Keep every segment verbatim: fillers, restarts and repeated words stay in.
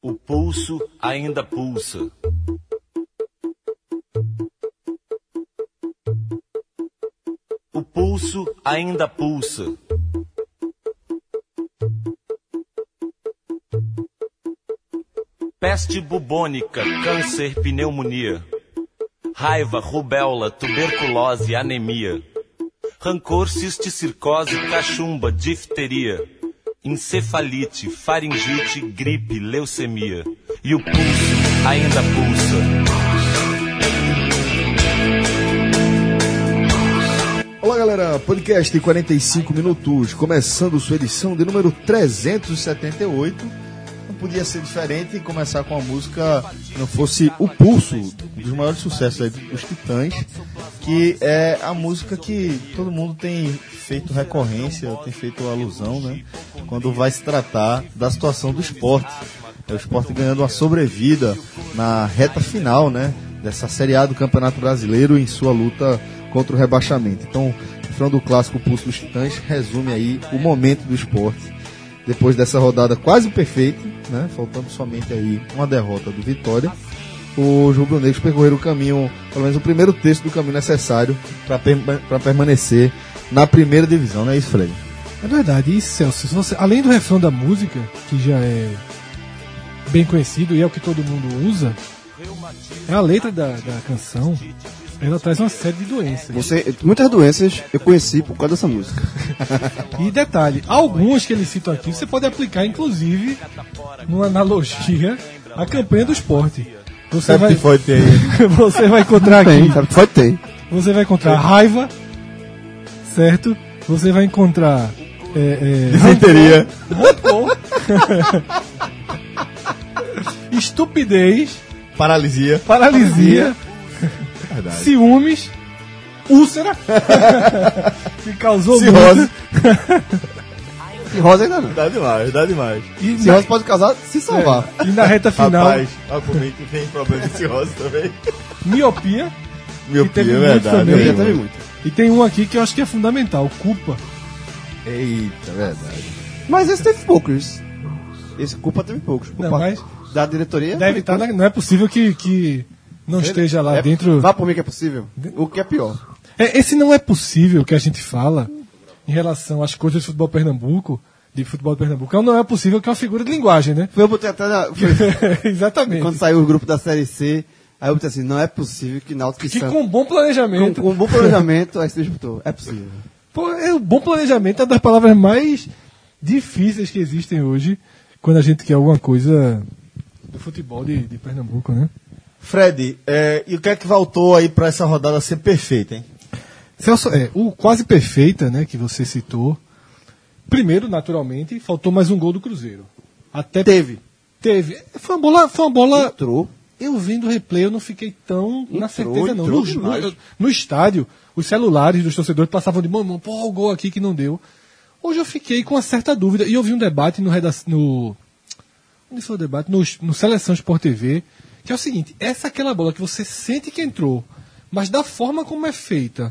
O pulso ainda pulsa. O pulso ainda pulsa. Peste bubônica, câncer, pneumonia. Raiva, rubéola, tuberculose, anemia. Rancor, cisticircose, cachumba, difteria. Encefalite, faringite, gripe, leucemia. E o pulso ainda pulsa. Olá galera, podcast quarenta e cinco minutos, começando sua edição de número trezentos e setenta e oito. Não podia ser diferente e começar com a música que não fosse O Pulso, um dos maiores sucessos aí dos Titãs, que é a música que todo mundo tem feito recorrência, tem feito alusão, né, quando vai se tratar da situação do esporte. É o esporte ganhando uma sobrevida na reta final, né, dessa Série A do Campeonato Brasileiro em sua luta contra o rebaixamento. Então, o final do clássico Pulso dos Titãs resume aí o momento do esporte depois dessa rodada quase perfeita, né, faltando somente aí uma derrota do Vitória. Os rubro-negros percorreram o caminho, pelo menos o primeiro terço do caminho necessário para perma- para permanecer na primeira divisão, não é isso, Fred? É verdade. E Celso, se você, além do refrão da música, que já é bem conhecido e é o que todo mundo usa, é a letra da, da canção. Ela traz uma série de doenças. Você, muitas doenças eu conheci por causa dessa música. E detalhe, alguns que eles citam aqui, você pode aplicar, inclusive, numa analogia, à campanha do esporte. Você vai, Pode ter aí. você vai encontrar aqui. Tem, sabe? Pode ter. Você vai encontrar raiva, certo? Você vai encontrar é, é, Disenteria. rancor, estupidez, Paralisia. paralisia, Verdade. ciúmes, úlcera, que causou Cirrose. muito. E rosa ainda não. Dá demais, dá demais. E Se na, rosa pode causar, se salvar. e na reta final, Rapaz, olha por mim que tem problema de cirrose também. miopia. Miopia, teve é muito verdade. também. Eu já Miopia. teve muito. E tem um aqui que eu acho que é fundamental, culpa. Eita, verdade. Mas esse teve poucos. Esse culpa teve poucos. Não, Culpa mas da diretoria. deve estar, na- não é possível que, que não esteja lá É- dentro. Vá por mim que é possível. O que é pior. É, esse não é possível que a gente fala em relação às coisas do futebol Pernambuco, de futebol de Pernambuco, não é possível que é uma figura de linguagem, né? Foi eu botei até na. Foi, Exatamente. quando saiu o grupo da Série C, aí eu botei assim: não é possível que Náutico e Que Santos. com bom Com, planejamento. com um bom planejamento, aí se disputou. É possível. Pô, é, o bom planejamento é uma das palavras mais difíceis que existem hoje quando a gente quer alguma coisa do futebol de, de Pernambuco, né? Fred, é, e o que é que faltou aí pra essa rodada ser perfeita, hein? Celso, é, o quase perfeita, né, que você citou. Primeiro, naturalmente, faltou mais um gol do Cruzeiro. Até Teve. teve. Foi uma bola, foi uma bola. Entrou. Eu vendo o replay, eu não fiquei tão na Entrou, certeza, não. entrou No, demais. no, no estádio, os celulares dos torcedores passavam de mão, mão, pô, o gol aqui que não deu. Hoje eu fiquei com uma certa dúvida. E eu vi um debate no redação. No, onde foi o debate? No, no Seleção Sport T V, que é o seguinte: essa é aquela bola que você sente que entrou, mas da forma como é feita.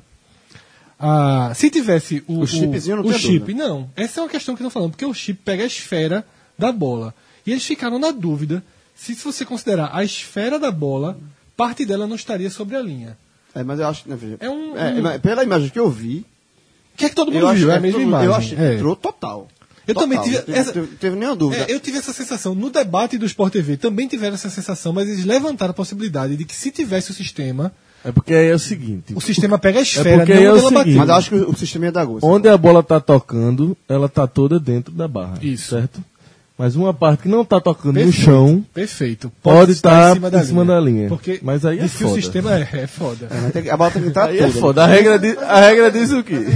Ah, se tivesse o, O chipzinho, não o tem chip, dúvida. não. Essa é uma questão que estão falando, porque o chip pega a esfera da bola. E eles ficaram na dúvida se, se você considerar a esfera da bola, parte dela não estaria sobre a linha. É, mas eu acho que. Não, veja, É um- é, um- mas pela imagem que eu vi, O que é que todo mundo eu acho viu? que É a mesma todo- imagem. eu achei que É. entrou total. Eu Total, também tive não teve, essa- teve, teve nenhuma dúvida. É, eu tive essa sensação. No debate do Sport T V também tiveram essa sensação, mas eles levantaram a possibilidade de que se tivesse o sistema, É porque aí é o seguinte, o sistema pega a esfera, porque não é o onde ela seguinte, bateu. Mas eu acho que o sistema ia dar gosto. onde a bola tá tocando, ela tá toda dentro da barra. Isso. Certo? Mas uma parte que não tá tocando Perfeito, no chão, perfeito. pode estar estar em cima da linha. Porque Mas aí é diz que o foda. sistema é, é foda. É, mas tem que- a bola tem que entrar aí toda. é foda. A regra, diz, a regra diz o quê?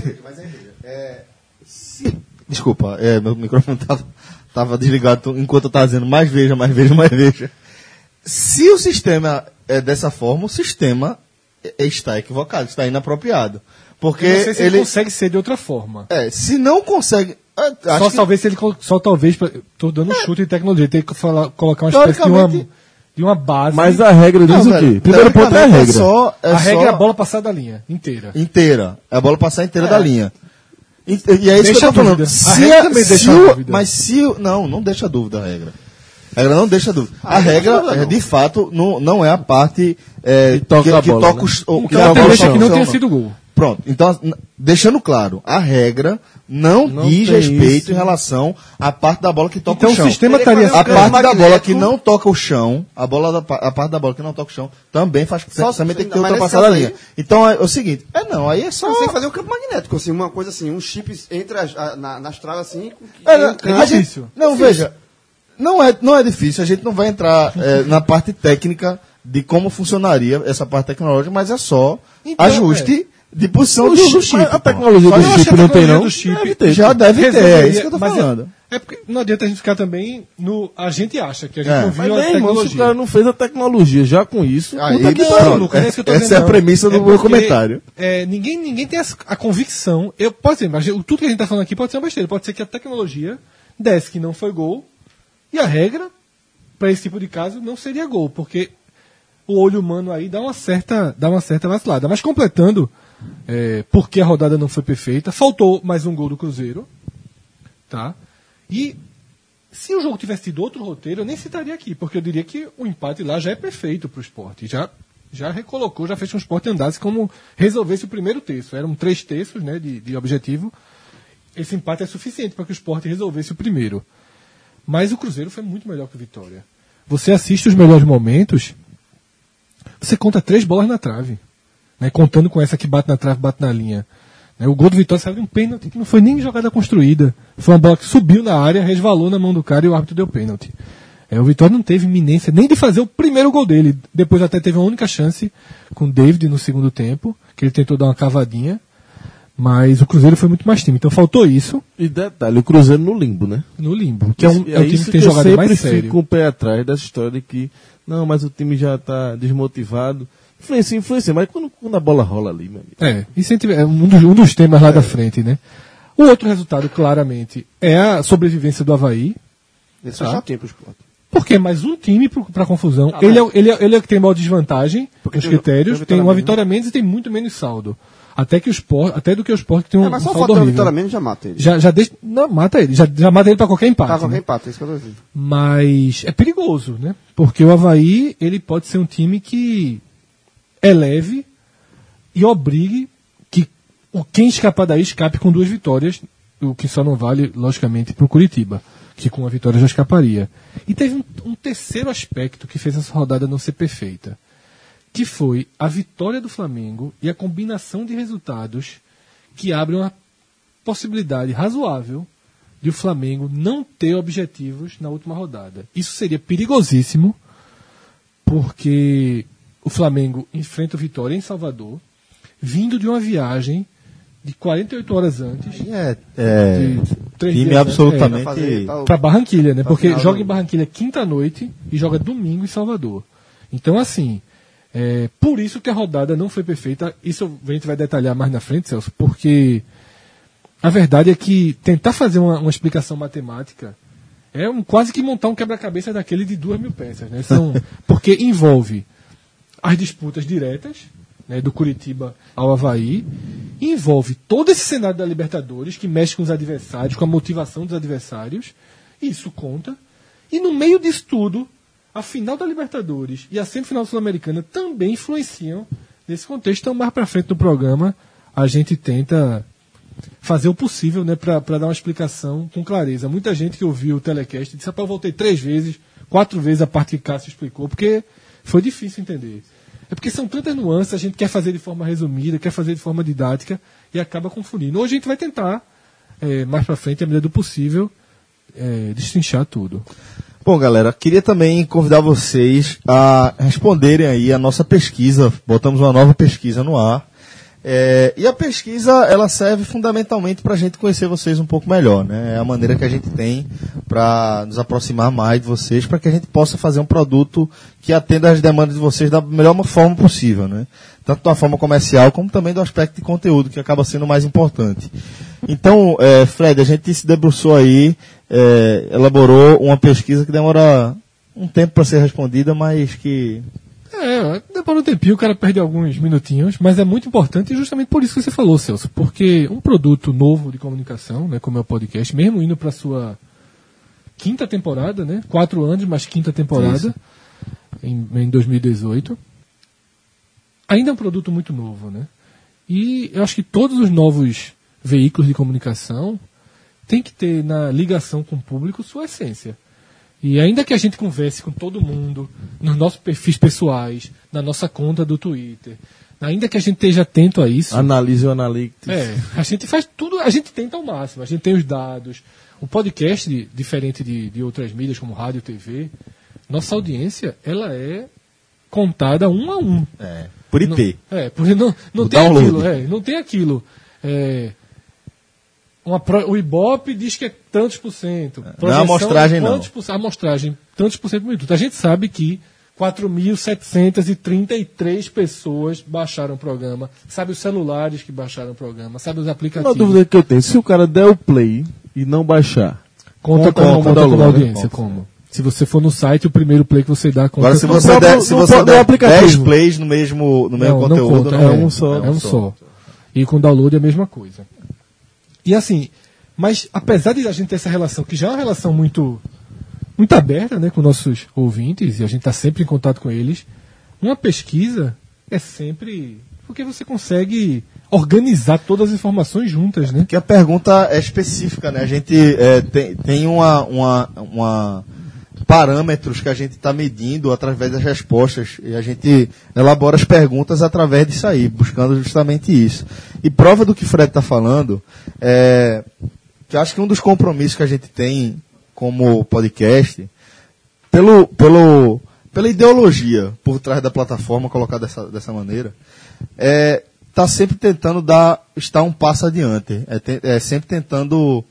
Desculpa, é, meu microfone tava, tava desligado enquanto eu tava dizendo mais veja, mais veja, mais veja. Se o sistema é dessa forma, o sistema é- está equivocado, está inapropriado. Porque Eu não sei se ele, ele. consegue ser de outra forma. É, se não consegue. é, acho Só que- talvez se ele col- só talvez pra- tô dando um chute de tecnologia, tem que falar, colocar uma espécie de uma, Teoricamente- de uma base. Mas a regra diz Não, o quê? velho, Primeiro ponto é a teoricamente regra. só- é a regra só é a bola passar da linha inteira. inteira. É a bola passar inteira da linha. E, e é isso Deixa que eu tô a falando. dúvida. A Se regra a- também se deixa a o- dúvida. Mas se o- não, não deixa a dúvida a regra. A regra não deixa dúvida. A Ah, regra, não, é, não. de fato, não, não é a parte é, Que toca a que bola, toca né? os- o Então, que a toca o tendência é chão, que não tenha não. sido gol. Pronto, então, n- deixando claro, a regra não, Não diz tem respeito isso. em relação à parte da bola que toca Então o o chão. sistema Teria que estaria... fazer A um parte campo da bola que magnético. não toca o chão, a, bola da, pa- a parte da bola que não toca o chão, também faz Só- também tem que ter mas nesse ultrapassado a caso linha. aí- Então é, é o seguinte, é não, aí é só. Você tem que fazer um campo magnético, assim, uma coisa assim, um chip entre as, a- na, nas travas assim. que É, tem um não, campo. a gente- difícil. não, veja, não é, não é difícil, a gente não vai entrar é, na parte técnica de como funcionaria essa parte tecnológica, mas é só Então, ajuste de posição O do, chip, do chip. a pô. tecnologia Só do isso. acho chip que a não tem, tecnologia não? do chip Deve ter. Já deve ter, é Resolveria, isso que eu tô mas falando. É, é porque não adianta a gente ficar também no... A gente acha que a gente É. não Mas, viu a bem, irmão, se o tecnologia. cara não fez a tecnologia já com isso, Aí, Puta que pronto, pariu, Lucas, é isso que eu tô essa dizendo, é a não. premissa do É meu porque, comentário. é, ninguém, ninguém tem as- a, convicção. Eu, pode ser, mas tudo que a gente está falando aqui pode ser uma besteira. Pode ser que a tecnologia desse que não foi gol e a regra, para esse tipo de caso, não seria gol, porque o olho humano aí dá uma certa, dá uma certa vacilada. Mas completando, é, porque a rodada não foi perfeita, faltou mais um gol do Cruzeiro, tá? E se o jogo tivesse tido outro roteiro, eu nem citaria aqui, porque eu diria que o empate lá já é perfeito para o esporte. Já, já recolocou, já fez com que o esporte andasse como resolvesse o primeiro terço. Eram três terços, né, de, de objetivo. Esse empate é suficiente para que o esporte resolvesse o primeiro. Mas o Cruzeiro foi muito melhor que o Vitória. Você assiste os melhores momentos, você conta três bolas na trave. Né, contando com essa que bate na trave, bate na linha. Né, o gol do Vitória saiu de um pênalti que não foi nem jogada construída. Foi uma bola que subiu na área, resvalou na mão do cara e o árbitro deu pênalti. É, o Vitória não teve iminência nem de fazer o primeiro gol dele. Depois até teve uma única chance com o David no segundo tempo, que ele tentou dar uma cavadinha. Mas o Cruzeiro foi muito mais time. Então faltou isso e detalhe, o Cruzeiro no limbo, né? no limbo. Que é, um, Isso- é o time isso que tem eu jogado sempre mais fico sério. com o pé atrás dessa história de que, não, mas o time já está desmotivado. Influencia, influencia, mas quando, quando a bola rola ali, meu amigo. É, isso é um dos, um dos temas lá da frente, né? O outro resultado, claramente, é a sobrevivência do Avaí. Esse é Tá. chatinho pro esporte. Porque é mais um time para confusão. Ah, ele, é, mas- o- ele, é, ele é o que tem maior desvantagem Porque nos tem o- critérios. tem o Tem Vitória uma menos, vitória a menos e tem muito menos saldo. Até, que o Sport, até do que o Sport que tem um, É, mas um só o saldo fato da horrível. vitória menos já mata ele. Já, já deixa, não, mata ele. Já, já mata ele para qualquer empate. Tá com né? quem empata, é isso que eu tô dizendo. Mas é perigoso, né? Porque o Avaí, ele pode ser um time que eleve e obrigue que o quem escapar daí escape com duas vitórias, o que só não vale, logicamente, para o Curitiba, que com uma vitória já escaparia. E teve um, um terceiro aspecto que fez essa rodada não ser perfeita, que foi a vitória do Flamengo e a combinação de resultados que abre uma possibilidade razoável de o Flamengo não ter objetivos na última rodada. Isso seria perigosíssimo, porque o Flamengo enfrenta o Vitória em Salvador, vindo de uma viagem de quarenta e oito horas antes. É, é de três time dias, né? absolutamente. Pra fazer tal- Para Barranquilha, né? Pra Porque final joga do- em Barranquilha quinta-noite e joga domingo em Salvador. Então, assim, é, por isso que a rodada não foi perfeita. Isso a gente vai detalhar mais na frente, Celso, porque a verdade é que tentar fazer uma, uma explicação matemática é um, quase que montar um quebra-cabeça daquele de duas mil peças, né? São, porque envolve as disputas diretas, né, do Curitiba ao Avaí, e envolve todo esse cenário da Libertadores, que mexe com os adversários, com a motivação dos adversários, e isso conta. E no meio disso tudo, a final da Libertadores e a semifinal sul-americana também influenciam nesse contexto. Então, mais para frente no programa, a gente tenta fazer o possível, né, para dar uma explicação com clareza. Muita gente que ouviu o telecast disse: "Rapaz, eu voltei três vezes, quatro vezes a parte que Cássio explicou, porque foi difícil entender." É porque são tantas nuances, a gente quer fazer de forma resumida, quer fazer de forma didática e acaba confundindo. Hoje a gente vai tentar, é, mais para frente, à medida do possível, é, destrinchar tudo. Bom, galera, queria também convidar vocês a responderem aí a nossa pesquisa. Botamos uma nova pesquisa no ar. É, e a pesquisa, ela serve fundamentalmente para a gente conhecer vocês um pouco melhor, né? É a maneira que a gente tem para nos aproximar mais de vocês, para que a gente possa fazer um produto que atenda às demandas de vocês da melhor forma possível, né? Tanto da forma comercial, como também do aspecto de conteúdo, que acaba sendo o mais importante. Então, é, Fred, a gente se debruçou aí, é, elaborou uma pesquisa que demora um tempo para ser respondida, mas que... É, depois um tempinho o cara perde alguns minutinhos, mas é muito importante e justamente por isso que você falou, Celso, porque um produto novo de comunicação, né, como é o podcast, mesmo indo para sua quinta temporada, né? Quatro anos, mas quinta temporada, em, em dois mil e dezoito. Ainda é um produto muito novo, né? E eu acho que todos os novos veículos de comunicação têm que ter na ligação com o público sua essência. E ainda que a gente converse com todo mundo, nos nossos perfis pessoais, na nossa conta do Twitter, ainda que a gente esteja atento a isso... Analise o analytics. É, a gente faz tudo, a gente tenta ao máximo, a gente tem os dados. O podcast, diferente de, de outras mídias como rádio, T V, nossa audiência, ela é contada um a um. É, por I P. Não, é, porque não, não O tem download. aquilo, é, não tem aquilo. É, uma pro, o Ibope diz que é tantos por cento. Não é a amostragem, não. Tantos por, a amostragem, tantos por cento por minuto. A gente sabe que quatro mil setecentas e trinta e três pessoas baixaram o programa. Sabe os celulares que baixaram o programa. Sabe os Uma aplicativos. dúvida que eu tenho, se o cara der o play e não baixar, Conta conta como, como conta download, como né? audiência. Conta. Como? Se você for no site, o primeiro play que você dá conta. Agora, se como- você próprio- der, se no você próprio der aplicativo. dez plays no mesmo, no mesmo Não, não conteúdo, conta, não é um só. É um só. E com download é a mesma coisa. E assim, mas apesar de a gente ter essa relação, que já é uma relação muito, muito aberta, né, com nossos ouvintes, e a gente está sempre em contato com eles, uma pesquisa é sempre... Porque você consegue organizar todas as informações juntas, né? Que a pergunta é específica, né? A gente é, tem, tem uma, uma, uma parâmetros que a gente está medindo através das respostas e a gente elabora as perguntas através disso aí, buscando justamente isso. E prova do que o Fred está falando é que eu acho que um dos compromissos que a gente tem como podcast, pelo, pelo, pela ideologia por trás da plataforma colocada dessa, dessa maneira, é tá sempre tentando dar, estar um passo adiante, é, te, é sempre tentando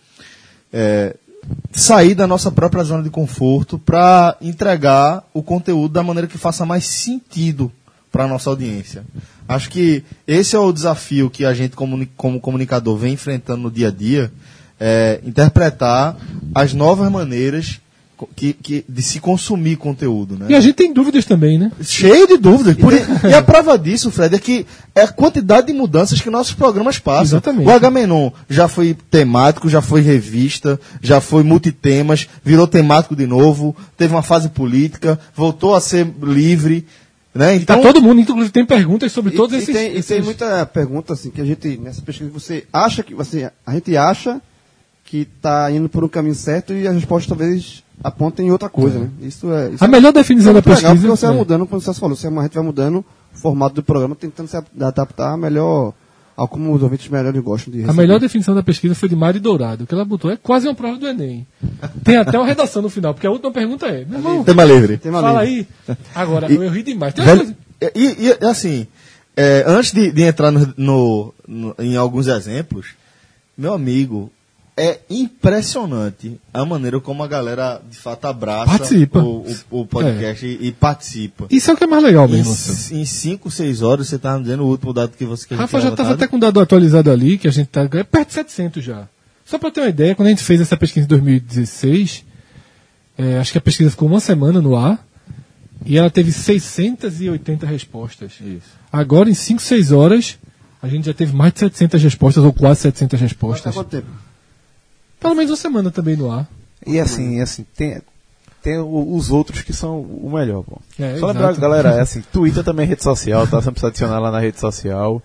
é, sair da nossa própria zona de conforto para entregar o conteúdo da maneira que faça mais sentido para a nossa audiência. Acho que esse é o desafio que a gente como, como comunicador vem enfrentando no dia a dia, é, interpretar as novas maneiras que, que, de se consumir conteúdo, né? E a gente tem dúvidas também, né? Cheio de dúvidas. Por i- e a prova disso, Fred, é que é a quantidade de mudanças que nossos programas passam. Exatamente. O Agamenon já foi temático, já foi revista, já foi multitemas, virou temático de novo, teve uma fase política, voltou a ser livre. Né? Tá Então, todo mundo, inclusive, tem perguntas sobre E, todos e esses... tem, e esses- tem muita pergunta assim que a gente nessa pesquisa você acha que você a gente acha que está indo por um caminho certo e as respostas talvez apontem em outra coisa, né? Isso é isso A melhor definição é da muito legal, pesquisa... porque você vai é. mudando, como você falou, você, a gente vai mudando o formato do programa, tentando se adaptar melhor ao como os ouvintes melhores gostam de A receber. melhor definição da pesquisa foi de Mari Dourado. O que ela botou é quase uma prova do Enem. Tem até uma redação no final, porque a última pergunta é... Meu irmão, tema livre. Tema fala livre. aí. Agora, E- eu ri demais. Tem uma Velho, coisa... e, e, assim, é, antes de, de entrar no, no- no- em alguns exemplos, meu amigo, é impressionante a maneira como a galera de fato abraça Participa. o, o- o podcast e, e participa. Isso é o que é mais legal Em, mesmo. Marcelo. em cinco, seis horas, você estava me dizendo o último dado que você que a gente Rafa tinha já estava levantado. até com um dado atualizado ali, que a gente tá é perto de setecentos já. Só para ter uma ideia, quando a gente fez essa pesquisa em dois mil e dezesseis, é, acho que a pesquisa ficou uma semana no ar, e ela teve seiscentas e oitenta respostas. Agora, em cinco, seis horas, a gente já teve mais de setecentas respostas, ou quase setecentas Há respostas. quanto tempo? Pelo menos uma semana também no ar. E assim, assim tem, tem o- os outros que são o melhor, pô. É, Só lembrar, exato. galera, é assim, Twitter também é rede social, tá? Você precisa adicionar lá na rede social.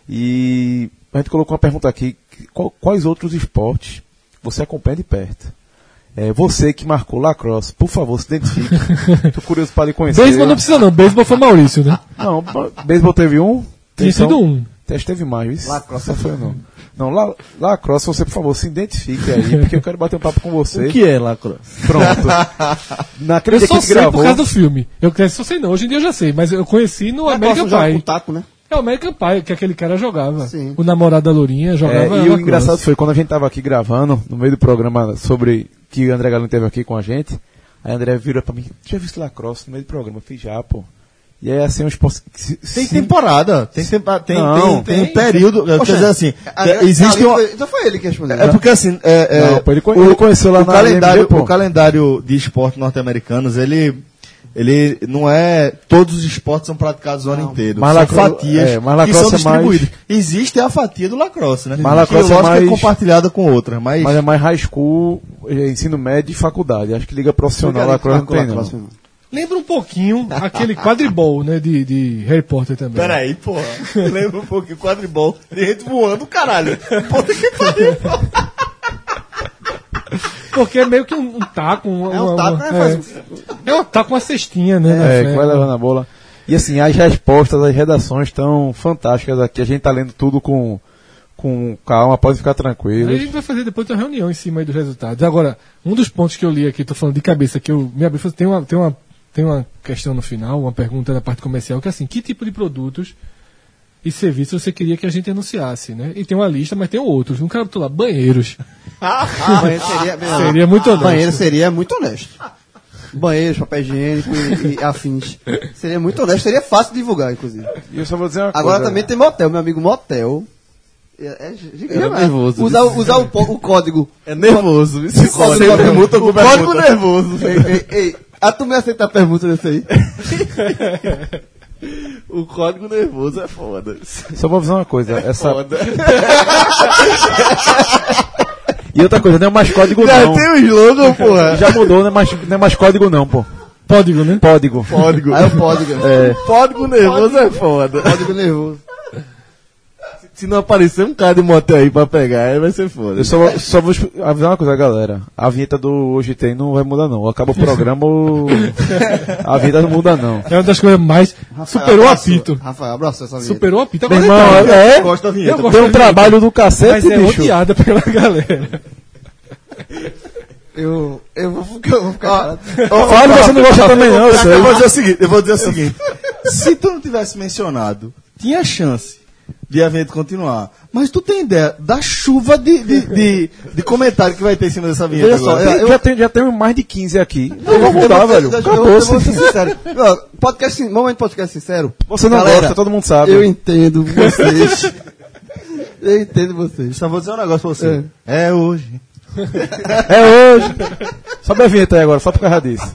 E a gente colocou uma pergunta aqui, que- qual- quais outros esportes você acompanha de perto? É, você que marcou lacrosse, por favor, se identifique. Tô curioso para lhe conhecer. Beisebol não precisa não, beisebol foi Maurício, né? Não, ba- beisebol teve um? Tinha Então- sido um. Teste teve mais, isso? Lacrosse Só foi não. Não, lá, lacrosse, você, por favor, se identifique aí, porque eu quero bater um papo com você. O que é lacrosse? Pronto. Naquele Eu dia que só a gente sei gravou. por causa do filme. Eu só sei não, hoje em dia eu já sei, mas eu conheci no American joga com Pie. taco, né? É o American Pie, que aquele cara jogava. Sim. O namorado da Lourinha É, jogava. e o lacrosse. engraçado foi quando a gente tava aqui gravando, no meio do programa sobre que o André Galo teve aqui com a gente, aí o André virou pra mim, já viu esse lacrosse no meio do programa? Eu fiz já, pô. E é assim um esporte que se- Tem se- temporada, tem, tempa- tem, Não, tem, tem tem. período. Quer Poxa, dizer assim, a- é, a- existe ali uma. foi- Então foi ele que respondeu. É porque assim, é, é, Não, pô, ele conhe- ele conheceu lá o na calendário, I M D, pô. o calendário de esporte norte-americanos, ele ele não é... Todos os esportes são praticados o ano inteiro. Mas são lacro- fatias é, mas que lacrosse são é mais- distribuídas. Existe a fatia do lacrosse, né? Mas lacrosse que, é lógico, é mais- compartilhada com outra, mas... Mas é mais high school, é, ensino médio e faculdade. Acho que liga profissional lá não tem, não. Lembra um pouquinho aquele quadribol, né, de, de Harry Potter também. Peraí, porra. Lembra um pouquinho quadribol de gente voando, caralho. Puta que pariu. Porque é meio que um, um taco. Um, É um uma- taco, uma- né? Faz é, é um taco com uma cestinha, né? na É, frente. que vai levando a bola. E assim, as respostas, as redações estão fantásticas aqui. A gente tá lendo tudo com, com calma, pode ficar tranquilo. Aí a gente vai fazer depois uma reunião em cima aí dos resultados. Agora, um dos pontos que eu li aqui, tô falando de cabeça, que eu me abri, foi- tem uma, tem uma, tem uma questão no final, uma pergunta na parte comercial, que é assim, que tipo de produtos e serviços você queria que a gente anunciasse, né? E tem uma lista, mas tem outros. Um cara botou lá, banheiros. Banheiro seria, Seria muito honesto. Banheiro seria muito honesto. Banheiro, papel higiênico e, e afins. Seria muito honesto, seria fácil divulgar, inclusive. E eu só vou dizer uma Agora coisa. também tem motel, meu amigo motel. É, é, gigante, Era né? nervoso, Usar, isso. usar o, po- o código. É nervoso. Isso O código, é permuta com o código permuta. nervoso. Ei, ei, ei. Ah, tu me aceita a pergunta desse aí? O código nervoso é foda. Só vou dizer uma coisa. Essa... Foda. E outra coisa, não é mais código Já não. tem o slogan, porra. Já mudou, não é mais, não é mais código não, pô. Código, né? Código. Código. Aí o código. É. Código nervoso é foda. Código nervoso. Se não aparecer um cara de motel aí pra pegar, aí vai ser foda. Eu só, só vou exp- avisar uma coisa, galera. A vinheta do Hoje Tem não vai mudar, não. Acaba o programa, o... a vinheta não muda, não. É uma das coisas mais. Superou o apito. Rafael, abraço essa vinheta. Superou o apito. Meu Agora irmão, tá, é, Gosto da eu vinheta. gosto tem da um vinheta, trabalho do cacete, mas é bicho. odiada pela galera. Eu, eu vou ficar. Eu vou ficar Fala, você não gosta também, não, eu sei. Eu vou dizer o seguinte, eu vou dizer o seguinte. Se tu não tivesse mencionado, tinha chance de a vinheta continuar. Mas tu tem ideia da chuva de, de, de, de comentário que vai ter em cima dessa vinheta? Veja só, agora? eu- já, tem, já tem mais de quinze aqui. Não Eu vou vou mudar, ser- velho. eu- eu- Acabou, eu vou ser sim. sincero. Ó, Podcast, sin- momento podcast sincero. Você não Galera, gosta, todo mundo sabe. Eu entendo vocês. Eu entendo vocês. Só vou dizer um negócio pra você. É, hoje. É hoje. Sobe a vinheta aí agora, só por causa disso.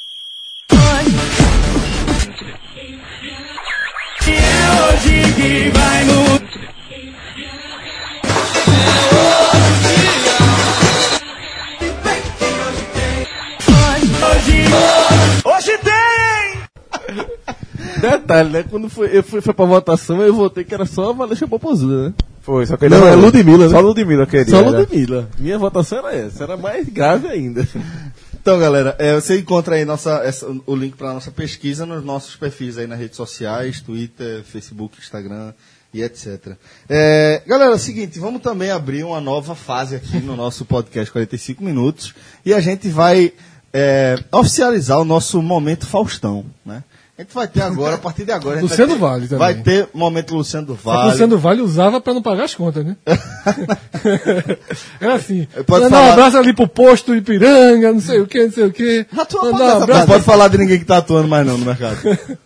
Detalhe, né? Quando foi, eu fui, foi pra votação, eu votei que era só a Valesca Popozuda, né? Foi, só que Não, é Ludmilla, né? Só Ludmilla queria. Só era. Ludmilla. Minha votação era essa, era mais grave ainda. Então, galera, é, você encontra aí nossa, essa- o link para nossa pesquisa nos nossos perfis aí nas redes sociais, Twitter, Facebook, Instagram e etcétera. É, galera, é o seguinte, vamos também abrir uma nova fase aqui no nosso podcast quarenta e cinco minutos e a gente vai é, oficializar o nosso Momento Faustão, né? A gente vai ter agora, a partir de agora... a gente Luciano vai ter, Vale também. Vai ter Momento Luciano do Só que o Vale. Luciano Vale usava pra não pagar as contas, né? Era assim. Pode Mandar falar- um abraço ali pro posto Ipiranga, não sei o que, não sei o que. tua Mandar bota um essa abraço. Não pode falar de ninguém que tá atuando mais não no mercado.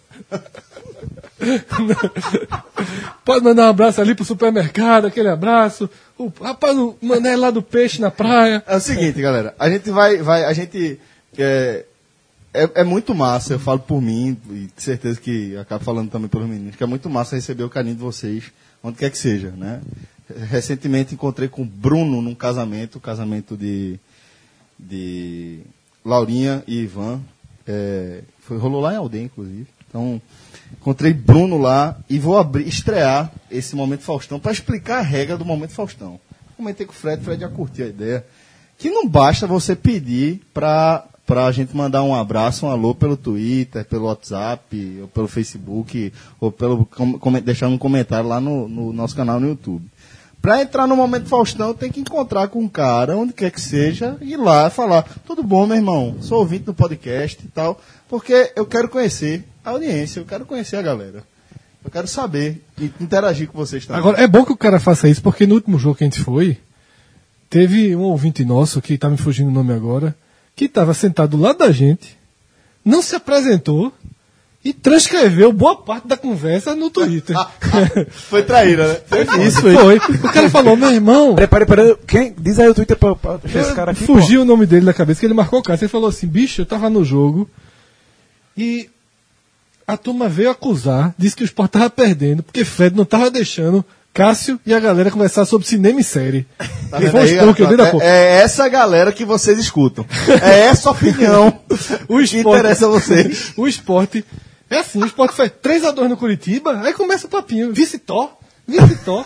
Pode mandar um abraço ali pro supermercado, aquele abraço. O rapaz, o mané lá do peixe na praia. É o seguinte, galera, a gente vai, vai a gente é, é, é muito massa, eu falo por mim e de certeza que eu acabo falando também pelos meninos, que é muito massa receber o carinho de vocês, onde quer que seja, né? Recentemente encontrei com o Bruno num casamento, casamento de de Laurinha e Ivan, é, foi, rolou lá em Aldeia, inclusive. Então, encontrei Bruno lá e vou abrir, estrear esse Momento Faustão para explicar a regra do Momento Faustão. Comentei com o Fred, o Fred já curtiu a ideia. Que não basta você pedir para a gente mandar um abraço, um alô pelo Twitter, pelo WhatsApp, ou pelo Facebook, ou pelo com, com, deixar um comentário lá no, no nosso canal no YouTube. Para entrar no Momento Faustão, tem que encontrar com um cara, onde quer que seja, ir lá falar, tudo bom, meu irmão? Sou ouvinte do podcast e tal, porque eu quero conhecer a audiência, eu quero conhecer a galera. Eu quero saber e interagir com vocês também. Agora, é bom que o cara faça isso, porque no último jogo que a gente foi, teve um ouvinte nosso, que tá me fugindo o nome agora, que estava sentado do lado da gente, não se apresentou e transcreveu boa parte da conversa no Twitter. Foi traíra, né? Foi Isso foi. O cara falou, meu irmão. Peraí, peraí, peraí. Quem? Diz aí o Twitter pra, pra deixar esse cara aqui. Fugiu o nome dele da cabeça, que ele marcou o cara. Ele falou assim, bicho, eu tava no jogo E a turma veio acusar, disse que o Sport tava perdendo, porque Fred não tava deixando Cássio e a galera conversar sobre cinema e série. Tá E vendo foi um aí, esporro que eu dei da é, porra. é essa galera que vocês escutam. É essa opinião O que esporte, interessa a vocês. o esporte é assim, o esporte faz três a dois no Curitiba, aí começa o papinho, vice-tó, vice-tó.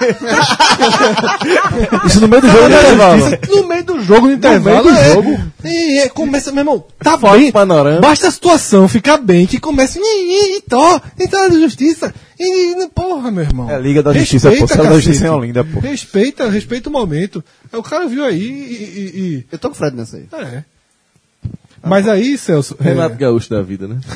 Isso no meio do jogo, né, intervalo? No meio do jogo, no intervalo. meio do é, jogo. E, é, começa, meu irmão, tá Fora bem. do panorama. Basta a situação ficar bem, que começa. E, e, tó, entrada da justiça. E, e, porra, meu irmão. É a Liga da Justiça, pô. Sala da Justiça em Olinda, pô. Respeita, respeita o momento. Aí o cara viu aí e. e- Eu tô com o Fred nessa aí. e- é. Mas aí, Celso. é, Renato Gaúcho da vida, né?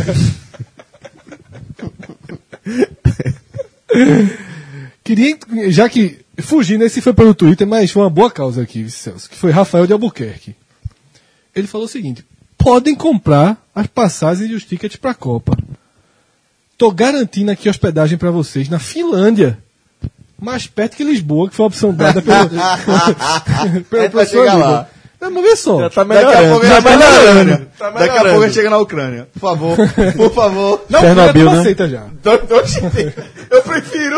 Queria, já que, fugindo, esse foi pelo Twitter, mas foi uma boa causa aqui, Celso, que foi Rafael de Albuquerque. Ele falou o seguinte: podem comprar as passagens e os tickets para a Copa. Tô garantindo aqui hospedagem para vocês na Finlândia, mais perto que Lisboa, que foi a opção dada pelo, pelo vai professor chegar Aníbal. lá. Não, mas vê só. Já tá Daqui a melhorando. pouco a Já gente tá chega na melhorando. Ucrânia. Tá Daqui a melhorando. pouco a gente chega na Ucrânia. Por favor, por favor. Não, Chernobyl, Chernobyl, né? aceita já. Oxi, eu prefiro.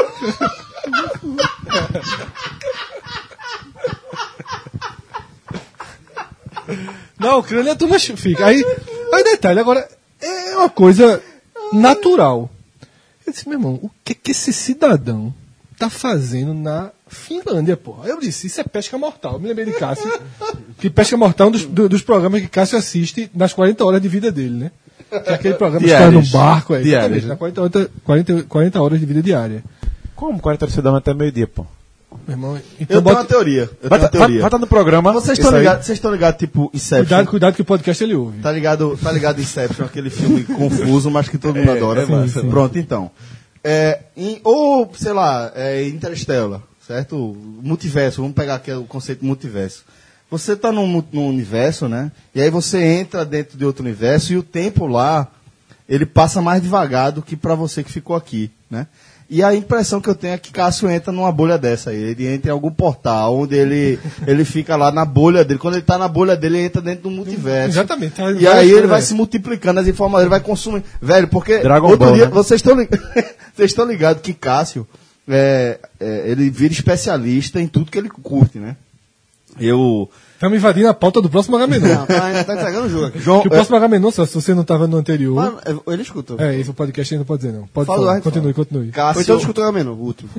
Na Ucrânia a turma fica. Aí, aí detalhe, agora, é uma coisa natural. Eu disse, meu irmão, o que que esse cidadão tá fazendo na Finlândia, porra? Aí eu disse, isso é pesca mortal. Eu me lembrei de Cássio, que pesca mortal é um dos, do- dos programas que Cássio assiste nas quarenta horas de vida dele, né? Que é aquele programa que está no Diárias. barco, é, Diárias, exatamente, né? na quarenta, horas- quarenta, quarenta horas de vida diária. Como? quarenta horas você dorme até meio-dia, pô. Meu irmão, Eu então tenho bota, uma teoria. Eu Vai tenho uma estar teoria. tá, tá no programa. Vocês isso estão aí. ligados, vocês estão ligados, tipo, Inception? cuidado, cuidado que o podcast ele ouve. Tá ligado, tá ligado Inception, aquele filme confuso, mas que todo mundo adora. é massa, sim. Pronto, então. É, em- ou, sei lá, é, Interstellar, certo? Multiverso, vamos pegar aqui o conceito de multiverso. Você tá num, mu- num universo, né? E aí você entra dentro de outro universo e o tempo lá, ele passa mais devagar do que pra você que ficou aqui, né? E a impressão que eu tenho é que Cássio entra numa bolha dessa aí. Ele entra em algum portal onde ele, ele fica lá na bolha dele. Quando ele tá na bolha dele, ele entra dentro do multiverso. Exatamente. Tá, E várias aí ele coisas, vai é. se multiplicando as informações, ele vai consumir. Velho, porque Dragon outro Ball, dia, né? vocês estão lig... vocês estão ligados que Cássio, é, é, ele vira especialista em tudo que ele curte, né? Eu... Estamos invadindo a pauta do próximo Agamenon. Não, tá, ainda tá entregando o jogo aqui. João, Que o próximo Agamenon, se você não estava no anterior. Mano, é- ele escuta. É, esse podcast ainda não pode dizer, não. Pode Fala, falar. vai, Continue, fala. continue. Ou Cássio, então escuta o Agamenon, o último.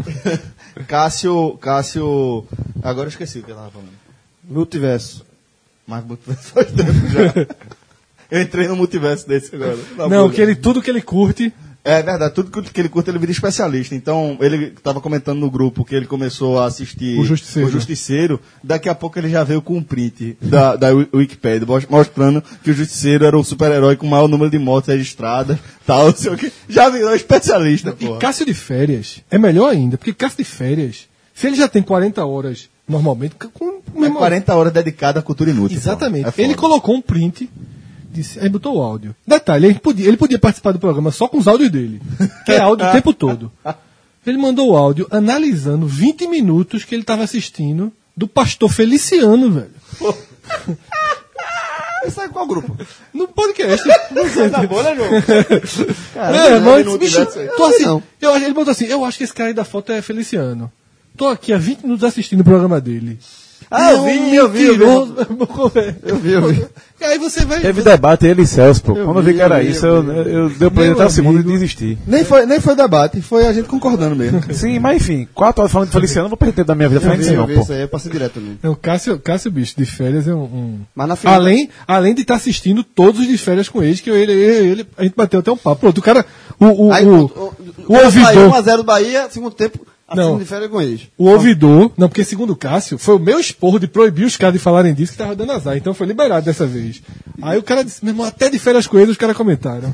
Cássio, Cássio... Agora eu esqueci o que eu tava falando. Multiverso. Mas multiverso faz tempo já. Eu entrei no multiverso desse agora. na Não, bolha. que ele, tudo que ele curte. É verdade, tudo que ele curte ele vira especialista. Então, ele estava comentando no grupo que ele começou a assistir O Justiceiro. o Justiceiro. Daqui a pouco ele já veio com um print da, da Wi- Wikipedia, mos- mostrando que o Justiceiro era o super-herói com o maior número de mortes registradas, tal, não sei o que. Já virou especialista, E pô. Cássio de férias é melhor ainda, porque Cássio de férias, se ele já tem quarenta horas normalmente, com, meu É irmão, quarenta horas dedicadas à cultura inútil. pô. exatamente. É foda. Ele colocou um print, disse, aí botou o áudio. Detalhe, ele podia, ele podia participar do programa só com os áudios dele, que é áudio o tempo todo. Ele mandou o áudio analisando vinte minutos que ele estava assistindo do Pastor Feliciano, velho. Isso é qual grupo? No podcast. Tá bom, né, João? É, não, mas, não bicho, tivesse aí. tô assim, Não. eu, acho- ele botou assim, eu acho que esse cara aí da foto é Feliciano. Tô aqui há vinte minutos assistindo o programa dele. Ah, eu vi, eu vi, eu vi. Mentiroso. Eu vi, eu vi. E aí você vai... Teve debate ele e Celso, pô. Eu Quando eu vi, vi que era eu vi, isso, eu eu, vi. eu, deu pra ele Meu até o segundo e amigo. desistir. Nem foi, nem foi debate, foi a gente concordando mesmo. Sim, mas enfim, quatro horas falando de Feliciano, não vou perder tempo da minha vida Eu falando vi, disso, eu não, vi pô. isso aí, eu passei direto ali. Não, Cássio, Cássio, bicho, de férias é um... um- Mas na final. Além, além de estar assistindo todos os de férias com eles, que eu, ele, ele, ele- a gente bateu até um papo. Pronto, o cara... O, o, Aí, o, o, o ouvidor... um a zero Bahia, segundo tempo, Não. assim de férias com eles. O ouvidor, não, porque segundo o Cássio, foi o meu esporro de proibir os caras de falarem disso que tava dando azar, então foi liberado dessa vez. Aí o cara disse, meu irmão, até de férias com eles os caras comentaram.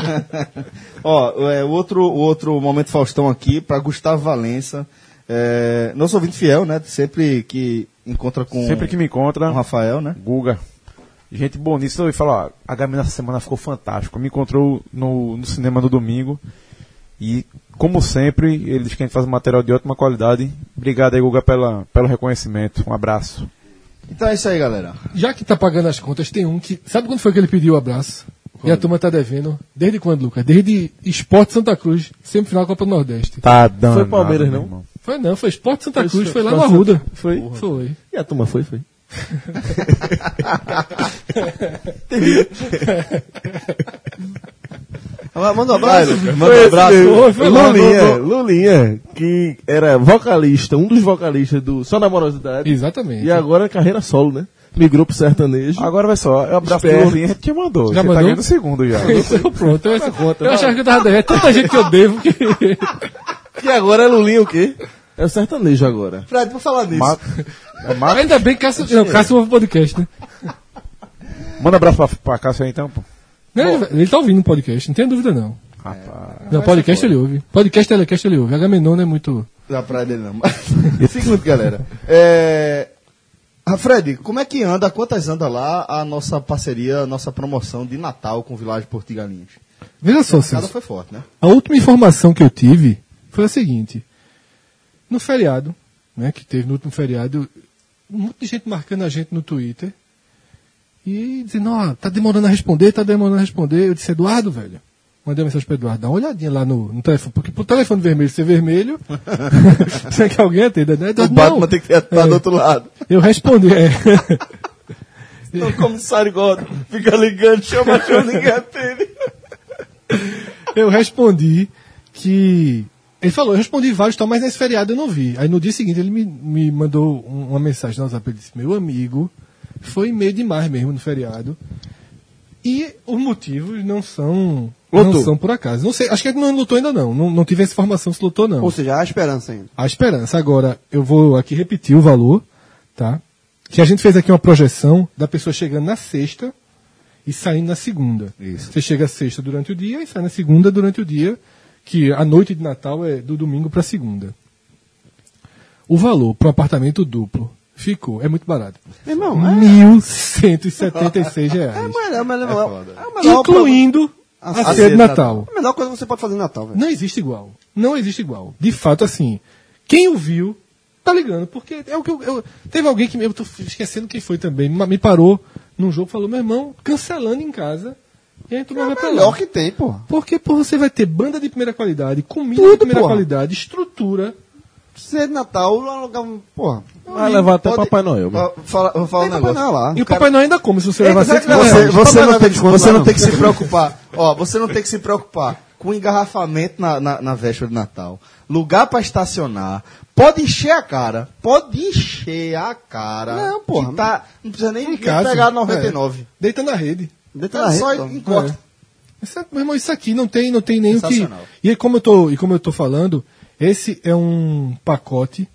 Ó, é, o, outro, o outro momento Faustão aqui, para Gustavo Valença. É, nosso ouvinte fiel, né? Sempre que encontra com, Sempre que me encontra, com o Rafael, né? Guga. Gente boníssima, e fala, ó, a Gamina essa semana ficou fantástico. Me encontrou no, no cinema no domingo. E, como sempre, ele diz que a gente faz um material de ótima qualidade. Obrigado aí, Guga, pela, pelo reconhecimento. Um abraço. Então é isso aí, galera. Já que tá pagando as contas, tem um que... Sabe quando foi que ele pediu o abraço? E a turma tá devendo. Desde quando, Lucas? Desde Sport Santa Cruz, semifinal da Copa do Nordeste. Tá dando. Foi Palmeiras, não? Foi não, foi Sport Santa Foi Cruz, Sport- foi lá no Sport Arruda. Foi? Foi. E a turma foi, foi. Manda um abraço. Manda um abraço. Foi, foi lá, Lulinha, no- Lulinha, que era vocalista, um dos vocalistas do Só na Morosidade. Exatamente. E agora é carreira solo, né? Migrou pro sertanejo. Agora vai só, é o abraço do Esperto. Lulinha, a gente te mandou. Já Você mandou? tá ganhando o segundo já. Então, pronto. Eu, eu achava que eu tava devendo. É tanta gente que eu devo que. Que agora é Lulinha o quê? É o sertanejo agora. Fred, por falar nisso. Ma- é Ma- Ainda bem que Cássio. Não, Cássio ouve o podcast, né? Manda um abraço pra, pra Cássio aí então, pô. Não, ele, ele tá ouvindo o podcast, não tem dúvida não. Rapaz. Não, podcast ele ouve. Podcast, telecast ele ouve. Agamenon não é muito. Da praia dele não. E seguinte, galera. É... Ah, Fred, como é que anda, quantas anda lá a nossa parceria, a nossa promoção de Natal com o Vilagem Porto de Galinhas? Veja só, Cada Celso. foi forte, né? A última informação que eu tive foi a seguinte. No feriado, né, que teve no último feriado, um monte de gente marcando a gente no Twitter e dizendo, ó, tá demorando a responder, tá demorando a responder. Eu disse, Eduardo, velho, mandei uma mensagem pro Eduardo, dá uma olhadinha lá no, no telefone, porque pro telefone vermelho ser vermelho, precisa que alguém atenda, né? O Eduardo, Batman não. tem que estar É. do outro lado. Eu respondi, é. O comissário Gordon fica ligando, chama, chama, ninguém atende. Eu respondi que. Ele falou, eu respondi vários, tal, mas nesse feriado eu não vi. Aí no dia seguinte ele me, me mandou um- uma mensagem no WhatsApp. Ele disse: meu amigo, foi meio demais mesmo no feriado. E os motivos não são. Não Lutou. são por acaso. Não sei, acho que ele não lutou ainda não. Não, não tive essa informação se lutou, não. Ou seja, há esperança ainda. A esperança. Agora, eu vou aqui repetir o valor, tá? Que a gente fez aqui uma projeção da pessoa chegando na sexta e saindo na segunda. Isso. Você chega sexta durante o dia e sai na segunda durante o dia, que a noite de Natal é do domingo para segunda. O valor para um apartamento duplo ficou, é muito barato. Meu irmão, é, mil cento e setenta e seis é, reais. o melhor, é, o melhor, foda. é o melhor, Incluindo a a ceia ceia de de Natal. a melhor coisa que você pode fazer no Natal, velho. Não existe igual. Não existe igual. De fato, assim, quem o viu, tá ligando. Porque é o que eu, eu- teve alguém que me- eu tô esquecendo quem foi também, ma- me parou num jogo e falou, meu irmão, cancelando em casa. E aí tu não É vai o pra melhor lá. que tem, porra. Porque, pô, você vai ter banda de primeira qualidade, comida Tudo, de primeira porra. qualidade, estrutura. Ceia de Natal, alugar um. Porra. Vai levar até Pode- Papai Noel, meu. Ó, fala- Vou falar um Tem Papai negócio. Noel lá. E o Papai Noel ainda come, se você levar será cento que e vai- cinquenta Você, reais. você Papai não Noel tem, tem desconto você lá, não não. tem que se preocupar. Ó, você não tem que se preocupar com engarrafamento na, na, na véspera de Natal. Lugar pra estacionar. Pode encher a cara. Pode encher a cara. Não, porra. Que tá, não precisa nem, Em nem casa. pegar noventa e nove. É. Deita na rede. Deita É na só rede, então. encosta. Isso, é- meu irmão, isso aqui não tem, não tem nem o que. Sensacional. E aí, como eu tô, e como eu tô falando, esse é um pacote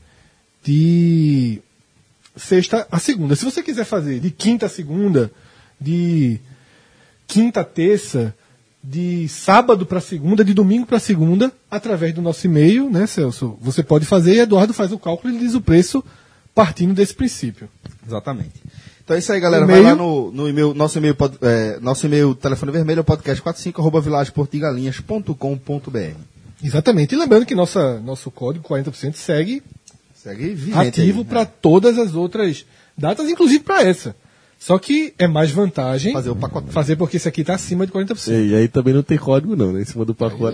de sexta a segunda. Se você quiser fazer de quinta a segunda, de quinta a terça, de sábado para segunda, de domingo para segunda, através do nosso e-mail, né, Celso? Você pode fazer e Eduardo faz o cálculo e diz o preço partindo desse princípio. Exatamente. Então é isso aí, galera. E-mail? Vai lá no, no e-mail, nosso e-mail, pod- é, nosso e-mail, telefone vermelho, é o podcast quarenta e cinco arroba vilageportigalinhas ponto com ponto br. Exatamente. E lembrando que nossa, nosso código quarenta por cento segue Segue vigente ativo aí, para né? todas as outras datas, inclusive para essa. Só que é mais vantagem Fazer o pacote. fazer porque esse aqui está acima de quarenta por cento. E aí também não tem código não, né? Em cima do pacote.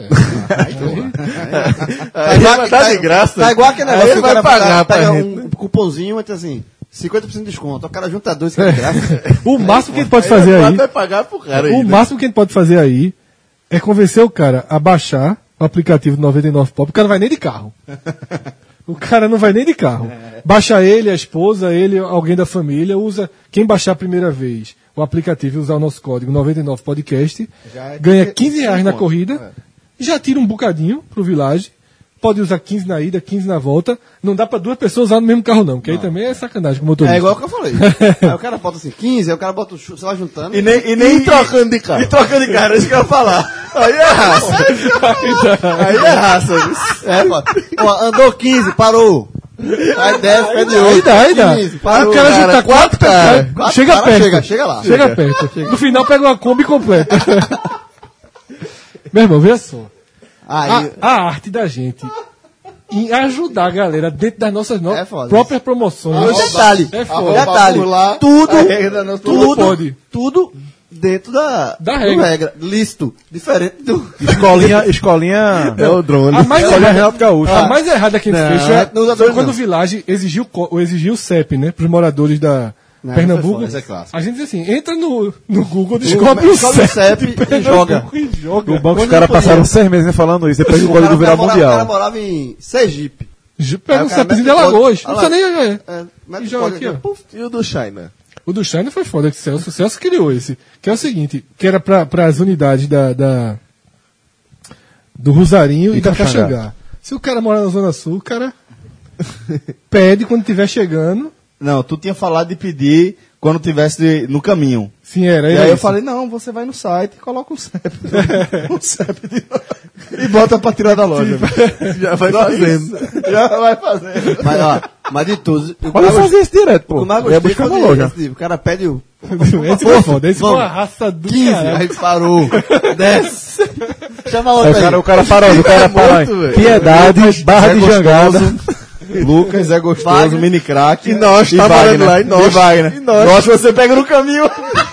Tá igual, tá de graça. Tá igual aquele Aí negócio ele que o vai cara pagar pra pega gente, um cupomzinho e diz assim, cinquenta por cento de desconto. O cara junta dois, que é de graça. O máximo que a gente pode fazer aí, vai pagar pro cara o aí, né? máximo que a gente pode fazer aí é convencer o cara a baixar o aplicativo do noventa e nove Pop. O cara não vai nem de carro. O cara não vai nem de carro. Baixa ele, a esposa, ele, alguém da família, usa. Quem baixar a primeira vez o aplicativo e usar o nosso código noventa e nove podcast, Já é ganha quinze quinze reais na conto. corrida, já tira um bocadinho pro Village. Pode usar quinze na ida, quinze na volta. Não dá pra duas pessoas usar no mesmo carro, não, que aí também é sacanagem com o motorista. É igual o que eu falei. Aí o cara bota assim, quinze, aí o cara bota o chu- sei lá, juntando. E nem, e nem E trocando de cara. E trocando de cara, isso que eu ia falar. Aí é raça. Aí é raça. viu? É, pô. Ó, andou quinze, parou. Aí desce, pede Aí oito. dá, aí dá. quinze, Aí parou. o cara Cara, juntar quatro cara. caras. Chega cara, perto. chega, chega lá. Chega perto. No final pega uma Kombi completa. Meu irmão, veja só. Aí, A, a arte da gente em ajudar a galera dentro das nossas no- É foda. próprias promoções. e o detalhe, É foda. detalhe, pular, tudo, a regra da nossa- tudo, pode. tudo dentro da, Da do regra. Lícito. Diferente do. Escolinha, escolinha. É o drone. A mais Escolinha errada, Renato Gaúcho. a mais errada que a gente Não, fez foi, não usa foi dois, quando não. o Village exigiu, co- exigiu o C E P, né? Para os moradores da Não, Pernambuco. essa é clássico. A gente diz assim, entra no, no Google, descobre o Escolhe o C E P C E P e joga. e joga. O banco, os Quando caras não podia. passaram seis meses falando isso, depois do O código cara, virar morava, o mundial. cara morava em Sergipe. Pega Aí um o cara C E P de mete o Alagoas. código- Não precisa nem... é. É, mete E o joga código aqui, ó. puf. E o do China? O do China foi foda, que o Celso, o Celso criou esse. Que é o seguinte, que era para as unidades da, da- do Rosarinho e, E da Caxangá. Caxangá. Se o cara mora na Zona Sul, o cara pede quando estiver chegando. Não, tu tinha falado de pedir quando tivesse no caminho. Sim, era E era aí eu isso. falei, não, você vai no site e coloca um C E P. um C E P de... E bota pra tirar da loja. Já vai fazendo. Já vai fazendo. Mas, ó, mas de todos. o Pode mais fazer isso direto, O pô. mais Eu ia gostei buscar foi na de- loja. esse tipo, o cara pede o. Esse foi foda, esse foi Vamos. uma raça do quinze, caralho. aí parou. Desce. Chama Aí outra o aí. cara, o cara parou, o cara parou. muito, velho. Piedade, Barra de Jangada. Lucas é gostoso, Wagner. mini crack. E nós, tá Wagner. morando lá, e nós. E Wagner. E nós. Nós você pega no caminho.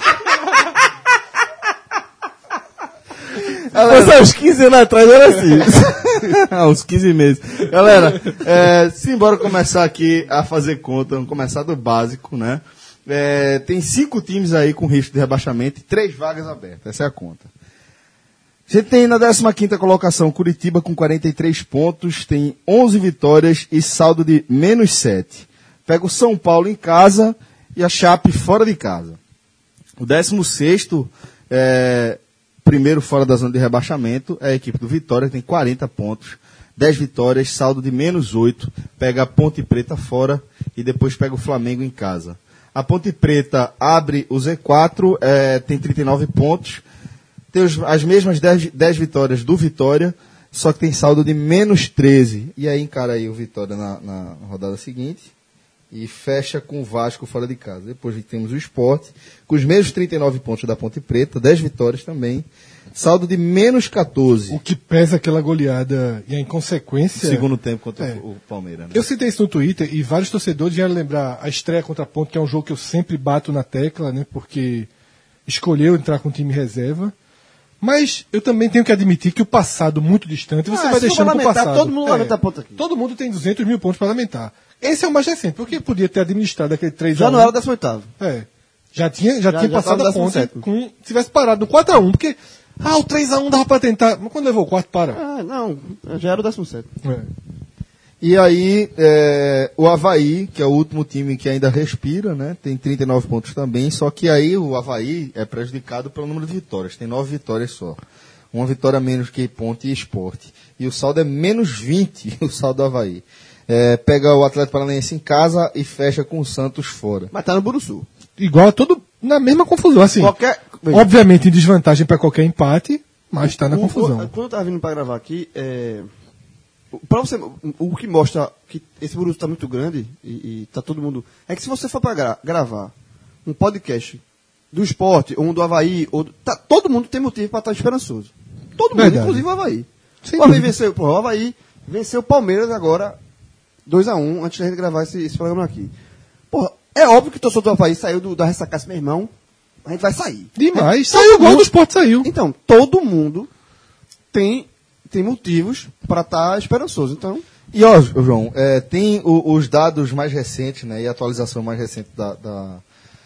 Mas há uns quinze anos atrás era assim. Há uns quinze meses. Galera, é, simbora começar aqui a fazer conta, vamos começar do básico, né? É, tem cinco times aí com risco de rebaixamento e três vagas abertas, essa é a conta. A gente tem na décima quinta colocação Curitiba com quarenta e três pontos, tem onze vitórias e saldo de menos sete. Pega o São Paulo em casa e a Chape fora de casa. O décimo sexto, é, primeiro fora da zona de rebaixamento, é a equipe do Vitória, que tem quarenta pontos, dez vitórias, saldo de menos oito. Pega a Ponte Preta fora e depois pega o Flamengo em casa. A Ponte Preta abre o Z quatro, é, tem trinta e nove pontos, tem os- as mesmas dez, dez vitórias do Vitória, só que tem saldo de menos treze. E aí encara aí o Vitória na, na rodada seguinte e fecha com o Vasco fora de casa. Depois temos o Sport, com os mesmos trinta e nove pontos da Ponte Preta, dez vitórias também, saldo de menos catorze. O que pesa aquela goleada e a inconsequência... Segundo tempo contra É. o, o Palmeiras. Né? Eu citei isso no Twitter e vários torcedores vieram lembrar a estreia contra a Ponte, que é um jogo que eu sempre bato na tecla, né? Porque escolheu entrar com time reserva. Mas eu também tenho que admitir que o passado muito distante você Ah, vai se for deixando pro lamentar, passado. todo mundo lamenta a Ponte aqui. Todo mundo tem duzentos mil pontos para lamentar. Esse é o mais recente, porque podia ter administrado aquele três a um. Já não era décimo oitavo. É. Já tinha, já Já- tinha já passado tava a ponte décimo sétimo. com, se tivesse parado no quatro a um, porque ah, o três a um dava para tentar. Mas quando levou o quarto, para. Ah, não, já era o décimo sétimo. É. E aí, é, o Avaí, que é o último time que ainda respira, né? Tem trinta e nove pontos também, só que aí o Avaí é prejudicado pelo número de vitórias. Tem nove vitórias só. Uma vitória menos que Ponte e Sport. E o saldo é menos vinte, o saldo do Avaí. É, pega o Atlético Paranaense em casa e fecha com o Santos fora. Mas tá no Buruçu. Igual a todo. Na mesma confusão. Assim, Qualquer. obviamente em desvantagem para qualquer empate, mas está na O- confusão. o- Quando eu tava vindo pra gravar aqui, é, o- pra você, o, o que mostra que esse Buruçu tá muito grande e, e tá todo mundo. É que se você for pra gra- gravar um podcast do esporte, ou um do Avaí, ou do- tá, todo mundo tem motivo pra estar esperançoso. Todo mundo, Verdade. inclusive o Avaí. Sem o Avaí dúvida. venceu, porra, o Avaí venceu o Palmeiras agora dois a um, antes da gente gravar esse, esse programa aqui. Porra, é óbvio que o torcedor do Avaí saiu do, da ressaca, meu irmão, a gente vai sair. Demais. Todo Saiu igual mundo- do Sport saiu. Então, todo mundo tem, tem motivos para estar esperançoso. Então, E ó, João, é, tem o- os dados mais recentes, né, e a atualização mais recente da, da,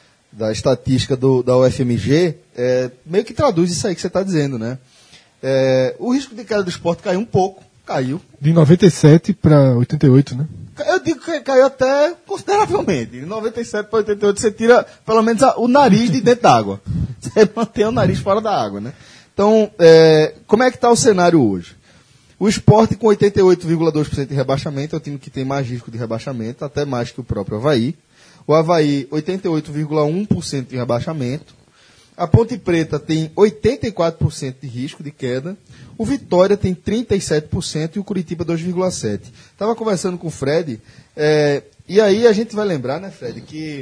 da estatística do, da U F M G, é, meio que traduz isso aí que você está dizendo, né? É, o risco de queda do esporte caiu um pouco, caiu. De noventa e sete para oitenta e oito, né? Eu digo que caiu até consideravelmente. De noventa e sete para oitenta e oito você tira pelo menos a- o nariz de dentro d'água. Você mantém o nariz fora da água, né? Então, é, como é que está o cenário hoje? O Sport com oitenta e oito vírgula dois por cento de rebaixamento, é o time que tem mais risco de rebaixamento, até mais que o próprio Avaí. O Avaí, oitenta e oito vírgula um por cento de rebaixamento. A Ponte Preta tem oitenta e quatro por cento de risco de queda. O Vitória tem trinta e sete por cento e o Curitiba dois vírgula sete por cento. Estava conversando com o Fred, é, e aí a gente vai lembrar, né, Fred, que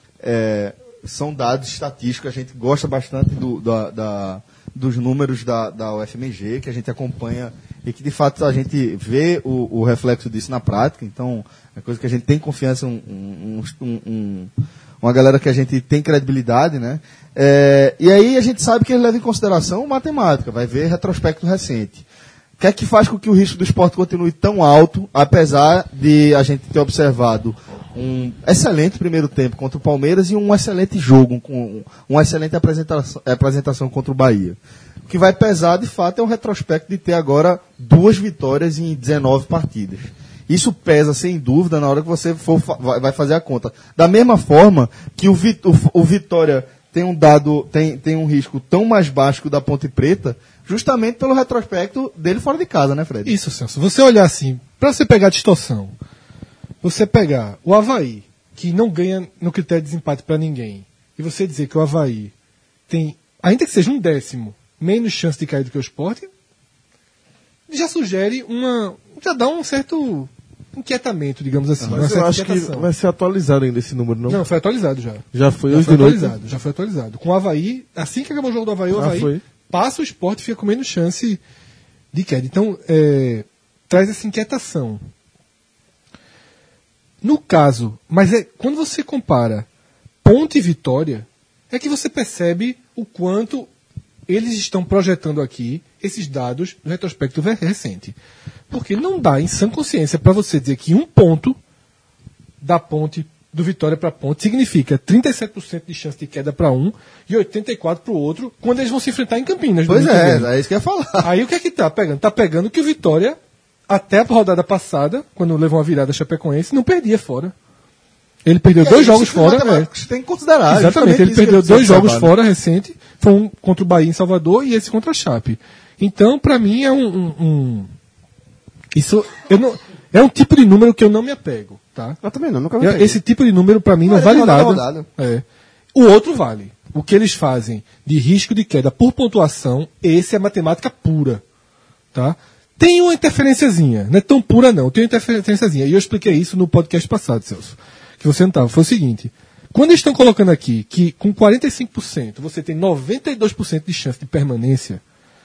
é, são dados estatísticos, a gente gosta bastante do, da, da, dos números da, da U F M G, que a gente acompanha e que de fato a gente vê o, o reflexo disso na prática. Então, é coisa que a gente tem confiança, um, um, um, um, uma galera que a gente tem credibilidade, né? É, e aí a gente sabe que ele leva em consideração matemática, vai ver retrospecto recente. O que é que faz com que o risco do esporte continue tão alto, apesar de a gente ter observado um excelente primeiro tempo contra o Palmeiras e um excelente jogo, com uma excelente apresentação, apresentação contra o Bahia. O que vai pesar, de fato, é o retrospecto de ter agora duas vitórias em dezenove partidas. Isso pesa, sem dúvida, na hora que você for, vai fazer a conta. Da mesma forma que o, Vit, o, o Vitória tem um dado, tem, tem um risco tão mais baixo que o da Ponte Preta, justamente pelo retrospecto dele fora de casa, né, Fred? Isso, Celso. Você olhar assim, para você pegar a distorção, você pegar o Avaí, que não ganha no critério de desempate para ninguém, e você dizer que o Avaí tem, ainda que seja um décimo, menos chance de cair do que o Sport, já sugere uma, já dá um certo inquietamento, digamos assim. Mas eu acho que vai ser atualizado ainda esse número, não? Não, foi atualizado já. Já foi já hoje foi de noite? atualizado, já foi atualizado. Com o Avaí, assim que acabou o jogo do Avaí, o Ah, Avaí foi? passa o Sport e fica com menos chance de queda. Então, é, traz essa inquietação. No caso, mas é quando você compara Ponte e Vitória, é que você percebe o quanto eles estão projetando aqui esses dados do retrospecto recente. Porque não dá em sã consciência para você dizer que um ponto da Ponte, do Vitória para Ponte, significa trinta e sete por cento de chance de queda para um e oitenta e quatro por cento para o outro, quando eles vão se enfrentar em Campinas. Pois no é, domingo. é isso que eu ia falar. Aí o que é que tá pegando? Tá pegando que o Vitória, até a rodada passada, quando levou uma virada Chapecoense, não perdia fora. Ele perdeu E dois aí, jogos isso que fora. matemática É. Você tem que considerar. Exatamente, justamente ele isso que perdeu precisa dois jogos observar, fora recente, foi um contra o Bahia em Salvador e esse contra a Chape. Então, pra mim, é um, um, um- isso eu não, é um tipo de número que eu não me apego, tá? Eu também não, nunca me Eu- peguei. esse tipo de número pra mim não Vale vale rodada a nada. rodada. É. O outro vale. O que eles fazem de risco de queda por pontuação, esse é matemática pura, tá? Tem uma interferenciazinha, não é tão pura não, tem uma interferenciazinha. E eu expliquei isso no podcast passado, Celso, que você não estava. Foi o seguinte, quando eles estão colocando aqui que com quarenta e cinco por cento você tem noventa e dois por cento de chance de permanência,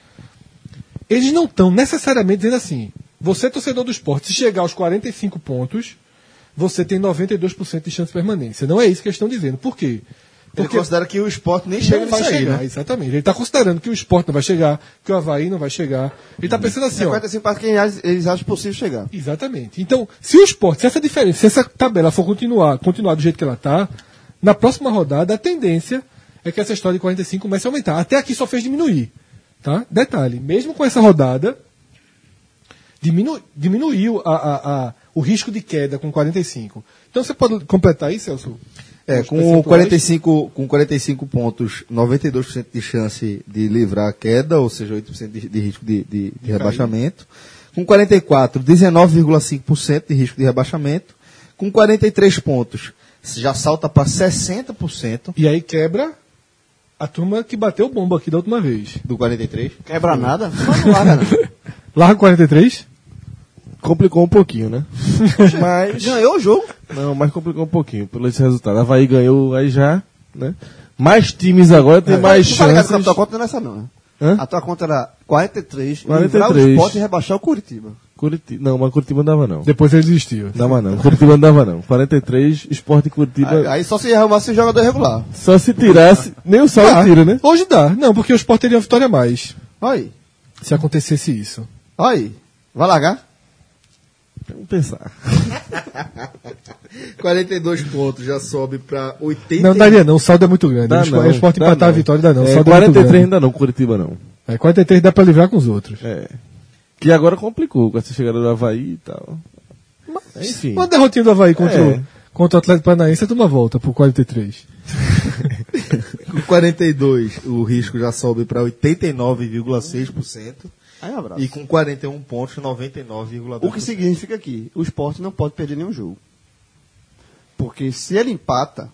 eles não estão necessariamente dizendo assim, você torcedor do esporte, se chegar aos quarenta e cinco pontos, você tem noventa e dois por cento de chance de permanência. Não é isso que eles estão dizendo. Por quê? Ele Porque considera que o esporte nem chega não vai nisso aí, chegar, né? exatamente. Ele está considerando que o esporte não vai chegar, que o Avaí não vai chegar. Ele está pensando assim, ó. cinquenta e cinco para quem eles acham possível chegar. Exatamente. Então, se o esporte, se essa diferença, se essa tabela for continuar, continuar do jeito que ela está, na próxima rodada a tendência é que essa história de quarenta e cinco comece a aumentar. Até aqui só fez diminuir. Tá? Detalhe, mesmo com essa rodada, diminu, diminuiu a, a, a, o risco de queda com quarenta e cinco. Então você pode completar aí, Celso? É, Os com percentuais? quarenta e cinco, com quarenta e cinco pontos, noventa e dois por cento de chance de livrar a queda, ou seja, oito por cento de, de risco de, de, de rebaixamento. Com quarenta e quatro, dezenove vírgula cinco por cento de risco de rebaixamento. Com quarenta e três pontos, já salta para sessenta por cento E aí quebra a turma que bateu o bomba aqui da última vez. do quarenta e três. Quebra nada? Só não larga, não. Larga quarenta e três? Complicou um pouquinho, né? Mas. Ganhou o jogo. Não, mas complicou um pouquinho pelo esse resultado. A Avaí ganhou aí já, né? Mais times agora tem mais Tu tá ligado que chances. a tua conta não é essa, não, né? Hã? A tua conta era quarenta e três, quarenta e livrar o três. Sport e rebaixar o Curitiba. Curitiba. Não, mas Curitiba não dava não. Depois ele desistiu. Dava não. Curitiba não dava não. quarenta e três, Sport e Curitiba. Aí, aí só se arrumasse o jogador regular. Só se tirasse, nem o saldo Dá. tira, né? Hoje dá. Não, porque o Sport teria uma vitória a mais. Olha aí. Se acontecesse isso. Olha aí. Vai largar? Vamos pensar. quarenta e dois pontos, já sobe para oitenta. Não daria não, o saldo é muito grande. Dá o Sport, não, o Sport dá empatar não. a vitória dá não. O É, saldo é muito quarenta e três grande. ainda não, Curitiba não. É, quarenta e três dá pra livrar com os outros. É. Que agora complicou com essa chegada do Avaí e tal. Enfim. Uma derrotinha do Avaí contra, É. o, contra o Atlético Paranaense, a turma volta pro quarenta e três. Com quarenta e dois, o risco já sobe para oitenta e nove vírgula seis por cento. Aí um abraço. E com quarenta e um pontos, noventa e nove vírgula dois O por cento. que significa que o Sport não pode perder nenhum jogo. Porque se ele empata,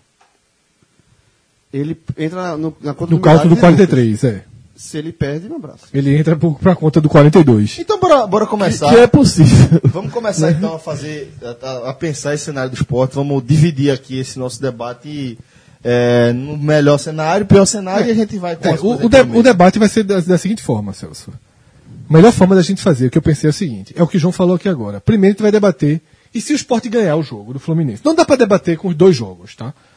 ele entra na, no, na conta No numerária cálculo do de quarenta e Lucas. três, é. Se ele perde, um abraço. Ele entra pro, pra conta do quarenta e dois. Então bora, bora começar. Que é possível. Vamos começar então a fazer, a, a pensar esse cenário do esporte. Vamos dividir aqui esse nosso debate é, no melhor cenário, pior cenário, e a gente vai com É, as o, coisas o, de- intermédias. o debate vai ser da, da seguinte forma, Celso. A melhor forma da gente fazer, o que eu pensei é o seguinte, é o que o João falou aqui agora. Primeiro a gente vai debater, e se o Sport ganhar o jogo do Fluminense? Não dá pra debater com os dois jogos, tá?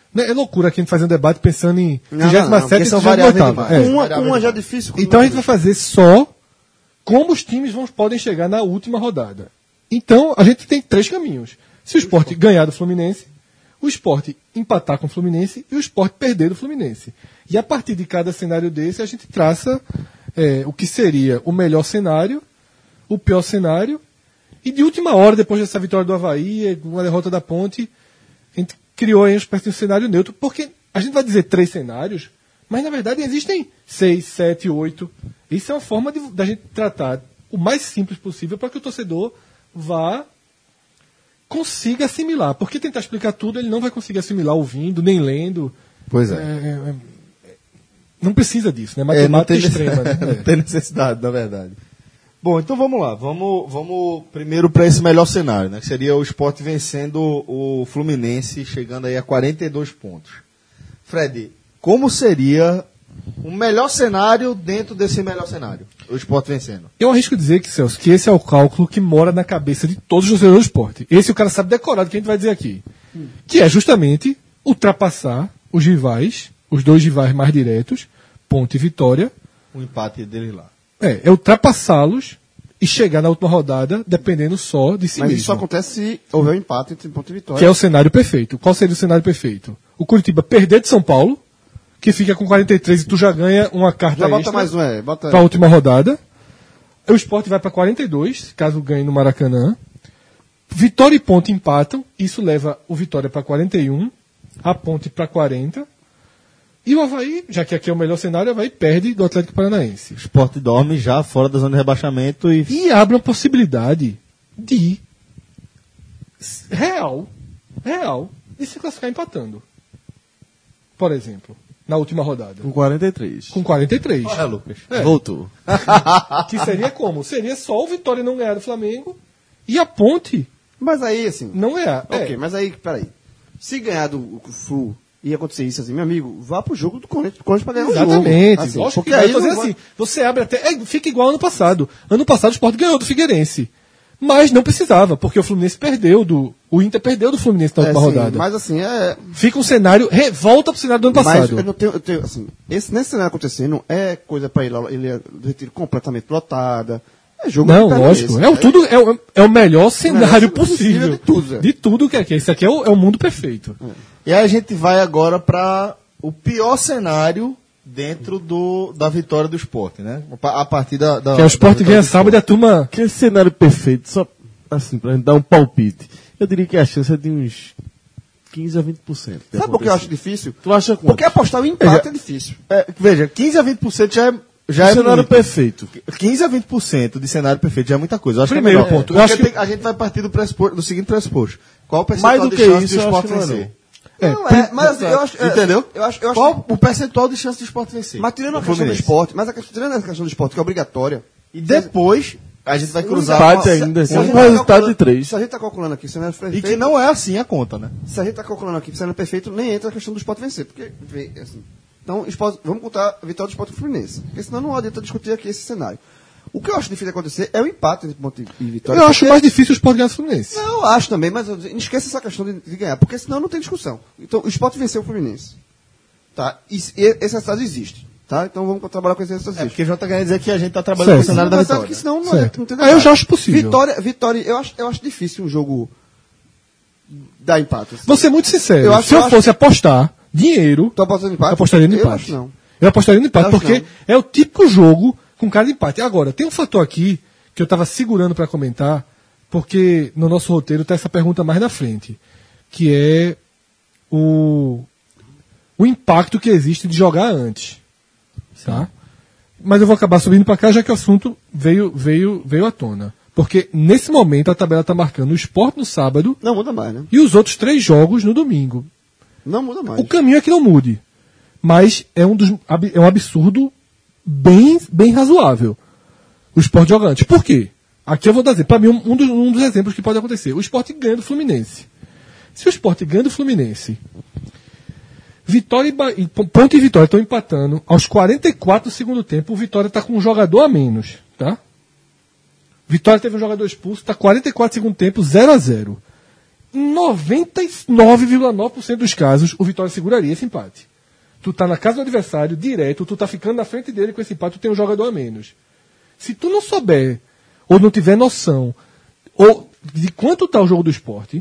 Não é loucura aqui a gente fazer um debate pensando em Não, vigésima não, não, sétima porque são e vigésima variáveis oitava. demais. É. Uma, uma já é difícil. Então a gente vai fazer só como os times vão, podem chegar na última rodada. Então a gente tem três caminhos. Se o Sport ganhar do Fluminense, o Sport empatar com o Fluminense e o Sport perder do Fluminense. E a partir de cada cenário desse a gente traça é, o que seria o melhor cenário, o pior cenário, e de última hora, depois dessa vitória do Avaí, uma derrota da Ponte, a gente criou aí uma espécie de um cenário neutro, porque a gente vai dizer três cenários, mas na verdade existem seis, sete, oito. Isso é uma forma de, da gente tratar o mais simples possível para que o torcedor vá, consiga assimilar. Porque tentar explicar tudo, ele não vai conseguir assimilar ouvindo, nem lendo. Pois é. É, é, não precisa disso, né? É, não Matemática tem, extrema, né? não tem necessidade, na verdade. Bom, então vamos lá. Vamos, vamos primeiro para esse melhor cenário, né? Que seria o Sport vencendo o Fluminense, chegando aí a quarenta e dois pontos. Fred, como seria o melhor cenário dentro desse melhor cenário? O Sport vencendo. Eu arrisco dizer que, Celso, que esse é o cálculo que mora na cabeça de todos os torcedores do esporte. Esse o cara sabe decorar do que a gente vai dizer aqui. Que é justamente ultrapassar os rivais, os dois rivais mais diretos, Ponte e Vitória. O empate dele lá. É, é ultrapassá-los e chegar na última rodada dependendo só de si Mas mesmo. isso só acontece se houver um empate entre Ponte e Vitória. Que é o cenário perfeito. Qual seria o cenário perfeito? O Curitiba perder de São Paulo, que fica com quarenta e três e tu já ganha uma carta Já bota extra mais um, é. Bota... para a última rodada. O Sport vai para quarenta e dois, caso ganhe no Maracanã. Vitória e Ponte empatam, isso leva o Vitória para quarenta e um, a Ponte para quarenta. E o Avaí, já que aqui é o melhor cenário, o Avaí perde do Atlético Paranaense. O Sport dorme já fora da zona de rebaixamento e... E abre uma possibilidade de real, real, de se classificar empatando. Por exemplo, na última rodada. Com quarenta e três. Com quarenta e três. Olha, Lucas. É. Voltou. Que seria como? Seria só o Vitória não ganhar do Flamengo e a Ponte Mas aí, assim... não ganhar. Ok, É. mas aí, peraí. Se ganhar do o Flu, ia acontecer isso assim, meu amigo, vá pro jogo do Corinthians, Corinthians pra ganhar o jogo. Exatamente. Assim, Lógico porque que vai aí fazer não vai- assim. Você abre até. É, fica igual ano passado. Ano passado o Sport ganhou do Figueirense. Mas não precisava, porque o Fluminense perdeu do. O Inter perdeu do Fluminense na É, última sim, rodada. mas assim, é... Fica um cenário. Re, volta pro cenário do ano Mas passado. eu não tenho, eu tenho assim, esse, nesse cenário acontecendo, é coisa pra ele, ele é do retiro completamente lotada. É jogo Não, de lógico. permanência. É o, tudo, é, o, é o melhor cenário possível possível. de tudo, é. De tudo que é aqui. Isso aqui é o, é o mundo perfeito. E aí a gente vai agora para o pior cenário dentro do, da vitória do Sport, né? A partir da... da Que é o Sport da vitória ganha do sábado e a turma. Que esse cenário perfeito, só assim, pra gente dar um palpite, eu diria que a chance é de uns quinze a vinte por cento. de Sabe por que eu acho acontecer. difícil? Tu acha quanto? Porque apostar o empate é difícil. É, veja, quinze a vinte por cento já é, já é cenário muito. perfeito. quinze a vinte por cento de cenário perfeito já é muita coisa. Eu acho Primeiro que é melhor. ponto, eu Porque acho que- tem- a gente vai partir do, pressuposto, do seguinte pressuposto. Qual o percentual Mais do de que chance isso, do eu Sport acho que não é vencer? É, Não, é, mas assim, eu acho... é, Entendeu? Eu acho, eu acho Qual o percentual de chance do Sport vencer? Mas tirando a O questão do Fluminense. esporte, mas a questão, tirando a questão do esporte, que é obrigatória. E depois a gente vai cruzar empate uma- ainda, se a um gente tá resultado calculando- de três. Se a gente tá calculando aqui, se não é E perfeito, que não é assim a conta, né? se a gente tá calculando aqui, se não é perfeito, nem entra a questão do esporte vencer. Porque, vê, assim, então, esporte, vamos contar a vitória do esporte do Fluminense. Porque senão não adianta discutir aqui esse cenário. O que eu acho difícil de acontecer é o empate entre Ponte e Vitória. Eu acho porque- mais difícil o Sport ganhar do Fluminense. Não, eu acho também, mas eu, não esqueça essa questão de, de ganhar, porque senão não tem discussão. Então, o esporte venceu o Fluminense. Tá? E, e esse resultado existe. Tá? Então vamos trabalhar com esse resultado. É existe. porque o J tá querendo dizer que a gente tá trabalhando Certo. com o cenário da Mas sabe vitória. que senão não, Certo. não tem Ah, eu debate. já acho possível. Vitória, Vitória, eu acho, eu acho difícil um jogo dar empate. Assim. Vou ser muito sincero. Eu acho- Se eu, eu acho- fosse apostar dinheiro, Tô apostando empate? eu apostaria no Eu empate. acho não. Eu apostaria no empate, Eu acho porque não. é o típico jogo com cara de empate. Agora, tem um fator aqui que eu estava segurando para comentar, porque no nosso roteiro está essa pergunta mais na frente, que é o, o impacto que existe de jogar antes. Tá? Mas eu vou acabar subindo para cá, já que o assunto veio, veio, veio à tona. Porque nesse momento a tabela está marcando o Sport no sábado Não muda mais, né? e os outros três jogos no domingo. Não muda mais. O caminho é que não mude. Mas é um, dos, ab- é um absurdo bem, bem razoável. O Sport joga antes. Por quê? Aqui eu vou dizer, para mim, um, um, dos, um dos exemplos que pode acontecer. O Sport ganha do Fluminense. Se o Sport ganha do Fluminense, Vitória e, Ba- e Ponte e Vitória estão empatando. Aos quarenta e quatro do segundo tempo, o Vitória está com um jogador a menos. Tá? Vitória teve um jogador expulso, está quarenta e quatro do segundo tempo, zero a zero. Em noventa e nove vírgula nove por cento dos casos, o Vitória seguraria esse empate. Tu tá na casa do adversário, direto, tu tá ficando na frente dele com esse empate, tu tem um jogador a menos. Se tu não souber, ou não tiver noção, ou de quanto tá o jogo do Sport,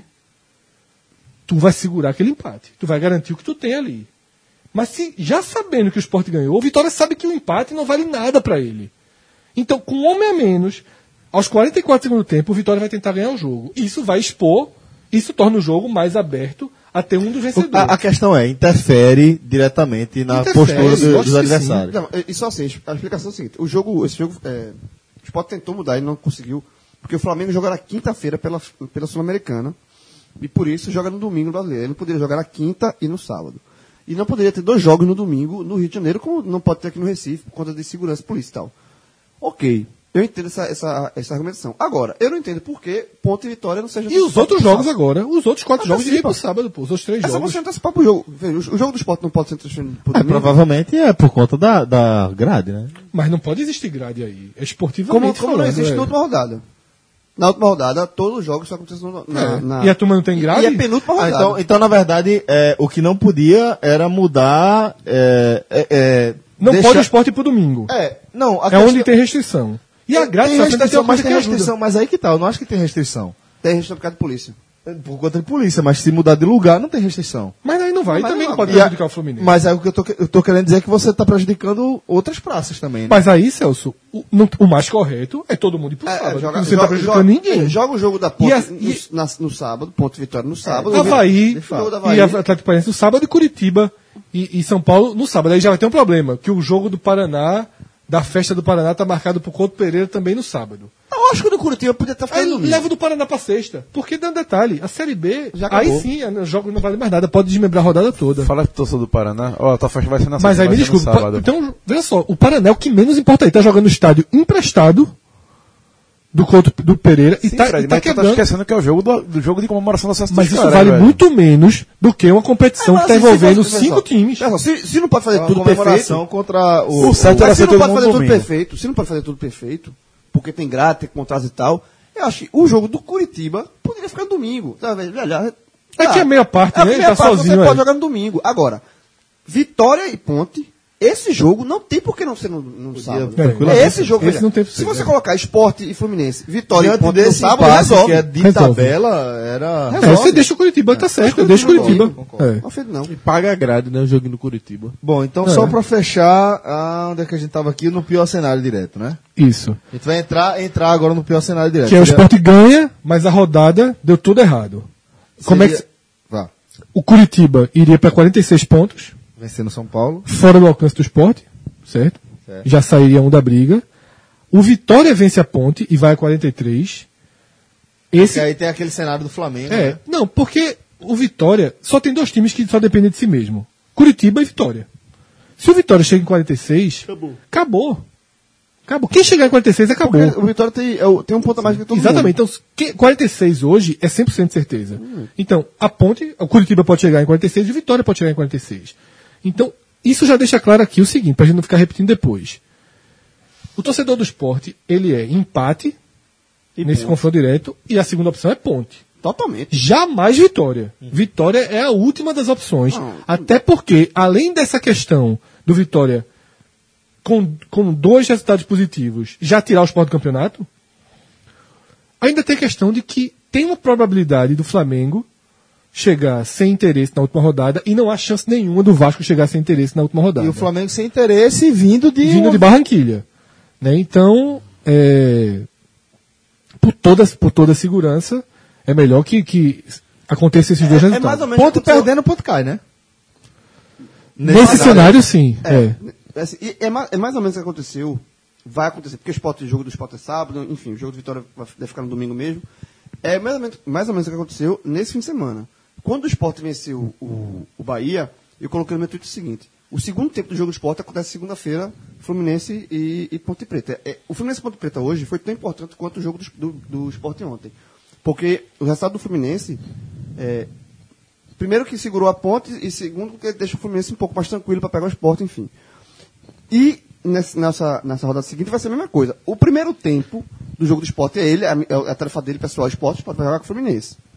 tu vai segurar aquele empate. Tu vai garantir o que tu tem ali. Mas se já sabendo que o Sport ganhou, o Vitória sabe que o empate não vale nada para ele. Então, com um homem a menos, aos quarenta e quatro segundos do tempo, o Vitória vai tentar ganhar o jogo. Isso vai expor, isso torna o jogo mais aberto a ter um dos vencedores. A, a questão é, interfere diretamente na Interfere, postura do- lógico dos que adversários. Não, isso assim, a explicação é a seguinte: o jogo, esse jogo, é, o Sport tentou mudar e não conseguiu, porque o Flamengo joga na quinta-feira pela, pela Sul-Americana, e por isso joga no domingo no brasileiro. Ele não poderia jogar na quinta e no sábado. E não poderia ter dois jogos no domingo no Rio de Janeiro, como não pode ter aqui no Recife, por conta de segurança e polícia e tal. Ok, eu entendo essa, essa, essa argumentação. Agora, eu não entendo por que Ponte e Vitória não sejam E os outros jogos agora, os outros quatro Mas jogos assim, iriam pô, pro sábado, pô, os outros três É só jogos. você antecipar pro jogo. Veja, o jogo do Sport não pode ser transferido pro É, domingo. provavelmente é por conta da, da grade, né? Mas não pode existir grade aí. É esportivamente Como, como não falando, existe é. na última rodada. Na última rodada, todos os jogos só acontecem no- na, É. na- E a turma não tem grade? E é penúltima Ah, rodada. então, então, na verdade, é, o que não podia era mudar. É, é, é, Não deixar- pode o esporte ir pro domingo. É, não, a É questão- onde tem restrição. E a grade tem só sempre tem restrição, uma mas coisa tem que ajuda. restrição, mas aí que tá, eu não acho que tem restrição. Tem restrição por causa de polícia. Por conta de polícia, mas se mudar de lugar, não tem restrição. Mas aí não vai, Mas também não, não pode E a- prejudicar o Fluminense. Mas é o que eu tô, eu tô querendo dizer é que você tá prejudicando outras praças também, né? Mas aí, Celso, o, não- o mais correto é todo mundo ir pro É, sábado. é, joga, porque você não joga, tá prejudicando joga, ninguém. é, joga o jogo da Ponte E a- no, e- na- no sábado, Ponte Vitória no sábado. Havaí, O jogo da Havaí. e Atlético Paranaense no sábado e Curitiba e, e São Paulo no sábado. Aí já vai ter um problema, que o jogo do Paraná, da festa do Paraná, tá marcado pro Couto Pereira também no sábado. Eu acho que no Curitiba podia estar Aí ficando domingo. leva o do Paraná pra sexta. Porque dá um detalhe, a Série B, Já aí acabou. sim, o jogo não vale mais nada, pode desmembrar a rodada toda. Fala pro torcedor do Paraná. Ó, a tua festa vai ser na Mas sexta, aí me vai ser no desculpa. pa- sábado. Então, veja só, o Paraná é o que menos importa aí. Tá jogando no estádio emprestado do Couto do Pereira e Sim, tá, Fred, e tá mas tu tá quebrando. esquecendo que é o jogo do, do jogo de comemoração da Sexta Mas isso Cara, vale velho. muito menos do que uma competição É, que tá mas assim, envolvendo se fosse- cinco olha só, times. olha só, Se, se não pode fazer Uma tudo comemoração perfeito, contra o. O certo era mas se ser não todo pode mundo fazer tudo domingo. perfeito, se não pode fazer tudo perfeito, porque tem grade, tem contratos e tal, eu acho que o jogo do Curitiba poderia ficar no domingo. Tá, velho? Já, já, É que é meia parte, é a né? Ele primeira tá parte, sozinho Você aí. pode jogar no domingo. Agora, Vitória e Ponte, esse jogo não tem por que não ser no, no sábado. tranquilamente. É esse jogo, Esse veja, não tem se possível. você colocar Sport e Fluminense, Vitória e Diante Ponte no desse sábado, empate, resolve. que é de Resolve. tabela, era. É, você deixa o Curitiba, tá certo, eu deixo o Curitiba. É. Não fez não. E paga a grade, né? O joguinho do Curitiba. Bom, então É. só pra fechar, ah, onde é que a gente tava aqui? No pior cenário direto, né? Isso. A gente vai entrar, entrar agora no pior cenário direto. Que é o Seria- Sport ganha, mas a rodada deu tudo errado. Como é que seria- Vá. o Curitiba iria para quarenta e seis pontos, Vencendo São Paulo. fora do alcance do Sport, certo? Certo. Já sairia um da briga. O Vitória vence a Ponte e vai a quarenta e três. Porque Esse aí tem aquele cenário do Flamengo. é, né? não, porque o Vitória só tem dois times que só dependem de si mesmo. Curitiba e Vitória. Se o Vitória chega em quarenta e seis, acabou. Acabou. Acabou. Quem chegar em quarenta e seis acabou. Porque o Vitória tem, é o- tem um ponto a mais que todo Exatamente. mundo. Então, que- quarenta e seis hoje é cem por cento de certeza. Então, a Ponte, o Curitiba pode chegar em quarenta e seis e o Vitória pode chegar em quarenta e seis. Então, isso já deixa claro aqui o seguinte, pra gente não ficar repetindo depois. O torcedor do esporte, ele é empate nesse confronto direto e a segunda opção é Ponte. Totalmente. Jamais Vitória. Vitória é a última das opções. Não. Até porque, além dessa questão do Vitória com, com dois resultados positivos já tirar o Sport do campeonato, ainda tem a questão de que tem uma probabilidade do Flamengo chegar sem interesse na última rodada e não há chance nenhuma do Vasco chegar sem interesse na última rodada. E o Flamengo sem interesse vindo de. Vindo uma- de Barranquilha. Né? Então, é, por, toda, por toda a segurança, é melhor que, que aconteça esses dois É resultados. mais ou menos. Ponto aconteceu- perdendo, ponto cai, né? Nesse cenário, sim. É. É, assim, e é, ma- é mais ou menos o que aconteceu. Vai acontecer, porque o, Sport, o jogo do Sport é sábado, enfim, o jogo do Vitória vai- deve ficar no domingo mesmo. É mais ou menos, mais ou menos o que aconteceu nesse fim de semana. Quando o Sport venceu o, o Bahia, eu coloquei no meu tweet o seguinte: o segundo tempo do jogo do Sport acontece segunda-feira, Fluminense e, e Ponte Preta. É, o Fluminense e Ponte Preta hoje foi tão importante quanto o jogo do, do, do Sport ontem. Porque o resultado do Fluminense, é, primeiro que segurou a Ponte e segundo que deixa o Fluminense um pouco mais tranquilo para pegar o Sport, enfim. E nessa, nessa, nessa rodada seguinte vai ser a mesma coisa. O primeiro tempo do jogo do Sport é ele, é a, é a tarefa dele, pessoal, o Sport, o Sport vai jogar com o Fluminense.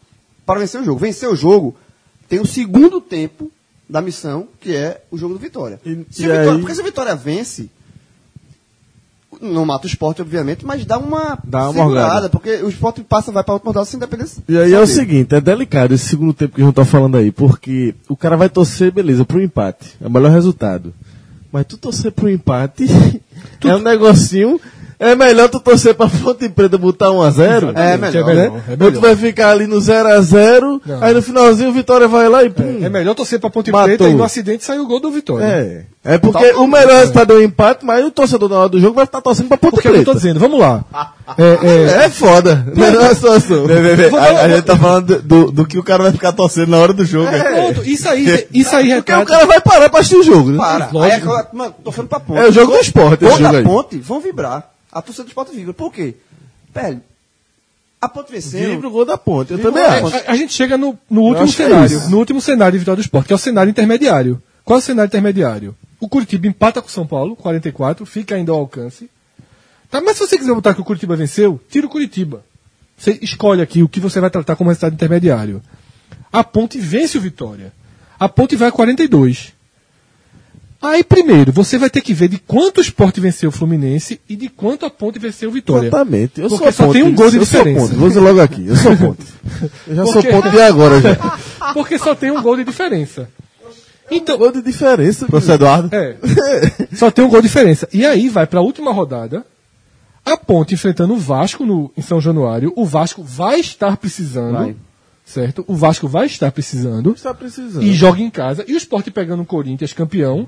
para vencer o jogo. Vencer o jogo tem o segundo tempo da missão, que é o jogo do Vitória. E- se e a Vitória aí- porque se a Vitória vence, não mata o Sport, obviamente, mas dá uma Dá uma segurada, morgada. porque o Sport passa, vai para outra rodada sem dependência. E aí é o seguinte, é delicado esse segundo tempo que a gente tá falando aí, porque o cara vai torcer, beleza, pro empate, é o melhor resultado. Mas tu torcer pro empate é um negocinho, é melhor tu torcer pra Ponte Preta botar um a zero. É melhor. É né? melhor, é Ou melhor. tu vai ficar ali no zero a zero, Não. aí no finalzinho o Vitória vai lá e pum. É melhor torcer pra Ponte Matou. Preta e no acidente saiu o gol do Vitória. É, é porque o melhor resultado é o empate, mas o torcedor na hora do jogo vai estar torcendo pra Ponte Porque é o que eu tô Preta. dizendo, vamos lá. É, é, É foda, melhor situação. Vou dar uma- A gente tá falando do, do que o cara vai ficar torcendo na hora do jogo. pronto, isso aí, isso aí Porque o retrata. cara vai parar pra assistir o jogo, né? Para. Aí, Lógico. agora, mano, tô falando pra Ponte. É o jogo do esporte, esse Toda jogo aí. Ponte vão vibrar. A torcida do Sport vibra. Por quê? Velho, a Ponte venceu. Vibra o gol da Ponte, eu Vibra também o gol acho. da Ponte. A, a gente chega no, no último acho que é cenário, isso. no último cenário de vitória do Sport, que é o cenário intermediário. Qual é o cenário intermediário? O Curitiba empata com o São Paulo, quarenta e quatro, fica ainda ao alcance. Tá, mas se você quiser botar que o Curitiba venceu, tira o Curitiba. Você escolhe aqui o que você vai tratar como resultado intermediário. A Ponte vence o Vitória. A Ponte vai a quarenta e dois. Aí, primeiro, você vai ter que ver de quanto o Sport venceu o Fluminense e de quanto a Ponte venceu o Vitória. Exatamente. Eu Porque sou só ponte, tem um gol de eu sou diferença. ponte, vou dizer logo aqui, eu sou ponte. Eu já Porque- sou ponte de agora já. Porque só tem um gol de diferença. Então, Gol de diferença. Professor Eduardo. é. Só tem um gol de diferença. E aí vai para a última rodada. A Ponte enfrentando o Vasco no, em São Januário. O Vasco vai estar precisando. Vai. Certo? O Vasco vai estar precisando. Está precisando. E joga em casa. E o Sport pegando o Corinthians campeão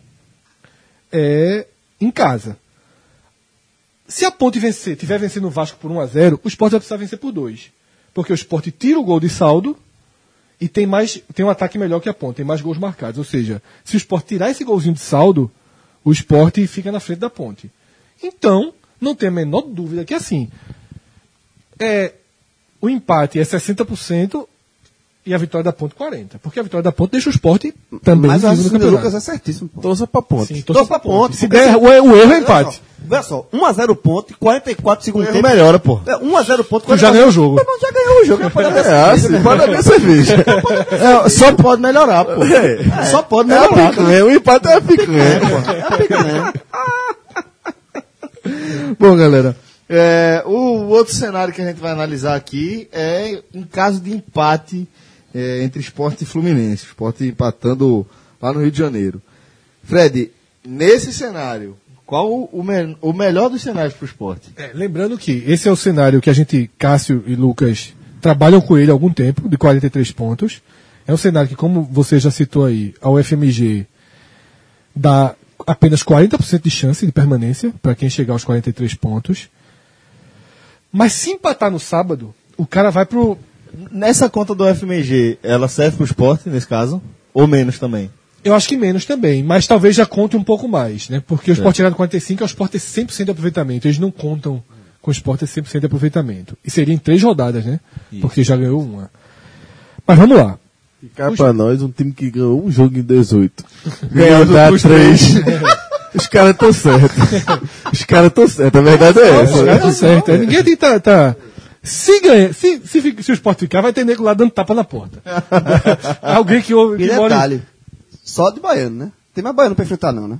é, em casa. Se a Ponte vencer, tiver vencendo o Vasco por um a zero, o Sport vai precisar vencer por dois. Porque o Sport tira o gol de saldo e tem mais tem um ataque melhor que a Ponte, tem mais gols marcados. Ou seja, se o Sport tirar esse golzinho de saldo, o Sport fica na frente da Ponte. Então, não tem a menor dúvida que assim, é, o empate é sessenta por cento e a vitória da Ponte quarenta por cento. Porque a vitória da Ponte deixa o Sport também Mas vivo o no raciocínio do campeonato. Lucas é certíssimo. Pô. Torça pra ponte. Sim, Torça torça pra pra Ponte. Ponte, Se porque der, se- o, o erro é Olha empate. só, Olha só, um a zero ponto, quarenta e quatro segundo tempo. melhora, pô. É, um a zero ponto, Tu já ganhou o jogo. Mas já ganhou o jogo. Pode É, assim, pode haver cerveja. É, só pode melhorar, pô. Só pode É a melhorar. picanha, o empate é a picanha. Bom, galera, é, o outro cenário que a gente vai analisar aqui é em caso de empate é, entre Sport e Fluminense. Sport empatando lá no Rio de Janeiro. Fred, nesse cenário, qual o, o, me- o melhor dos cenários para o Sport? É, lembrando que esse é o cenário que a gente, Cássio e Lucas, trabalham com ele há algum tempo, de quarenta e três pontos. É um cenário que, como você já citou aí, a U F M G dá apenas quarenta por cento de chance de permanência para quem chegar aos quarenta e três pontos. Mas se empatar no sábado, o cara vai pro. Nessa conta do F M G, ela serve para o Sport, nesse caso? Ou menos também? Eu acho que menos também, mas talvez já conte um pouco mais, né? Porque o Sport chegar no quarenta e cinco é o Sport ter cem por cento de aproveitamento. Eles não contam com o Sport ter cem por cento de aproveitamento. E seria em três rodadas, né? Porque já ganhou uma. Mas vamos lá. E cá pra nós, um time que ganhou um jogo em dezoito. Ganhou Ganhou os três. Os caras estão certos. Os caras estão certos. A verdade é Não, essa. os caras estão certos. É, ninguém tem tá, tá. Se ganha, se, se, fica- se o Sport ficar, vai ter nego lá dando tapa na porta. Alguém que ouve. E Que mora em- detalhe, só de baiano, né? Tem mais baiano pra enfrentar não, né?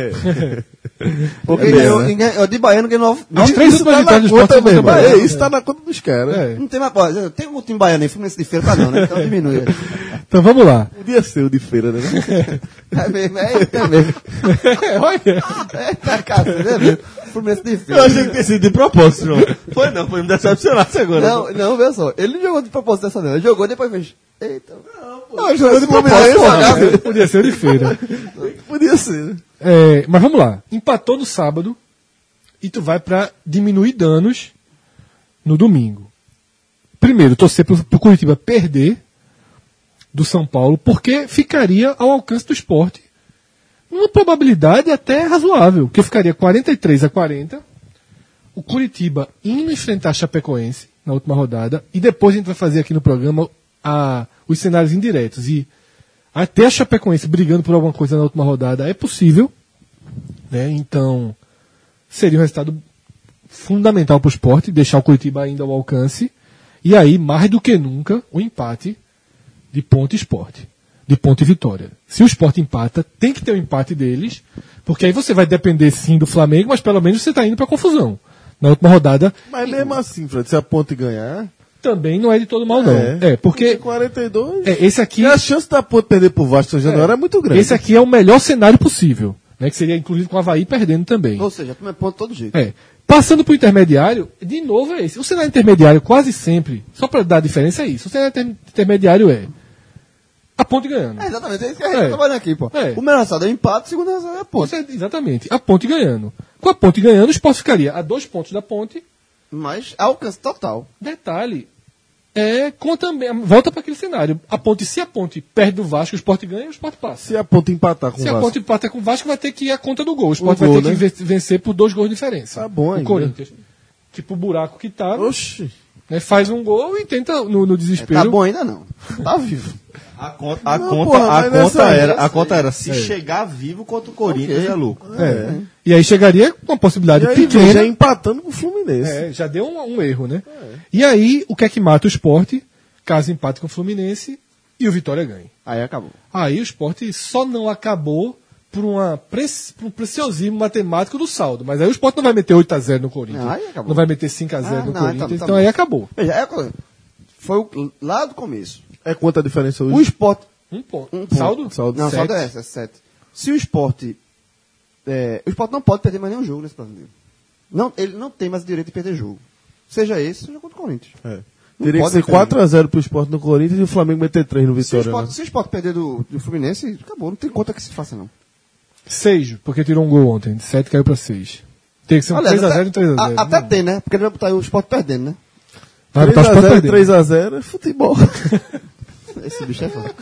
Porque É ganhou- mesmo, né? ninguém- ó, de baiano ganhou nove... As três Isso últimas tá na vitórias do conta Sport mesmo. são contra o É, Bahia. isso tá na conta dos caras. É. Não tem mais... ó, tem algum time baiano aí, Fluminense de feira tá não, né? Então diminui. Então vamos lá. Podia ser o de feira, né? É mesmo, é, é mesmo. Olha. É, tá cacete, é mesmo. Fluminense de Eu feira. achei que tinha sido de propósito, João. Foi não, foi me decepcionar agora. Não, não, veja só. Ele não jogou de propósito dessa não. Ele jogou e depois fez... Eita. Não, jogou de Fluminense, propósito. pô. Podia ser de feira. Podia ser, né? É, mas vamos lá. Empatou no sábado e tu vai pra diminuir danos no domingo. Primeiro, torcer pro, pro Curitiba perder do São Paulo, porque ficaria ao alcance do Sport. Uma probabilidade até razoável, que ficaria quarenta e três a quarenta. O Curitiba indo enfrentar a Chapecoense na última rodada, e depois a gente vai fazer aqui no programa a, os cenários indiretos. E até a Chapecoense brigando por alguma coisa na última rodada é possível, né? Então seria um resultado fundamental para o Sport, deixar o Curitiba ainda ao alcance. E aí, mais do que nunca, o empate de Ponte e Sport. De Ponte e Vitória. Se o Sport empata, tem que ter o empate deles, porque aí você vai depender sim do Flamengo, mas pelo menos você está indo para confusão. Na última rodada, Mas mesmo assim, Fred, se a Ponte ganhar... também não é de todo mal, não. É, É, porque quarenta e dois... é, esse aqui, E a chance da Ponte perder pro Vasco São Januário é, muito grande. esse aqui é o melhor cenário possível. Né, que seria inclusive com o Avaí perdendo também. Ou seja, tu é ponto de todo jeito. É. Passando para o intermediário, de novo é esse. O cenário intermediário quase sempre, só para dar a diferença é isso. O cenário inter- intermediário é a Ponte ganhando. É, exatamente, é isso que a gente É. tá trabalhando aqui, pô. É. O melhor resultado é o empate, o segundo resultado é a ponte. Isso é- exatamente. A Ponte ganhando. Com a Ponte ganhando, o Sport ficaria a dois pontos da Ponte. Mas alcance total. Detalhe, é com também, volta para aquele cenário. A Ponte, se a Ponte perde do Vasco, o Sport ganha, o Sport passa. Se a Ponte empatar com Se o a Vasco... Ponte empata com o Vasco, vai ter que ir a conta do gol. O Sport O vai gol, ter né? que ven- vencer por dois gols de diferença. Tá bom o ainda. Corinthians. Tipo o buraco que tá, Oxi. né, faz um gol e tenta, no, no desespero. Tá bom ainda não. Tá vivo. A conta, a Não, conta, porra, a mas conta nessa- era, a nessa- conta era se É. chegar vivo contra o Corinthians Ok. é lucro. É. E aí chegaria com uma possibilidade E aí, pequena. já empatando com o Fluminense. É, já deu um, um erro, né? E aí, o que é que mata o Sport? Caso empate com o Fluminense e o Vitória ganhe. Aí acabou. Aí o Sport só não acabou por, uma pre- por um preciosismo matemático do saldo. Mas aí o Sport não vai meter oito a zero no Corinthians. Não, aí acabou. Não vai meter cinco a zero Ah, no não, Corinthians. então tá Então bom. aí acabou. Veja, é, foi o, lá do começo. É quanto a diferença hoje? O esporte. Um ponto. Um ponto. Saldo? Saldo Não, Sete. saldo é essa, é sete. Se o esporte. É, o esporte não pode perder mais nenhum jogo nesse brasileiro. Não, ele não tem mais o direito de perder jogo. Seja esse, seja contra o Corinthians. É. Não Teria que pode ser perder. quatro a zero pro Sport no Corinthians e o Flamengo meter três no Se o Vitória. esporte, né? se o esporte perder do, do Fluminense, acabou. Não tem conta que se faça, não. Seis, porque tirou um gol ontem. De sete caiu pra seis. Tem que ser um Aliás, três a zero e um três a a- zero. Até tem, né? Porque ele vai botar o esporte perdendo, né? Vai botar o três a Sport zero e perdendo. três a zero é futebol. Esse bicho é foda.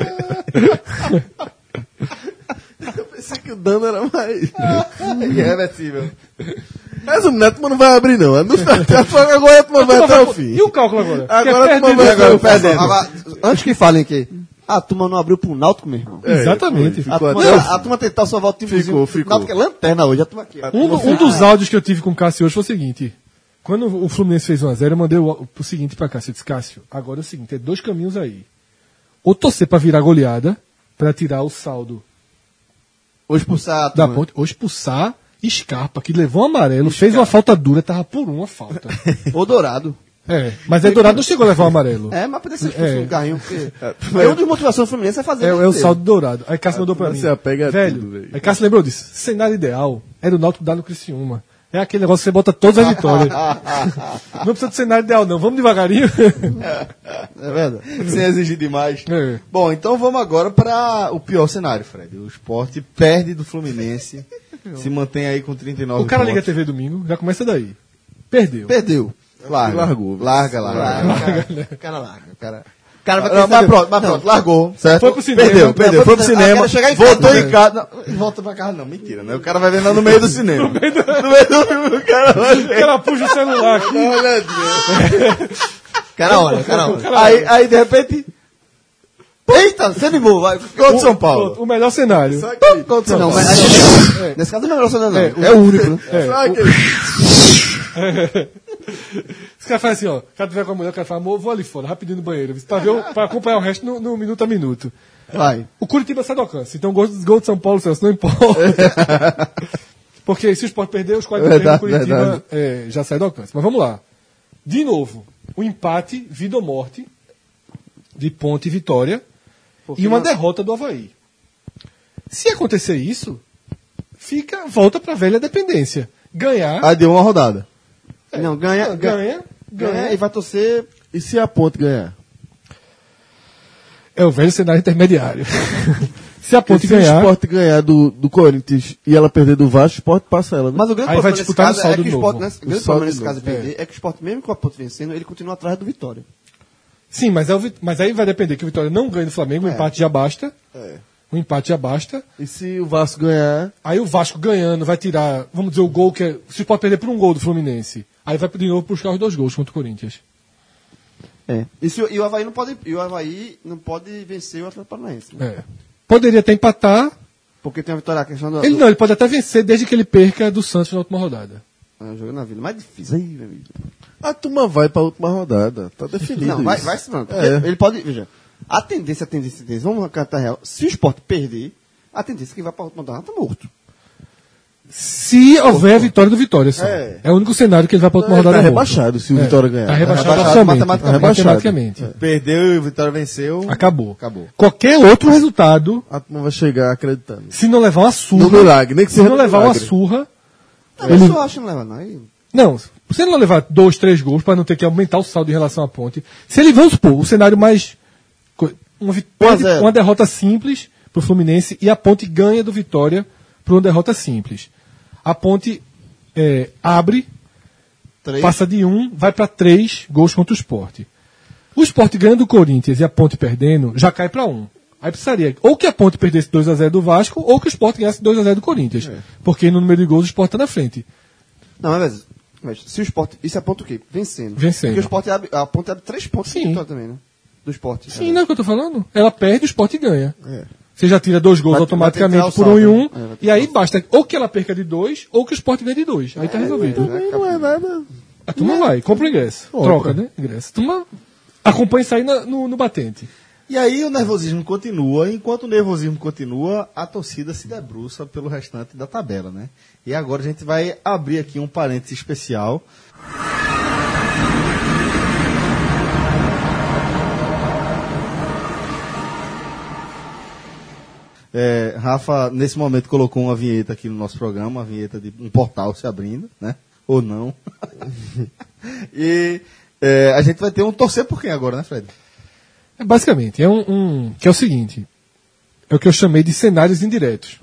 Eu pensei que o dano era mais. Irreversível. Mas o Neto não vai abrir, não. É no- Agora a turma vai até o fim. E o cálculo agora? Agora Que é a turma perdido. vai até o perdendo. fim. Agora, antes que falem que a turma não abriu pro Náutico, meu irmão. É, Exatamente. foi, A ficou turma, até o a, a turma tentar salvar o time Ficou, ficou. Náutico é lanterna hoje, a turma aqui. ó. Um, um dos áudios que eu tive com o Cássio hoje foi o seguinte. Quando o Fluminense fez um a zero, eu mandei o, o seguinte pra Cássio. Eu disse, Cássio, agora é o seguinte, tem dois caminhos aí. Ou torcer pra virar goleada, pra tirar o saldo Ou expulsar a da turma. ponte, ou expulsar Scarpa, que levou um amarelo, fez uma falta dura, tava por uma falta. Ou Dourado. É, mas aí Dourado não chegou a levar um amarelo. É, mas poderia ser expulso É. no carrinho, porque... É uma das motivações do Fluminense é fazer... É, é o dele. saldo dourado. Aí Cássio mandou pra mim. Você apega a velho, tudo, velho. aí Cássio lembrou disso. Cenário ideal era o Náutico dar no Criciúma. É aquele negócio que você bota todas as vitórias. Não precisa de cenário ideal, não. Vamos devagarinho. É verdade. Sem exigir demais. É. Bom, então vamos agora para o pior cenário, Fred. O Sport perde do Fluminense, se mantém aí com trinta e nove O cara liga a pontos. T V domingo, já começa daí. Perdeu. Perdeu. Larga. Largou. Larga, larga. Larga, o cara larga. O cara, o cara vai Não, querer mas saber- pronto, mas pronto, largou, certo? Foi pro cinema. Perdeu, Não, perdeu, foi pro Ah, cinema, quero chegar em casa, voltou né? em casa. Não, volta pra casa não, mentira, né? O cara vai ver lá no meio do cinema. no meio do filme, o cara vai O ver. cara puxa o celular aqui. O cara olha, o cara olha. Aí, aí, de repente, Eita, você animou, vai. gol de São Paulo. Pronto, o melhor cenário. Não, não, mas É. nesse caso não é melhor não. É, É, o único, né? É, Só aquele- Os caras fazem assim, ó. O cara tiver com a mulher, o cara fala, amor, vou ali fora, rapidinho no banheiro. Pra, ver, o- pra acompanhar o resto no, no minuto a minuto. Vai. O Curitiba sai do alcance. Então, gol, gol de São Paulo, Celso, não importa. Porque se o Sport perder, os quarenta e três do Verdade, Curitiba verdade. é, já sai do alcance. Mas vamos lá. De novo, o empate, vida ou morte, de Ponte e Vitória, e uma não- derrota do Avaí. Se acontecer isso, fica, volta pra velha dependência. Ganhar, Aí deu uma rodada. Não, ganha, ganha, ganha, ganha, ganha e vai torcer. E se a Ponte ganhar? É o velho cenário intermediário. Se a Porque Ponte se o ganhar, Sport ganhar do, do Corinthians e ela perder do Vasco, o Sport passa ela. Né? Mas o grande Aí vai problema nesse disputar no caso é saldo que o de Sport, novo. nesse, o O grande saldo problema de nesse caso de novo, perder é. que o Sport, mesmo com a Ponte vencendo, ele continua atrás do Vitória. sim, mas, é o Vi- mas aí vai depender que o Vitória não ganhe do Flamengo, o É. empate já basta. É. O empate já basta. E se o Vasco ganhar, Aí o Vasco ganhando vai tirar, vamos dizer, o gol que é. Se pode perder por um gol do Fluminense. Aí vai de novo buscar os dois gols contra o Corinthians. É. E, se, o- e o Avaí não pode. E o Avaí não pode vencer o Atlético Paranaense. Né? É. Poderia até empatar. Porque tem a vitória, a questão do. Ele do- não, ele pode até vencer desde que ele perca do Santos na última rodada. Ah, jogando na vida. Mais difícil aí, meu amigo. A turma vai pra última rodada. Tá definido Não, vai, isso. vai se mano. É. Ele pode. Veja, a tendência, a tendência, a tendência. Vamos cantar real. Se o Sport perder, a tendência é que vai pra última rodada tá morto. Se houver a vitória do Vitória, só. É. É o único cenário que ele vai para a última Ele rodada. tá morto. rebaixado se o É. Vitória ganhar. Tá rebaixado, Rebaixado oficialmente. matematicamente. matematicamente. Perdeu e o Vitória venceu. Acabou. Acabou. Qualquer outro resultado, A turma vai chegar acreditando. se não levar uma surra. No milagre, nem que se seja não no levar uma milagre. surra. Não, Ele- eu só acho que não leva, não. Aí- Não, se ele não levar dois, três gols para não ter que aumentar o saldo em relação à Ponte. Se ele, vamos supor, o cenário mais. co- Uma, vi- um a perde zero. uma derrota simples pro Fluminense e a Ponte ganha do Vitória por uma derrota simples. A Ponte é, abre, Três. passa de um, vai para três gols contra o Sport. O Sport ganhando do Corinthians e a Ponte perdendo, já cai para um. Aí precisaria ou que a Ponte perdesse dois a zero do Vasco ou que o Sport ganhasse dois a zero do Corinthians. Porque no número de gols o Sport está na frente. Não, mas, mas se o Sport. Isso aponta o quê? Vencendo. Vencendo. Porque o Sport abre, a ponta abre três pontos de Sim. vitória também, né? Do Sport. Sim, não é o que eu tô falando. Ela perde, o Sport ganha. É. Você já tira dois gols Vai- automaticamente vai ter que por um e tirar o um. saldo, né? É, vai ter E aí basta ou que ela perca de dois ou que o Sport ganhe de dois. Aí tá resolvido. Também não é nada. A turma vai, compra o ingresso. Compra. Troca, né? Ingresso. A turma acompanha isso aí na- no, no batente. E aí o nervosismo continua, e enquanto o nervosismo continua, a torcida se debruça pelo restante da tabela, né? E agora a gente vai abrir aqui um parênteses especial. É, Rafa, nesse momento, colocou uma vinheta aqui no nosso programa, uma vinheta de um portal se abrindo, né? Ou não. E é, a gente vai ter um torcer por quem agora, né, Fred? É, basicamente, é um, um- que é o seguinte. É o que eu chamei de cenários indiretos.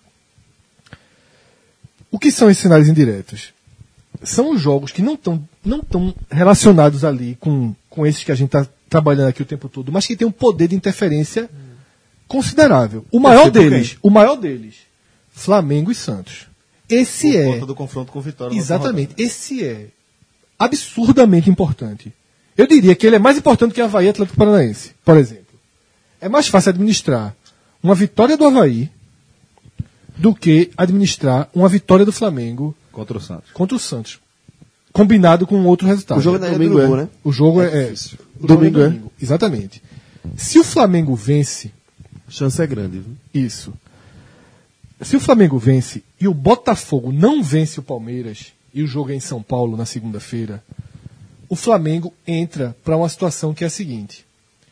O que são esses cenários indiretos? São os jogos que não estão não tão relacionados ali com, com esses que a gente está trabalhando aqui o tempo todo, mas que tem um poder de interferência considerável. O maior sei por deles, quem. o maior deles, Flamengo e Santos. Esse Por é conta do confronto com o Vitória. na exatamente, outra esse é absurdamente importante. Eu diria que ele é mais importante que Avaí e Atlético Paranaense, por exemplo. É mais fácil administrar uma vitória do Avaí do que administrar uma vitória do Flamengo rodada. Contra o Santos. contra o Santos, combinado com outro resultado. O jogo na Ilha do Domingo Urubu, é. né? O jogo é, é- o Domingo jogo é. Exatamente. Se o Flamengo vence, A chance é grande, viu? isso. Se o Flamengo vence e o Botafogo não vence o Palmeiras, e o jogo é em São Paulo na segunda-feira, o Flamengo entra para uma situação que é a seguinte.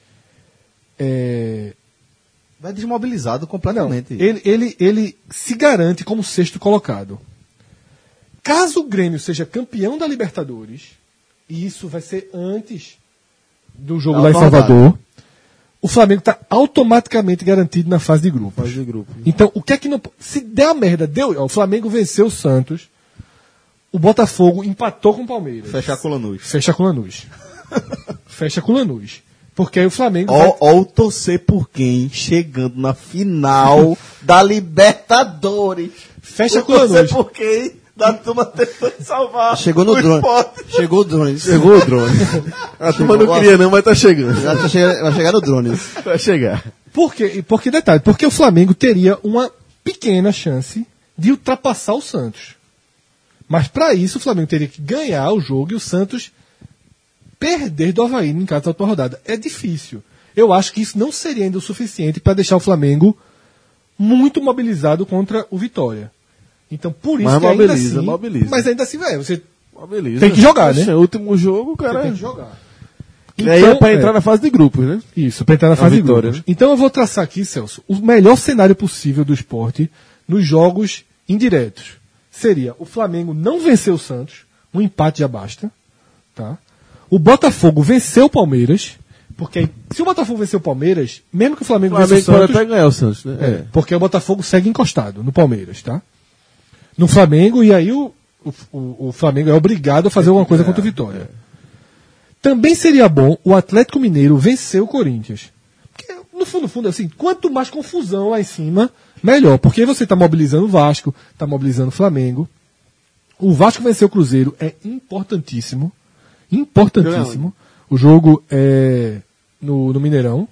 É, Vai desmobilizado não, completamente. ele, ele, ele se garante como sexto colocado. Caso o Grêmio seja campeão da Libertadores, e isso vai ser antes do jogo Da lá em última Salvador, o Flamengo está automaticamente garantido na fase de grupos. Fase de grupo. Então, o que é que não. Se der a merda, deu. Ó, o Flamengo venceu o Santos, o Botafogo empatou com o Palmeiras. Fechar com o Lanús. Fecha com o Lanús. Fecha com o Lanús. Porque aí o Flamengo. vai- Ó, ó o torcer por quem chegando na final da Libertadores. Fecha O com o torcer Lanús. por quem da turma tentando salvar. Chegou no o drone. Sport. Chegou o drone. Chegou o drone. A turma não queria não, mas tá chegando. Já tá chega- vai chegar no drone. Vai chegar. Por quê? Porque, detalhe, porque o Flamengo teria uma pequena chance de ultrapassar o Santos. Mas para isso o Flamengo teria que ganhar o jogo e o Santos perder do Avaí em casa da última rodada. É difícil. Eu acho que isso não seria ainda o suficiente para deixar o Flamengo muito mobilizado contra o Vitória. Então, por isso Mas que ainda mobiliza, assim... mobiliza. Mas ainda assim, velho, você Ó, beleza. Tem que jogar, né? Poxa, último jogo, o você cara. tem que jogar. E aí é pra é. entrar na fase de grupos, né? Isso, para entrar na fase de vitória, grupos. né? Então eu vou traçar aqui, Celso, o melhor cenário possível do esporte nos jogos indiretos. Seria o Flamengo não vencer o Santos, um empate já basta. Tá? O Botafogo vencer o Palmeiras, porque aí, se o Botafogo vencer o Palmeiras, mesmo que o Flamengo, O Flamengo vença o pode Santos, até ganhar o Santos, né? é, porque o Botafogo segue encostado no Palmeiras, tá? No Flamengo, e aí o, o, o- o Flamengo é obrigado a fazer alguma coisa contra o Vitória. Também seria bom o Atlético Mineiro vencer o Corinthians. Porque, no fundo, no fundo, assim, quanto mais confusão lá em cima, melhor. Porque aí você está mobilizando o Vasco, está mobilizando o Flamengo. O Vasco vencer o Cruzeiro é importantíssimo. Importantíssimo. O jogo é no, no Mineirão.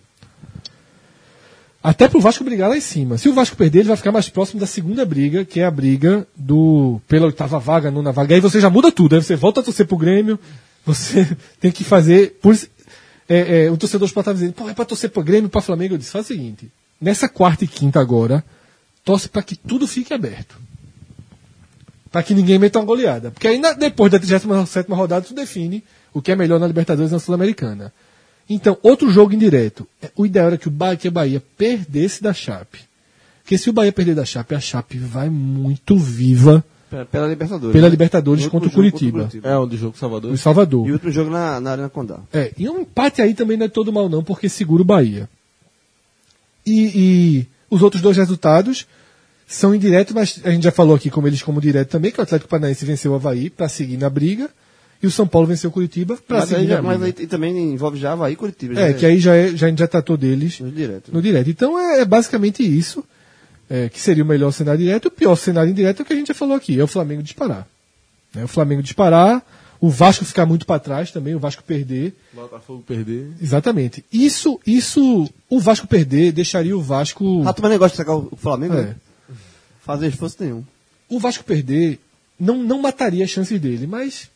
Até pro Vasco brigar lá em cima. Se o Vasco perder, ele vai ficar mais próximo da segunda briga, que é a briga do pela oitava vaga, nona vaga. Aí você já muda tudo. Aí você volta a torcer pro Grêmio, Você tem que fazer. Por, é, é, o torcedor do Sport estava dizendo, pô, é para torcer para o Grêmio, para o Flamengo. Eu disse, faz o seguinte: nessa quarta e quinta agora, torce para que tudo fique aberto. Para que ninguém meta uma goleada. Porque aí, na, depois da trigésima sétima rodada, tu define o que é melhor na Libertadores e na Sul-Americana. Então, outro jogo indireto. O ideal era que o Bahia, que a Bahia perdesse da Chape. Porque se o Bahia perder da Chape, a Chape vai muito viva Pela Libertadores. pela né? Libertadores No contra o último jogo Curitiba. contra o Curitiba. É onde o jogo Salvador? Em Salvador. E o outro jogo na, na Arena Condá. É, e um empate aí também não é todo mal não, porque segura o Bahia. E, e os outros dois resultados são indiretos, mas a gente já falou aqui como eles como direto também, que o Atlético Paranaense venceu o Avaí para seguir na briga, e o São Paulo venceu o Curitiba para Mas, seguir aí, na já, briga. mas aí e também envolve já Avaí e Curitiba. É, já que aí já, é, já a gente já tratou deles no direto. no direto. Então é, é basicamente isso, é, que seria o melhor cenário direto. O pior cenário indireto é o que a gente já falou aqui, é o Flamengo disparar. É, o Flamengo disparar, o Vasco ficar muito para trás também, o Vasco perder. Botafogo perder. Exatamente. Isso, isso, o Vasco perder deixaria o Vasco... Rato mas negócio de sacar o Flamengo, É. né? Fazer esforço nenhum. O Vasco perder não, não mataria as chances dele, mas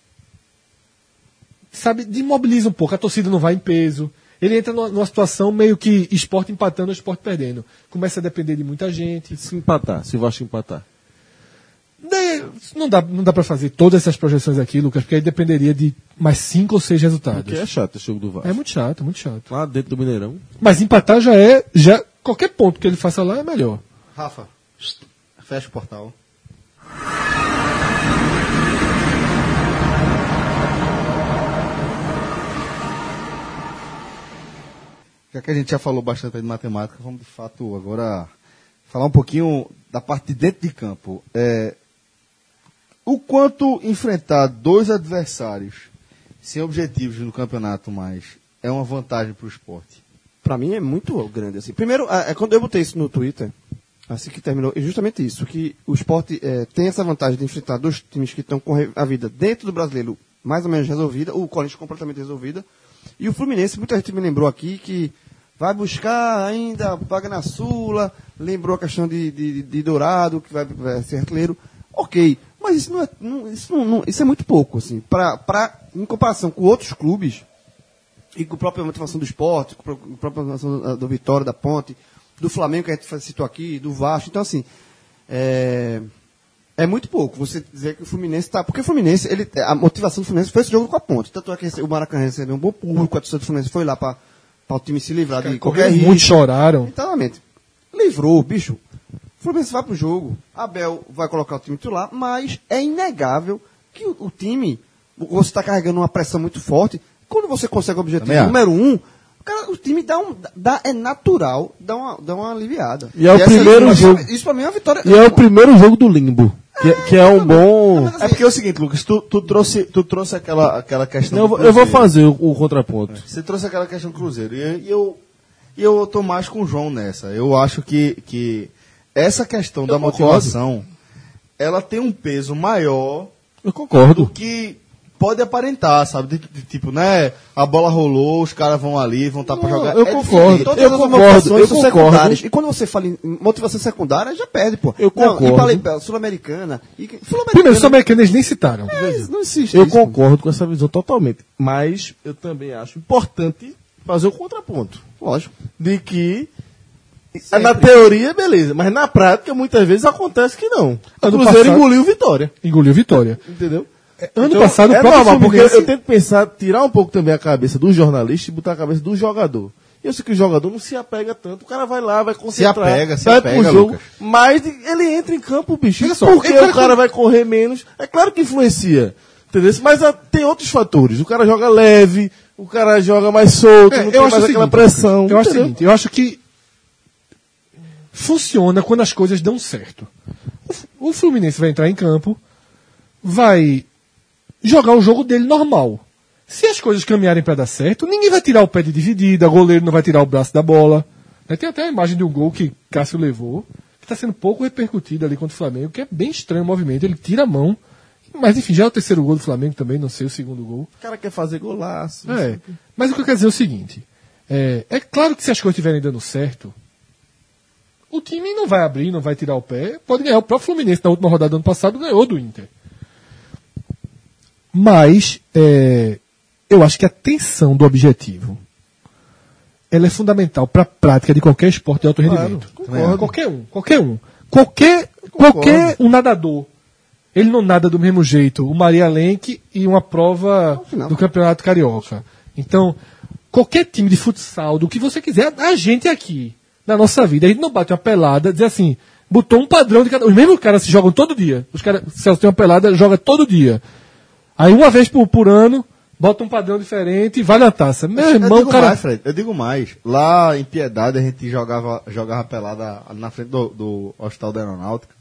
sabe, desmobiliza um pouco. A torcida não vai em peso. Ele entra numa, numa situação meio que Sport empatando ou Sport perdendo. Começa a depender de muita gente. Se empatar, se o Vasco empatar. Daí, não dá, não dá para fazer todas essas projeções aqui, Lucas, porque aí dependeria de mais cinco ou seis resultados. Porque é chato esse jogo do Vasco. É muito chato, muito chato. Lá dentro do Mineirão. Mas empatar já é, já qualquer ponto que ele faça lá é melhor. Rafa, fecha o portal. Já que a gente já falou bastante aí de matemática, vamos de fato agora falar um pouquinho da parte de dentro de campo. É, o quanto enfrentar dois adversários sem objetivos no campeonato mais é uma vantagem para o esporte? Pra mim é muito grande. Assim. Primeiro, é, é quando eu botei isso no Twitter, assim que terminou, é justamente isso, que o esporte é, tem essa vantagem de enfrentar dois times que estão com a vida dentro do brasileiro mais ou menos resolvida, o Corinthians completamente resolvida, e o Fluminense, muita gente me lembrou aqui que vai buscar ainda vaga na Sula, lembrou a questão de, de, de Dourado, que vai, vai ser artilheiro. Ok, mas isso, não é, não, isso, não, não, isso é muito pouco, assim, pra, pra, em comparação com outros clubes, e com a própria motivação do esporte, com a própria motivação do Vitória, da Ponte, do Flamengo, que a gente citou aqui, do Vasco. Então, assim, é, é muito pouco você dizer que o Fluminense está... Porque o Fluminense, ele, a motivação do Fluminense foi esse jogo com a Ponte. Tanto é que o Maracanã recebeu um bom público, a torcida do Fluminense foi lá para o time se livrar de qualquer risco. Muitos choraram. Exatamente. Livrou, bicho. O Fluminense vai pro jogo, Abel vai colocar o time titular, mas é inegável que o, o time, você está carregando uma pressão muito forte. Quando você consegue o objetivo Também número um, cara, o time dá um. Dá, é natural, dá uma, dá uma aliviada. E é o essa- primeiro isso, jogo. Isso pra mim é uma vitória. E é o primeiro jogo do Limbo. Que, é- que é um bom. É porque é o seguinte, Lucas, tu, tu trouxe, tu trouxe aquela, aquela questão Não, eu, do vou- eu vou Cruzeiro. fazer o, o contraponto. Você trouxe aquela questão do Cruzeiro. E, e eu, e eu tô mais com o João nessa. Eu acho que, que essa questão da concordo. motivação, ela tem um peso maior Eu do concordo. que pode aparentar, sabe? De, de tipo, né? A bola rolou, os caras vão ali, vão estar pra Não, jogar. eu É concordo. diferente. Todas Eu as concordo, motivações eu são concordo. secundárias. E quando você fala em motivação secundária, já perde, pô. Eu Não, concordo. E falei, pô, Sul-Americana. E, Sul-Americana. Primeiro, os americanos eles nem citaram. é, não existe Eu isso. concordo com essa visão totalmente. Mas eu também acho importante fazer o contraponto. Lógico. De que. Na teoria, beleza. Mas na prática, muitas vezes acontece que não. O Ano Cruzeiro passado- engoliu Vitória. Engoliu Vitória. Entendeu? Ano Então, passado, o é próprio normal, porque eu, Fluminense... eu tento pensar, tirar um pouco também a cabeça do jornalista e botar a cabeça do jogador. E eu sei que o jogador não se apega tanto, o cara vai lá, vai concentrar, apega, se vai apega, pro jogo, Lucas. mas ele entra em campo, bicho. Olha só, Porque é claro o cara que- vai correr menos, é claro que influencia, entendeu? Mas ah, tem outros fatores. O cara joga leve, o cara joga mais solto, É, não tem eu mais acho o aquela seguinte, pressão. Eu acho o entendeu? seguinte, eu acho que funciona quando as coisas dão certo. O F- O Fluminense vai entrar em campo, vai jogar o jogo dele normal. Se as coisas caminharem para dar certo, ninguém vai tirar o pé de dividida, o goleiro não vai tirar o braço da bola. Né, tem até a imagem de um gol que Cássio levou, que está sendo pouco repercutido ali contra o Flamengo, que é bem estranho o movimento, ele tira a mão. Mas enfim, já é o terceiro gol do Flamengo também, não sei o segundo gol. O cara quer fazer golaço. É, mas o que eu quero dizer é o seguinte: é, é claro que se as coisas estiverem dando certo, o time não vai abrir, não vai tirar o pé. Pode ganhar. O próprio Fluminense, na última rodada do ano passado, ganhou do Inter. Mas, é, eu acho que a tensão do objetivo ela é fundamental para a prática de qualquer esporte de alto rendimento. Concordo. Qualquer um, qualquer um. Qualquer, qualquer um nadador. Ele não nada do mesmo jeito. O Maria Lenk e uma prova do Campeonato Carioca. Então, qualquer time de futsal, do que você quiser, a gente aqui, na nossa vida, a gente não bate uma pelada, dizer assim, botou um padrão de cada. Os mesmos caras se jogam todo dia. Os caras, se eles têm uma pelada, joga todo dia. Aí uma vez por, por ano, bota um padrão diferente e vai na taça. Meu Eu irmão, digo cara. mais, Fred, eu digo mais. Lá em Piedade a gente jogava, jogava pelada na frente do, do Hospital da Aeronáutica.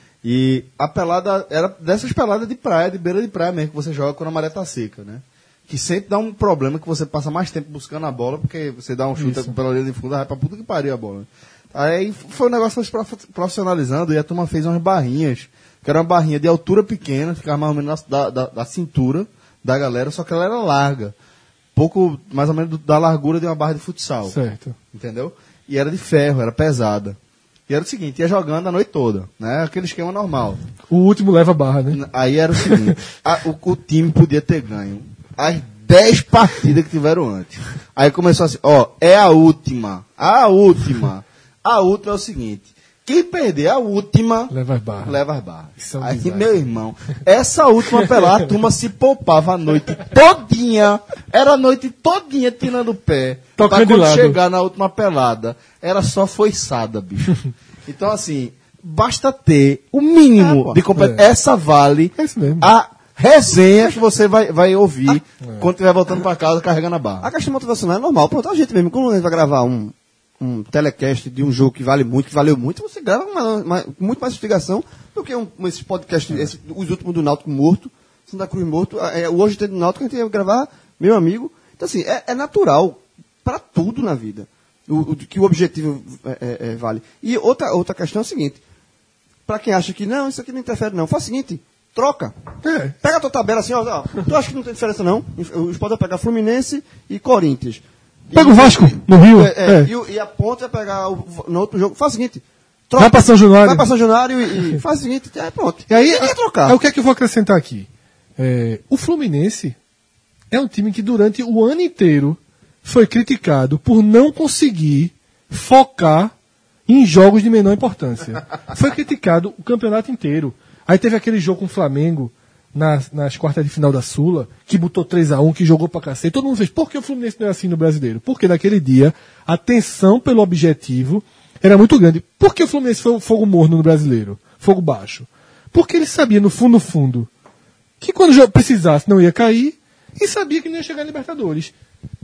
E a pelada era dessas peladas de praia, de beira de praia mesmo, que você joga quando a maré tá seca, né? Que sempre dá um problema que você passa mais tempo buscando a bola, porque você dá um chute Isso. pela linha de fundo, vai pra puta que pariu a bola. Aí foi um negócio que foi se profissionalizando e a turma fez umas barrinhas, que era uma barrinha de altura pequena, ficava mais ou menos na, da, da, da cintura da galera, só que ela era larga. Pouco, mais ou menos do- da largura de uma barra de futsal. Certo. Entendeu? E era de ferro, era pesada. E era o seguinte, ia jogando a noite toda, né? Aquele esquema normal. O último leva a barra, né? Aí era o seguinte, a- o, o time podia ter ganho as dez partidas que tiveram antes. Aí começou assim, ó, é a última, a última. A última é o seguinte, quem perder a última, Leva as barras. leva as barras. Isso é um Aí, desastre. meu irmão, essa última pelada, a turma se poupava a noite todinha, era a noite todinha tirando o pé, Tocando pra de quando lado. chegar na última pelada, era só foiçada, bicho. Então, assim, basta ter o mínimo É, pô. de competência. É. Essa vale É isso mesmo. a resenha que você vai, vai ouvir quando estiver voltando pra casa carregando a barra. A questão motivacional é normal. Pronto, a gente mesmo, quando a gente vai gravar um, um telecast de um jogo que vale muito, que valeu muito, você grava uma, uma- com muito mais investigação do que um, esses podcasts, esse- os últimos do Náutico morto, Santa Cruz morto. É, o hoje tem do Náutico, a gente ia gravar, meu amigo. Então, assim, é, é natural para tudo na vida o, o- que o objetivo é, é, é, vale. E outra, outra questão é o seguinte: para quem acha que não, isso aqui não interfere, não, faz o seguinte. Troca. É. Pega a tua tabela assim, ó, ó. Tu acha que não tem diferença, não? O Sport vai pegar Fluminense e Corinthians. Pega E- o Vasco, no Rio. É, é, É. E, o- e a Ponte vai pegar o- no outro jogo. Faz o seguinte. Troca. Vai pra São Januário. Vai pra São Januário e, e faz o seguinte. É, pronto. E aí, Tem que trocar. é o que é que eu vou acrescentar aqui? É, o Fluminense é um time que durante o ano inteiro foi criticado por não conseguir focar em jogos de menor importância. Foi criticado o campeonato inteiro. Aí teve aquele jogo com o Flamengo nas, nas quartas de final da Sula, que botou três a um, que jogou pra cacete. Todo mundo fez, por que o Fluminense não é assim no brasileiro? Porque naquele dia a tensão pelo objetivo era muito grande. Por que o Fluminense foi fogo morno no brasileiro? Fogo baixo. Porque ele sabia, no fundo, no fundo, que quando jo- precisasse não ia cair e sabia que não ia chegar em Libertadores.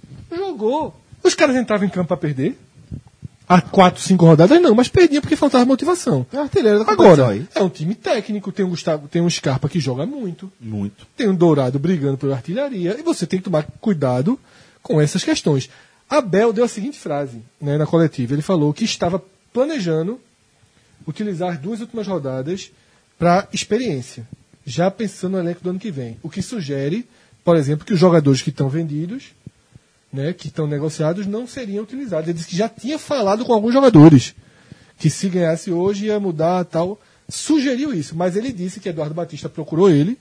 Jogou. Os caras entravam em campo pra perder. Há quatro, cinco rodadas não, mas perdiam porque faltava motivação. É artilheiro da competição Agora, aí. é um time técnico, tem um Gustavo, tem um Scarpa que joga muito, Muito. tem um Dourado brigando pela artilharia, e você tem que tomar cuidado com essas questões. Abel deu a seguinte frase, né, na coletiva, ele falou que estava planejando utilizar as duas últimas rodadas para experiência, já pensando no elenco do ano que vem. O que sugere, por exemplo, que os jogadores que estão vendidos, né, que estão negociados, não seriam utilizados. Ele disse que já tinha falado com alguns jogadores, que se ganhasse hoje ia mudar tal. Sugeriu isso, mas ele disse que Eduardo Batista procurou ele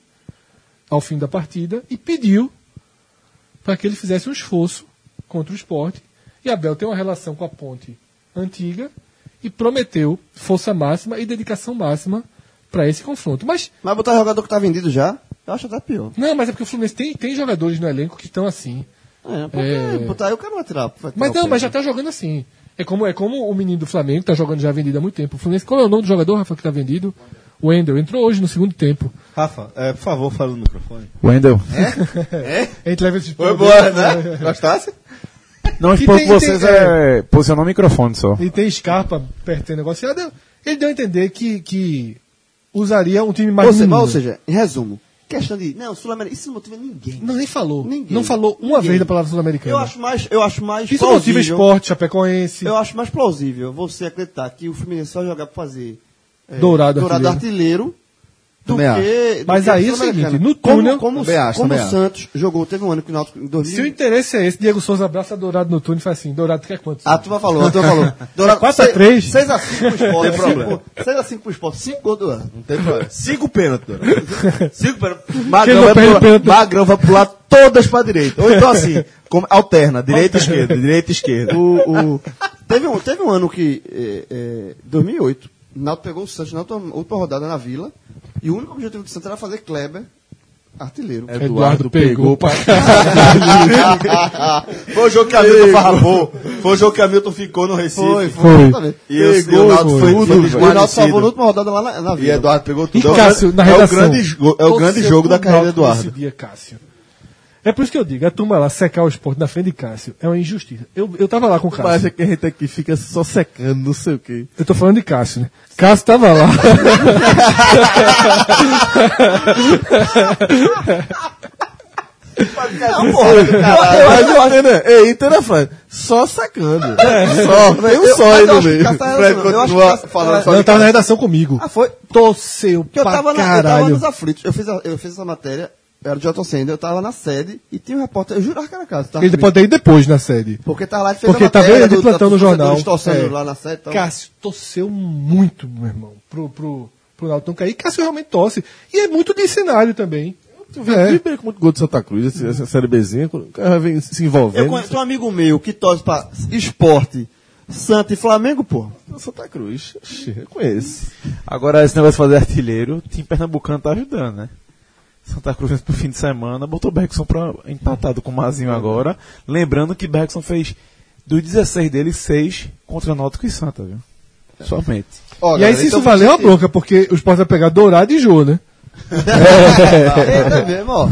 ao fim da partida e pediu para que ele fizesse um esforço contra o Sport. E Abel tem uma relação com a Ponte antiga e prometeu força máxima e dedicação máxima para esse confronto. Mas Mas botar jogador que tá vendido já, eu acho até pior. não, mas é porque o Fluminense tem, tem jogadores no elenco que estão assim. É, porque É. botar aí o cara vai tirar. Vai tirar Mas o não, peso. mas já tá jogando assim. É como, é como o menino do Flamengo, tá jogando já vendido há muito tempo. O Fluminense, qual é o nome do jogador, Rafa, que tá vendido? O Wendel. Entrou hoje no segundo tempo. Rafa, é, por favor, fala no microfone. Wendel. A gente leva esse Foi boa, né? Gostasse? Não, E expor tem- com vocês tem- é posicionar o microfone só. E tem Scarpa perto de negociado. Ele deu a entender que, que usaria um time mais Ou seja, menino. ou seja, em resumo, questão de. Não, Sul-Americano. Isso não motiva ninguém. Não, nem falou. Ninguém. Não falou uma Ninguém. vez da palavra sul-americana. Eu acho mais, eu acho mais Isso motiva plausível. esporte, Chapecoense. Eu acho mais plausível você acreditar que o Fluminense só jogar pra fazer é, Dourado Dourado artilheiro. artilheiro do Também acho. que. do Mas que a aí é o Sul-Americana. seguinte, no como, túnel- como, Também acho, como também o acho. Santos jogou, teve um ano que o Náutico em dois mil. Se o interesse é esse, Diego Souza abraça Dourado no túnel e faz assim, Dourado quer quanto? A turma falou, a turma falou. Dourado, quatro a três? seis a cinco pro esporte. Tem problema. seis a cinco pro esporte, cinco gols do ano. Não tem problema. Cinco pênaltis, Dora. Cinco pênaltis. Quem Magrão não vai, perde pular, pênalti? Magrão vai pular todas pra direita. Ou então assim, como, alterna, direita, esquerda, direita, esquerda. O, o- teve, um, teve um ano que, é, é, dois mil e oito, o Náutico pegou o Santos na última, última rodada na Vila, e o único objetivo do Santos era fazer Kleber artilheiro. Eduardo pegou pra Foi o jogo que Hamilton farrapou. Foi o jogo que Hamilton ficou no Recife. Foi, foi. Foi. exatamente. E, o- e Pegou, o Náutico foi. foi E tudo o Náutico salvou na desguarnecido. última rodada lá na, na E Vila. Eduardo pegou E tudo. É o Cássio, grande- na é o redação. grande, jo- é o grande torceu jogo da pro carreira do Náutico Eduardo. nesse dia, Cássio. É por isso que eu digo, a turma lá secar o esporte na frente de Cássio é uma injustiça. Eu, eu tava lá com o Cássio. Parece que a gente aqui fica só secando, não sei o quê. Eu tô falando de Cássio, né? Cássio tava lá. Não, porra, caralho. Mas eu acho, né? Ei, entenda, Fred? Só sacando. Só, tem um só aí Mas eu no acho que meio. Cássio tá Fred relacionando. Eu acho que continua Cássio- falando só Não, de eu tava na Cássio. redação comigo. Ah, foi? Torceu Porque eu pra tava, na, eu tava caralho. nos aflitos. Eu fiz, a- eu fiz essa matéria, eu era de Jota Sender, eu tava na sede e tinha um repórter, eu jurava que era Cássio. tava Ele comigo. pode ter ido depois na sede. Porque tava lá e fez Porque a tá matéria vendo de do- plantão da- no jornal. dos torcendo É. lá na sede. Então, Cássio torceu muito, meu irmão, pro, pro, pro Náutico não cair. Cássio realmente torce. E é muito de cenário também. Tu vê é. bem com muito gol de Santa Cruz, essa, essa série Bzinha, quando o cara vem se envolvendo. eu conheço um amigo meu que torce pra Esporte, Santa e Flamengo, pô. Santa Cruz, oxi, eu conheço. Agora, esse negócio de fazer artilheiro, o time pernambucano tá ajudando, né? Santa Cruz pro fim de semana, botou o Bergson pra, empatado com o Mazinho agora. Lembrando que Bergson fez dos dezesseis dele, seis contra Náutico e Santa, viu? Somente. Ó, E aí, galera, se isso então valer, é uma você- bronca, porque o Sport vai pegar Dourado e Jô, né? É, é mesmo, ó.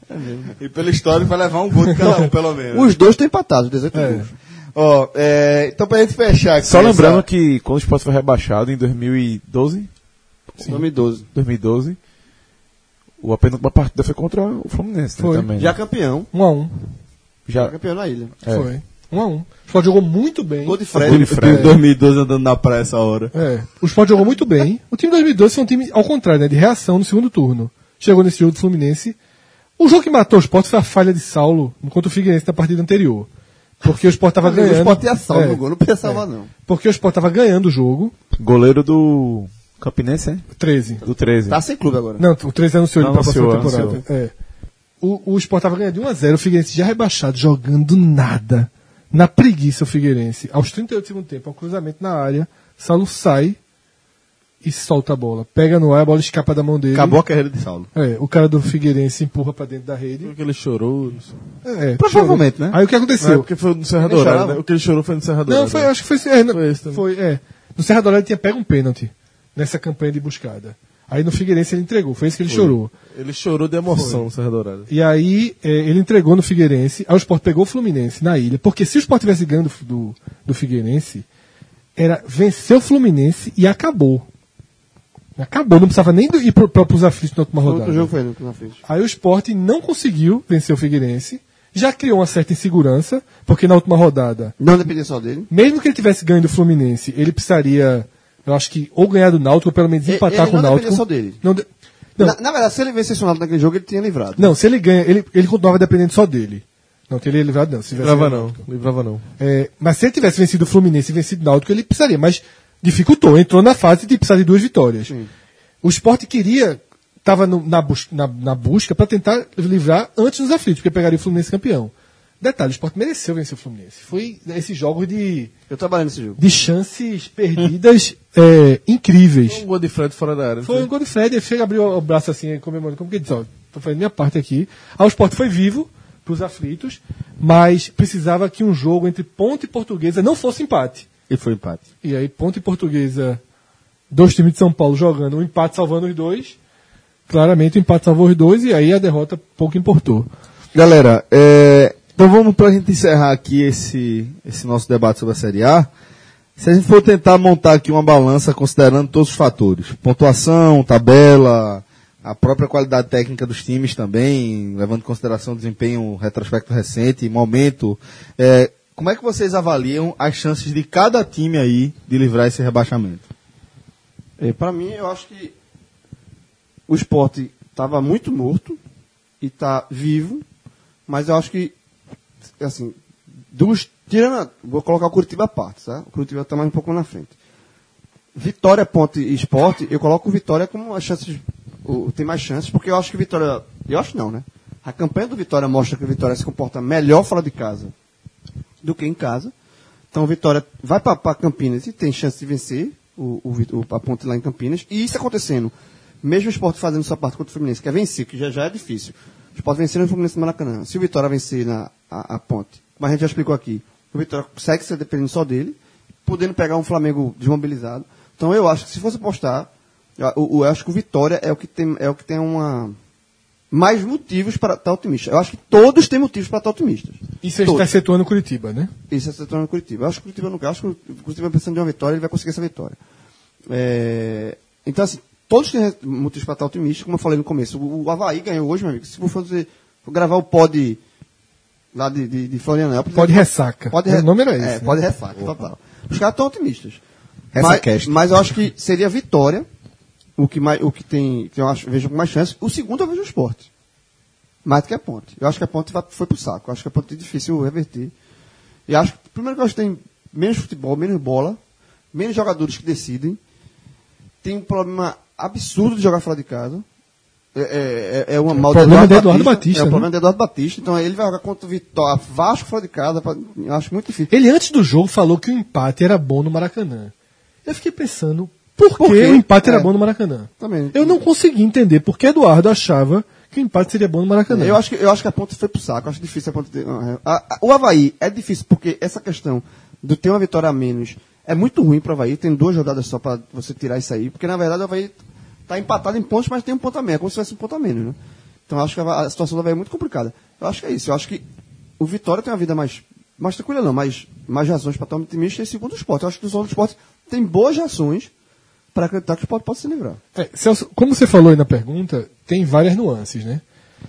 E pelo histórico vai levar um gol de cada um, pelo menos. Os dois estão empatados, dezoito É. gols. Ó, é, então pra gente fechar aqui. Só essa- lembrando que quando o Sport foi rebaixado em dois mil e doze, dois mil e doze. dois mil e doze, o a penúltima partida foi contra o Fluminense, né, Foi. também. Já né? campeão. Um a um. Já Já, campeão na ilha. É. Foi. Um a um. O Sport jogou muito bem. Gol de Gol Fred. de Fred. dois mil e doze andando na praia essa hora. É. O Sport jogou muito bem. O time de dois mil e doze foi um time, ao contrário, né, de reação no segundo turno. Chegou nesse jogo do Fluminense. O jogo que matou o Sport foi a falha de Saulo contra o Figueirense na partida anterior. Porque o Sport tava Amigo, ganhando. O Sport tinha saldo É. no gol, não pensava não. Porque o Sport tava ganhando o jogo. goleiro do Campinense, hein? treze. Do treze. Tá sem clube agora. Não, o treze anunciou ele Não, pra próxima anunciou, temporada. É. O, o Sport tava ganhando de um a zero, o Figueirense já rebaixado, jogando nada. Na preguiça o Figueirense. Aos trinta e oito do segundo tempo, um cruzamento na área, Saulo sai e solta a bola. Pega no ar, a bola escapa da mão dele. Acabou a carreira de Saulo. É, o cara do Figueirense empurra pra dentro da rede. Porque ele chorou. Não sei. É, Provavelmente, chorou. né? Aí o que Não, é aconteceu? porque foi no Serra Ele Dourada, chorava? né? O que ele chorou foi no Serra Dourada. Não, foi, acho que foi, é, não, Foi esse também. foi, é. No Serra Dourada ele tinha pego um pênalti nessa campanha de buscada. Aí no Figueirense ele entregou, foi isso que ele chorou. Ele chorou de emoção no Serra Dourada. E aí é, ele entregou no Figueirense, aí o Sport pegou o Fluminense na ilha, porque se o Sport tivesse ganho do, do, do Figueirense, era vencer o Fluminense e acabou. Acabou, não precisava nem do- ir para os aflitos na última O rodada. outro jogo foi no que na frente. Aí o Sport não conseguiu vencer o Figueirense, já criou uma certa insegurança, porque na última rodada, Não dependia só dele. mesmo que ele tivesse ganho do Fluminense, ele precisaria, eu acho que, ou ganhar do Náutico, ou pelo menos Ele- empatar ele com o não Náutico. dependia só dele. Não, de- não, Na, na verdade, se ele vencesse o Náutico naquele jogo, ele tinha livrado. não, se ele ganha, ele, ele continuava dependendo só dele. Não teria livrado, não. Se tivesse Livrava ganho não, do Náutico. livrava não. É, mas se ele tivesse vencido o Fluminense e vencido o Náutico, ele precisaria, mas dificultou, entrou na fase de precisar de duas vitórias. Sim. O Sport queria, estava na, bus na, na busca para tentar livrar antes dos aflitos, porque pegaria o Fluminense campeão. Detalhe, o Sport mereceu vencer o Fluminense. Foi esses jogos de, Eu trabalhei nesse jogo. de chances perdidas é, incríveis. Um gol de Fred fora da área. Foi um gol de Fred, ele chega, abriu o braço assim, comemorando, como que ele disse, ó, tô fazendo minha parte aqui. Aí o Sport foi vivo para os aflitos, mas precisava que um jogo entre Ponte e Portuguesa não fosse empate. E foi empate. E aí Ponte e Portuguesa, dois times de São Paulo jogando, um empate salvando os dois. Claramente o empate salvou os dois e aí a derrota pouco importou. Galera, é, então vamos pra gente encerrar aqui esse, esse nosso debate sobre a Série A. Se a gente for tentar montar aqui uma balança considerando todos os fatores, pontuação, tabela, a própria qualidade técnica dos times também, levando em consideração o desempenho retrospecto recente, momento, é, como é que vocês avaliam as chances de cada time aí de livrar esse rebaixamento? É, pra mim, eu acho que o Sport estava muito morto e está vivo, mas eu acho que, assim, dos, tirando, vou colocar o Curitiba à parte, tá? O Curitiba está mais um pouco mais na frente. Vitória, Ponte e Sport, eu coloco o Vitória como as chances, o, tem mais chances, porque eu acho que Vitória, eu acho não, né? A campanha do Vitória mostra que o Vitória se comporta melhor fora de casa do que em casa. Então o Vitória vai para Campinas e tem chance de vencer o, o, a Ponte lá em Campinas. E isso acontecendo, mesmo o Sport fazendo sua parte contra o Fluminense, que é vencer, que já, já é difícil. O Sport vencer no Fluminense no Maracanã. Se o Vitória vencer na a, a Ponte, como a gente já explicou aqui, o Vitória consegue ser dependendo só dele, podendo pegar um Flamengo desmobilizado. Então eu acho que se fosse apostar, eu, eu, eu acho que o Vitória é o que tem, é o que tem uma... mais motivos para estar otimista. Eu acho que todos têm motivos para estar otimistas. Isso está excetuando o Curitiba, né? Isso excetuando o Curitiba. Eu acho que o Curitiba não quer. Acho que o Curitiba pensando de uma vitória, ele vai conseguir essa vitória. É... Então, assim, todos têm motivos para estar otimistas, como eu falei no começo. O, o Avaí ganhou hoje, meu amigo. Se for fazer, for gravar o pod lá de, de, de Florianópolis... Pode ressaca. Pode re... O nome era esse. É, né? pode ressaca, total. Os caras estão otimistas. Ressacast. Mas, mas eu acho que seria vitória, o que, mais, o que tem, que eu acho, vejo com mais chance. O segundo eu vejo o Sport. Mais do que a Ponte. Eu acho que a Ponte vai, foi pro saco. Eu acho que a Ponte é difícil reverter. E acho que, primeiro que eu acho que tem menos futebol, menos bola, menos jogadores que decidem. Tem um problema absurdo de jogar fora de casa. É, é, é uma mal do Eduardo, Batista, Eduardo Batista. É o né? problema do Eduardo Batista. Então ele vai jogar contra o Vitória, Vasco fora de casa. Pra, eu acho muito difícil. Ele, antes do jogo, falou que o empate era bom no Maracanã. Eu fiquei pensando, por, Por que quê? o empate era É. bom no Maracanã? Também. Eu não consegui entender porque Eduardo achava que o empate seria bom no Maracanã. Eu acho, que, eu acho que a Ponte foi pro saco. Eu acho difícil a Ponte ter... a- a- o Avaí é difícil porque essa questão de ter uma vitória a menos é muito ruim pro Avaí. Tem duas rodadas só para você tirar isso aí. Porque, na verdade, o Avaí tá empatado em pontos, mas tem um ponto a menos. É como se tivesse um ponto a menos, né? Então, eu acho que a, a situação do Avaí é muito complicada. Eu acho que é isso. Eu acho que o Vitória tem uma vida mais... mais tranquila, não. Mais, mais razões para estar otimista. E segundo o Sport. Eu acho que os outros esportes têm boas razões para acreditar que o Sport pode se livrar. É, Celso, como você falou aí na pergunta, tem várias nuances, né?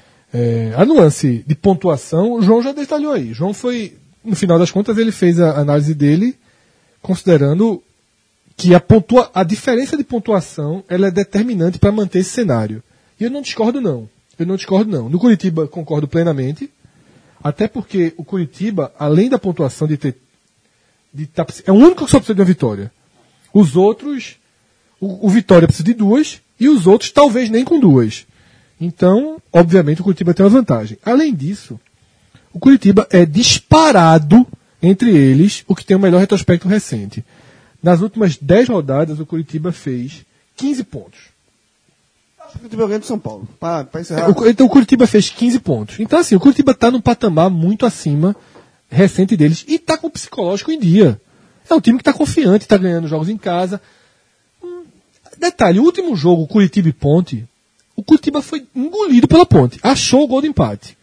É, a nuance de pontuação, o João já detalhou aí. O João foi, no final das contas, ele fez a análise dele considerando que a, pontua, a diferença de pontuação ela é determinante para manter esse cenário. E eu não discordo, não. Eu não discordo, não. No Curitiba, concordo plenamente, até porque o Curitiba, além da pontuação de ter... De tá, é o único que só precisa de uma vitória. Os outros... O, o Vitória precisa de duas e os outros talvez nem com duas. Então, obviamente, o Curitiba tem uma vantagem. Além disso, o Curitiba é disparado entre eles o que tem o melhor retrospecto recente. Nas últimas dez rodadas, o Curitiba fez quinze pontos. Acho que o Curitiba ganha do São Paulo. Para encerrar. É, o, então o Curitiba fez quinze pontos. Então, assim, o Curitiba está num patamar muito acima recente deles e está com o psicológico em dia. É um time que está confiante, está ganhando jogos em casa. Detalhe, o último jogo, Curitiba e Ponte, o Curitiba foi engolido pela Ponte. Achou o gol de empate.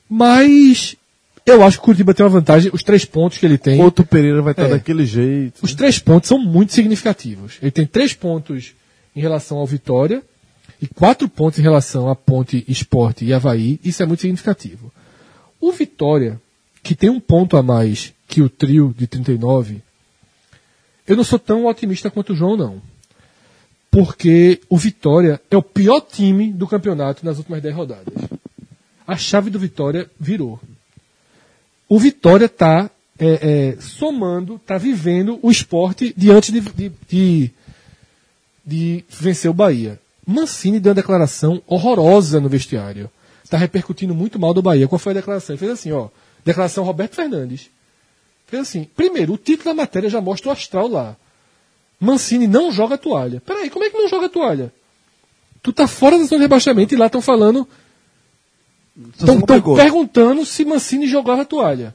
Mas eu acho que o Curitiba tem uma vantagem, os três pontos que ele tem. Outro Pereira vai estar É. daquele jeito. Os três pontos são muito significativos. Ele tem três pontos em relação ao Vitória e quatro pontos em relação a Ponte, Sport e Avaí. Isso é muito significativo. O Vitória, que tem um ponto a mais que o trio de trinta e nove, eu não sou tão otimista quanto o João, não. Porque o Vitória é o pior time do campeonato nas últimas dez rodadas. A chave do Vitória virou. O Vitória está é, é, somando, está vivendo o esporte de antes de, de, de, de vencer o Bahia. Mancini deu uma declaração horrorosa no vestiário. Está repercutindo muito mal do Bahia. Qual foi a declaração? Ele fez assim, ó. Declaração Roberto Fernandes. Fez assim. Primeiro, o título da matéria já mostra o astral lá. Mancini não joga toalha. Peraí, como é que não joga toalha? Tu tá fora da zona de rebaixamento e lá estão falando... Estão perguntando se Mancini jogava toalha.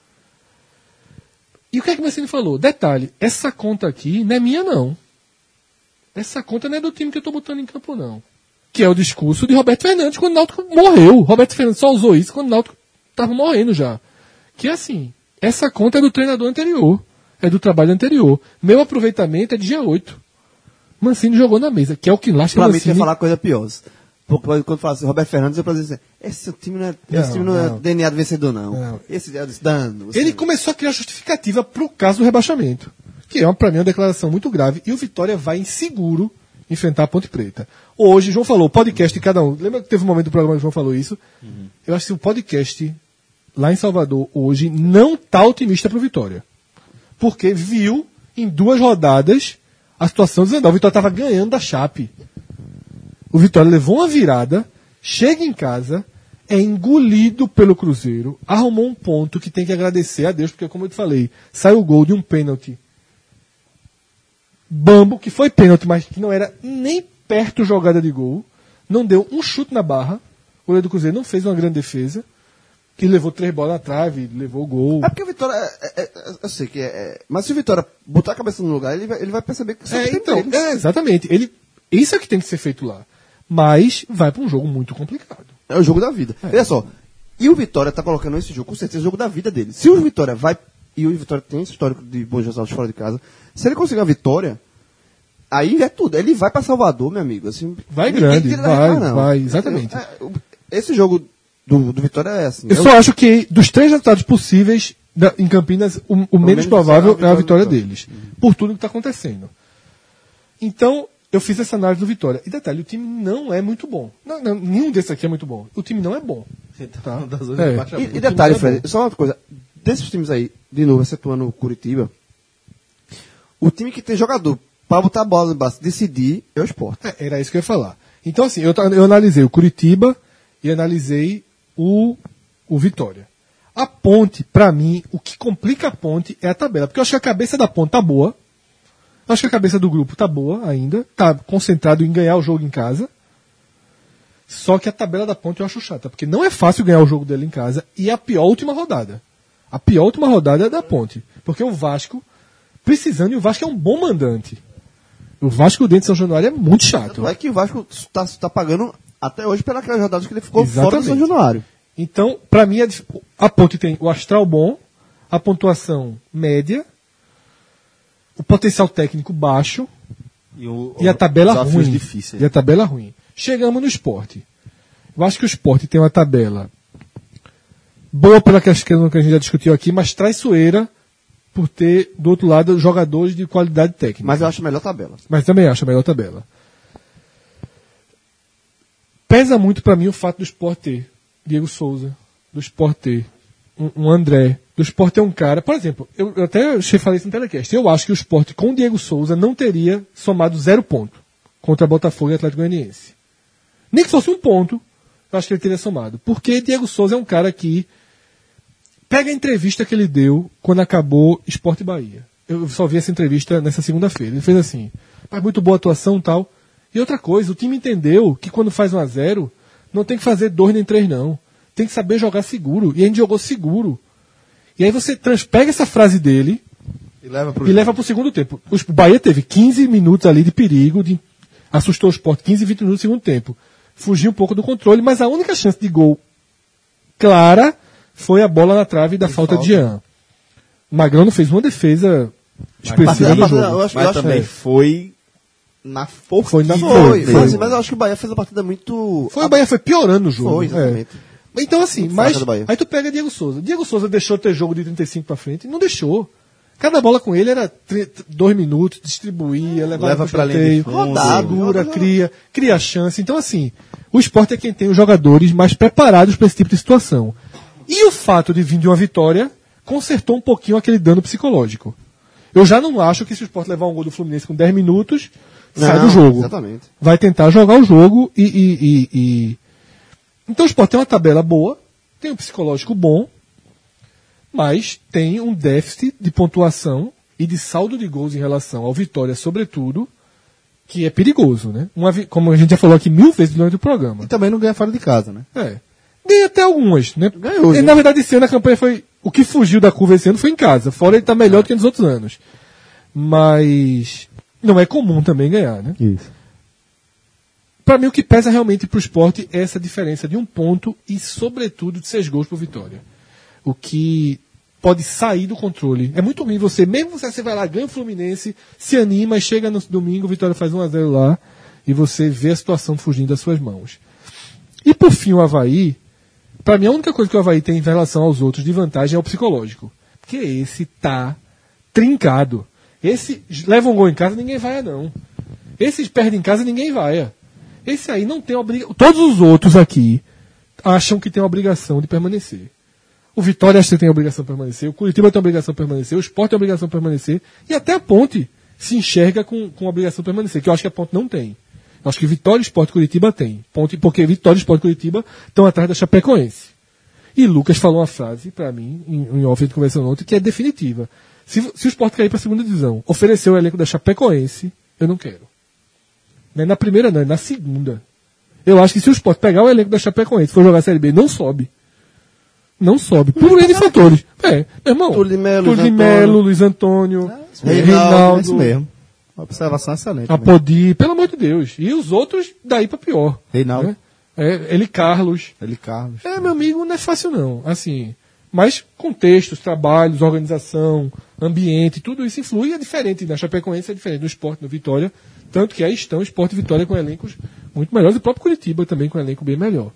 E o que é que Mancini falou? Detalhe, essa conta aqui não é minha, não. Essa conta não é do time que eu tô botando em campo, não. Que é o discurso de Roberto Fernandes quando o Náutico morreu. Roberto Fernandes só usou isso quando o Náutico tava morrendo já. Que é assim, essa conta é do treinador anterior. É do trabalho anterior. Meu aproveitamento é de G oito. Mancini jogou na mesa, que é o que lasca Pra mim, Mancini. quer falar coisa pior. Porque quando fala assim, Roberto Fernandes, eu posso dizer assim, esse time não é, Não, esse time não é não. D N A do vencedor, não. Não. Esse é o dano. Ele começou a criar justificativa pro caso do rebaixamento. Que é, pra mim, uma declaração muito grave. E o Vitória vai inseguro enfrentar a Ponte Preta. Hoje, João falou, podcast de cada um. Lembra que teve um momento do programa que o João falou isso? Uhum. Eu acho que o podcast lá em Salvador hoje não está otimista para o Vitória. Porque viu em duas rodadas a situação desandar. O Vitória estava ganhando da Chape. O Vitória levou uma virada, chega em casa, é engolido pelo Cruzeiro, arrumou um ponto que tem que agradecer a Deus, porque como eu te falei, saiu o gol de um pênalti bambo, que foi pênalti, mas que não era nem perto jogada de gol, não deu um chute na barra, o goleiro do Cruzeiro não fez uma grande defesa, que levou três bolas na trave, levou o gol. É porque o Vitória, é, é, é, eu sei que é, é, mas se o Vitória botar a cabeça no lugar, ele vai, ele vai perceber que é, então, é, exatamente, ele, isso é que tem que ser feito lá, mas vai para um jogo muito complicado. É o jogo da vida. É. Olha só, e o Vitória tá colocando esse jogo, com certeza, é o jogo da vida dele. Se o Vitória vai, e o Vitória tem esse histórico de bons resultados fora de casa, se ele conseguir a vitória, aí é tudo. Ele vai pra Salvador, meu amigo. Assim, vai grande, vai, recar, vai, exatamente. É, esse jogo do, do Vitória é assim. Eu é só o... acho que dos três resultados possíveis da, em Campinas, o, o, o menos provável é a vitória, vitória deles. Uhum. Por tudo que tá acontecendo. Então, eu fiz essa análise do Vitória. E detalhe, o time não é muito bom. Não, não, nenhum desses aqui é muito bom. O time não é bom. Tá? É. E, e detalhe, Fred, é só uma coisa. Desses times aí, de novo, excetuando o Curitiba, o time que tem jogador para botar a bola embaixo, decidir, é o Sport. É, era isso que eu ia falar. Então, assim, eu, eu analisei o Curitiba e analisei o, o Vitória. A Ponte, pra mim, o que complica a Ponte é a tabela. Porque eu acho que a cabeça da Ponte tá boa. Eu acho que a cabeça do grupo tá boa ainda. Tá concentrado em ganhar o jogo em casa. Só que a tabela da Ponte eu acho chata. Porque não é fácil ganhar o jogo dele em casa. E é a pior última rodada. A pior última rodada é a da Ponte. Porque o Vasco, precisando, e o Vasco é um bom mandante. O Vasco dentro de São Januário é muito chato. Não é que o Vasco está tá pagando até hoje pelas rodadas que ele ficou Exatamente. Fora do São Januário. Então, para mim, a, a Ponte tem o astral bom, a pontuação média, o potencial técnico baixo e, o, e a tabela ruim. Difíceis. E a tabela ruim. Chegamos no Sport. Eu acho que o Sport tem uma tabela boa pela questão que a gente já discutiu aqui, mas traiçoeira por ter, do outro lado, jogadores de qualidade técnica. Mas eu acho a melhor tabela. Mas também acho a melhor tabela. Pesa muito pra mim o fato do Sport ter Diego Souza, do Sport ter um, um André, do Sport ter um cara... Por exemplo, eu, eu até falei isso no telecast, eu acho que o Sport com o Diego Souza não teria somado zero ponto contra Botafogo e Atlético Goianiense. Nem que fosse um ponto, eu acho que ele teria somado. Porque Diego Souza é um cara que pega a entrevista que ele deu quando acabou Sport Bahia. Eu só vi essa entrevista nessa segunda-feira. Ele fez assim, mas muito boa atuação e tal. E outra coisa, o time entendeu que quando faz um a zero, não tem que fazer dois nem três não. Tem que saber jogar seguro. E a gente jogou seguro. E aí você trans, pega essa frase dele e leva pro, e leva pro segundo tempo. O Bahia teve quinze minutos ali de perigo, de, assustou o Sport, quinze, vinte minutos no segundo tempo. Fugiu um pouco do controle, mas a única chance de gol clara foi a bola na trave da falta, falta de Jean. O Magrão não fez uma defesa expressiva no jogo. Eu acho, mas eu acho também que... foi na força. Foi na foi, foi, foi. Mas eu acho que o Bahia fez a partida muito... Foi, o Bahia foi piorando o jogo. Foi, exatamente. É. Então assim, muito mas aí tu pega Diego Souza. Diego Souza deixou ter jogo de trinta e cinco pra frente? Não deixou. Cada bola com ele era dois minutos, distribuía, levava Leva pra linha, rodado, segura, cria, cria chance. Então assim, o Sport é quem tem os jogadores mais preparados para esse tipo de situação. E o fato de vir de uma vitória consertou um pouquinho aquele dano psicológico. Eu já não acho que se o Sport levar um gol do Fluminense com dez minutos, não, sai do jogo. Exatamente. Vai tentar jogar o jogo e, e, e, e... Então o Sport tem uma tabela boa, tem um psicológico bom, mas tem um déficit de pontuação e de saldo de gols em relação ao Vitória, sobretudo, que é perigoso, né? Uma, como a gente já falou aqui mil vezes durante o programa. E também não ganha fora de casa, né? É. Ganha até algumas, né? Ganhou, e, na verdade, esse ano a campanha foi... O que fugiu da curva esse ano foi em casa. Fora ele tá melhor do que nos outros anos. Mas não é comum também ganhar, né? Isso. Pra mim, o que pesa realmente pro Sport é essa diferença de um ponto e, sobretudo, de seis gols pro Vitória. O que pode sair do controle. É muito ruim você, mesmo você, você vai lá, ganha o Fluminense, se anima, chega no domingo, o Vitória faz um a zero lá, e você vê a situação fugindo das suas mãos. E por fim, o Avaí, pra mim a única coisa que o Avaí tem em relação aos outros de vantagem é o psicológico. Porque esse tá trincado. Esse leva um gol em casa, ninguém vai não. Esses perdem em casa e ninguém vai. Esse aí não tem obrigação. Todos os outros aqui acham que tem a obrigação de permanecer. O Vitória acha que tem a obrigação de permanecer, o Curitiba tem a obrigação de permanecer, o Sport tem a obrigação de permanecer, e até a Ponte se enxerga com, com a obrigação de permanecer, que eu acho que a Ponte não tem. Eu acho que Vitória, Sport e Curitiba tem. Ponte, porque Vitória, Sport e Curitiba estão atrás da Chapecoense. E Lucas falou uma frase, pra mim, em, em off de conversando ontem, que é definitiva. Se, se o Sport cair pra segunda divisão, oferecer o elenco da Chapecoense, eu não quero. Não é na primeira, não, é na segunda. Eu acho que se o Sport pegar o elenco da Chapecoense e for jogar a Série B, não sobe. Não sobe. Por N fatores. É, meu irmão. Túlio de Melo, Túlio de Melo, Luiz Antônio, É Reinaldo, isso mesmo. Uma observação excelente. Apodi, pelo amor de Deus. E os outros, daí pra pior. Reinaldo. Né? É, ele Carlos. Ele Carlos. É, meu amigo, não é fácil não. Assim, mas contextos, trabalhos, organização, ambiente, tudo isso influi. É diferente. Na Chapecoense é diferente do Sport, no Vitória. Tanto que aí estão Sport e Vitória com elencos muito melhores. E o próprio Curitiba também com um elenco bem melhor.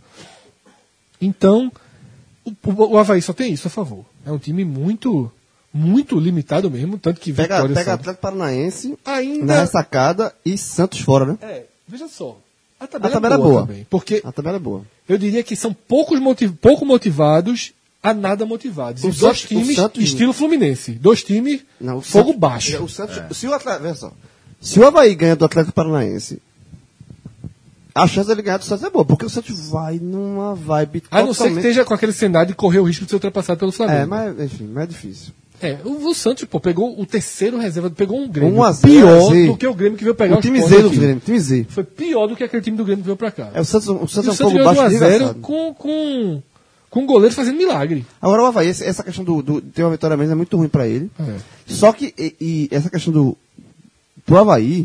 Então, o, o Avaí só tem isso a favor. É um time muito, muito limitado mesmo. Tanto que Pega, Vitória pega só- Atlético Paranaense ainda... na ressacada e Santos fora, né? É, veja só. A tabela, A tabela é boa, é boa. também. Porque A tabela é boa. eu diria que são poucos motiv pouco motivados a nada motivados. O E dois Santos- o times, Santos- estilo Fluminense. Dois times, Não, o fogo Santos- baixo. O Santos, se o Atlético, veja só. Se o Avaí ganha do Atlético Paranaense, a chance dele ganhar do Santos é boa, porque o Santos vai numa vibe A não ser que totalmente- esteja com aquele cenário de correr o risco de ser ultrapassado pelo Flamengo. É, mas enfim, mas é difícil. É, o, o Santos, pô, pegou o terceiro reserva, pegou um Grêmio um a zero, pior Z. do que o Grêmio que veio pegar O time Sport Z do aqui. Grêmio, time Z. Foi pior do que aquele time do Grêmio que veio pra cá. É, o Santos, o E Santos o é um Santos fogo ganhou de baixo um a zero desgraçado. com, com, com o goleiro fazendo milagre. Agora o Avaí, esse- essa questão do, do ter uma vitória menos é muito ruim pra ele. É. Só que, e, e essa questão do pro Avaí,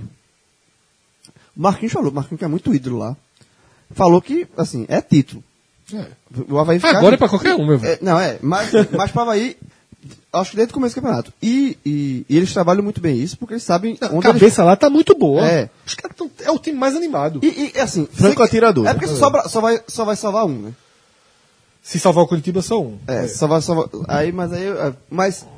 o Marquinhos falou, o Marquinhos que é muito ídolo lá, falou que, assim, é título. É. O Avaí ficar- Agora é pra qualquer um, meu velho. É, não, é, mas, mas pro Avaí, acho que desde o começo do campeonato. E, e, e eles trabalham muito bem isso, porque eles sabem A onde cabeça lá tá muito boa. É. Os caras tão, é o time mais animado. eles... E, e assim... Franco sei que- atirador. É porque só, pra- só, vai, só vai salvar um, né? Se salvar o Curitiba, só um. É, só vai salvar... Aí, mas aí... é, Mas...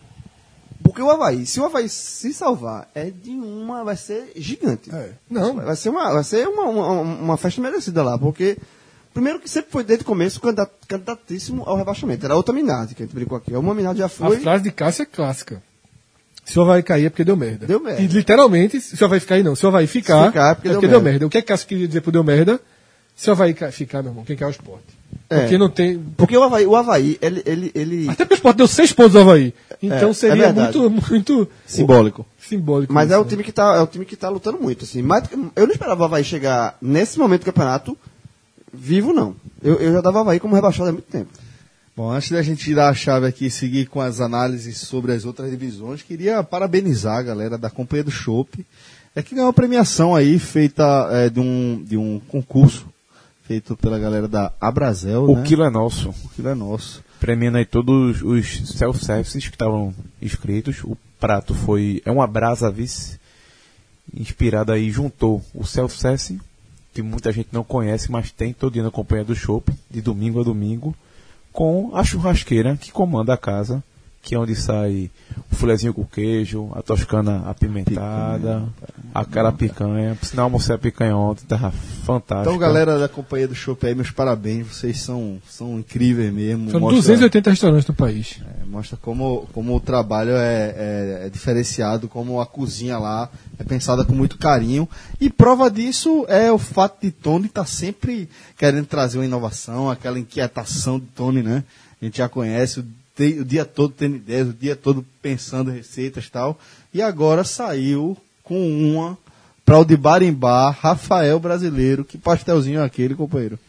Porque o Avaí, se o Avaí se salvar, é de uma... Vai ser gigante. É. Não, Vai ser, uma, vai ser uma, uma, uma festa merecida lá, porque... Primeiro que sempre foi desde o começo candidat, candidatíssimo ao rebaixamento. Era outra Minardi que a gente brincou aqui. Uma Minardi já a foi... frase de Cássio é clássica. Se o Avaí cair é porque deu merda. Deu merda. E literalmente, se o Avaí ficar aí não. Se o Avaí ficar, Se ficar, é porque é deu porque deu merda. merda. O que é que Cássio queria dizer por deu merda? Se o Avaí ca- ficar, meu irmão, quem quer é o Sport. É. Porque não tem... Porque o Avaí, o Avaí ele... ele, ele... Até porque o Sport deu seis pontos ao Avaí. Então É, é seria verdade. muito, muito Simbólico. simbólico. Mas isso, é o né? time que tá, é o time que tá lutando muito, assim. Mas eu não esperava o Avaí chegar nesse momento do campeonato vivo, não. Eu, eu já dava o Avaí como rebaixado há muito tempo. Bom, antes da gente tirar a chave aqui e seguir com as análises sobre as outras divisões, queria parabenizar a galera da Companhia do Chopp. É que ganhou uma premiação aí feita é, de, um, de um concurso feito pela galera da Abrazel, O né? quilo é nosso. O quilo é nosso. Premiando aí todos os self-services que estavam inscritos. O prato foi é uma brasa vice, inspirada aí, juntou o self-service, que muita gente não conhece, mas tem todo dia na Companhia do Chopp, de domingo a domingo, com a churrasqueira que comanda a casa, que é onde sai o filezinho com queijo, a toscana apimentada, aquela picanha. Por sinal, almocei a picanha ontem, tava fantástica. Então, galera da Companhia do Chopp aí, meus parabéns. Vocês são, são incríveis mesmo. São Mostra- duzentos e oitenta restaurantes no país. É, mostra como, como o trabalho é, é- é diferenciado, como a cozinha lá é pensada com muito carinho. E prova disso é o fato de Tony estar sempre querendo trazer uma inovação, aquela inquietação de Tony, né? A gente já conhece, o, te- o dia todo tendo ideias, o dia todo pensando receitas e tal. E agora saiu com uma para o de bar em bar, Rafael Brasileiro. Que pastelzinho é aquele, companheiro?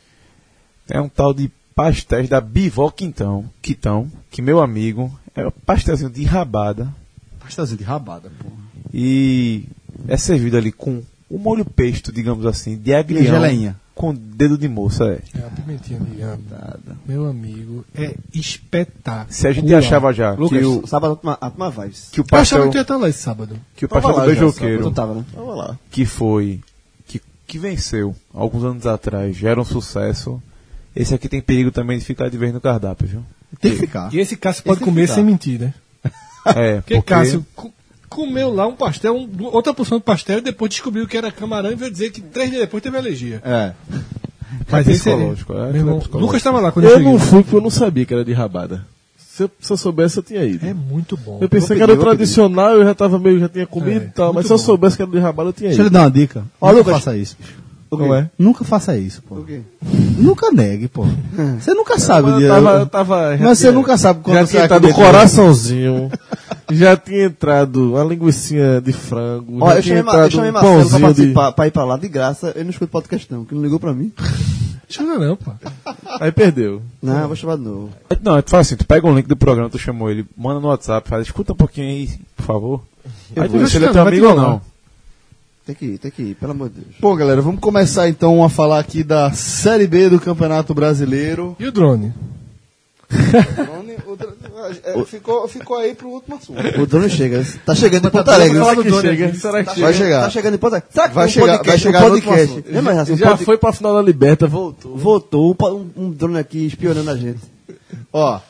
É um tal de pastéis da Bivó Quintão, Quitão, que meu amigo, é um pastelzinho de rabada Pastelzinho de rabada, porra. e é servido ali com o molho pesto, digamos assim, de E agrião geleinha. com dedo de moça. É. É a pimentinha de gama. Meu amigo, é espetáculo. Se a gente achava já Lucas, que o, sábado a turma- a turma vai. que o Eu achava pastel, que tu ia estar lá esse sábado. que o pastel do beijoqueiro, Tu tava, né? Vamos lá. que foi, que, que venceu alguns anos atrás, já era um sucesso, esse aqui tem perigo também de ficar de vez no cardápio, viu? Tem que ficar. E esse Cássio pode Esse tem comer que sem dar. mentir, né? É, Porque Cássio, co- comeu lá um pastel, um, outra porção de pastel, e depois descobriu que era camarão e veio dizer que três dias depois teve alergia. É. Mas É esse psicológico, é, meu é irmão, psicológico. Lucas estava lá quando eu, Eu cheguei. não fui porque eu não sabia que era de rabada. Se eu, se eu soubesse, eu tinha ido. É muito bom. Eu pensei Vou que era o pedir, vou tradicional, eu já tava meio, já tinha comido É, e tal, mas muito se eu bom. soubesse que era de rabada, eu tinha Deixa eu lhe ido. dar uma dica. Ó, Nunca Lucas. faça isso, bicho. Não é? Nunca faça isso, pô. O quê? Nunca negue, pô. Você nunca sabe o Mas dia. eu tava, eu tava, já Mas você tinha- nunca sabe quando já você tinha vai entrado comer o coraçãozinho, já tinha entrado a linguicinha de frango, Ó, já eu tinha chamei, Ma- eu entrado chamei um Marcelo pra pãozinho de... participar, pra ir pra lá de graça. Ele não escuta podcast não, que não ligou pra mim. Chama não, pô. Aí perdeu. Não, eu vou chamar de novo. Não, tu faz assim, tu pega um link do programa, tu chamou ele, manda no WhatsApp, fala, escuta um pouquinho aí, por favor. Aí tu vou vê se ele é escutar, teu vai te amigo ou enrolar. não. Tem que ir, tem que ir, pelo amor de Deus. Bom, galera, vamos começar então a falar aqui da Série B do Campeonato Brasileiro. E o drone? O drone, é, ficou, ficou aí pro último assunto. O drone chega. Tá chegando em Ponta tá Alegre. falando Será do drone chega? aqui. Será que Tá chega? Vai chegar. Tá chegando em Ponta Alegre. Será que Vai tem um chegar- podcast, vai chegar um no último podcast? assunto. É, mas assim, um Já pod- foi pra final da Liberta, voltou. Voltou um, pa- um, um drone aqui espionando a gente. Ó,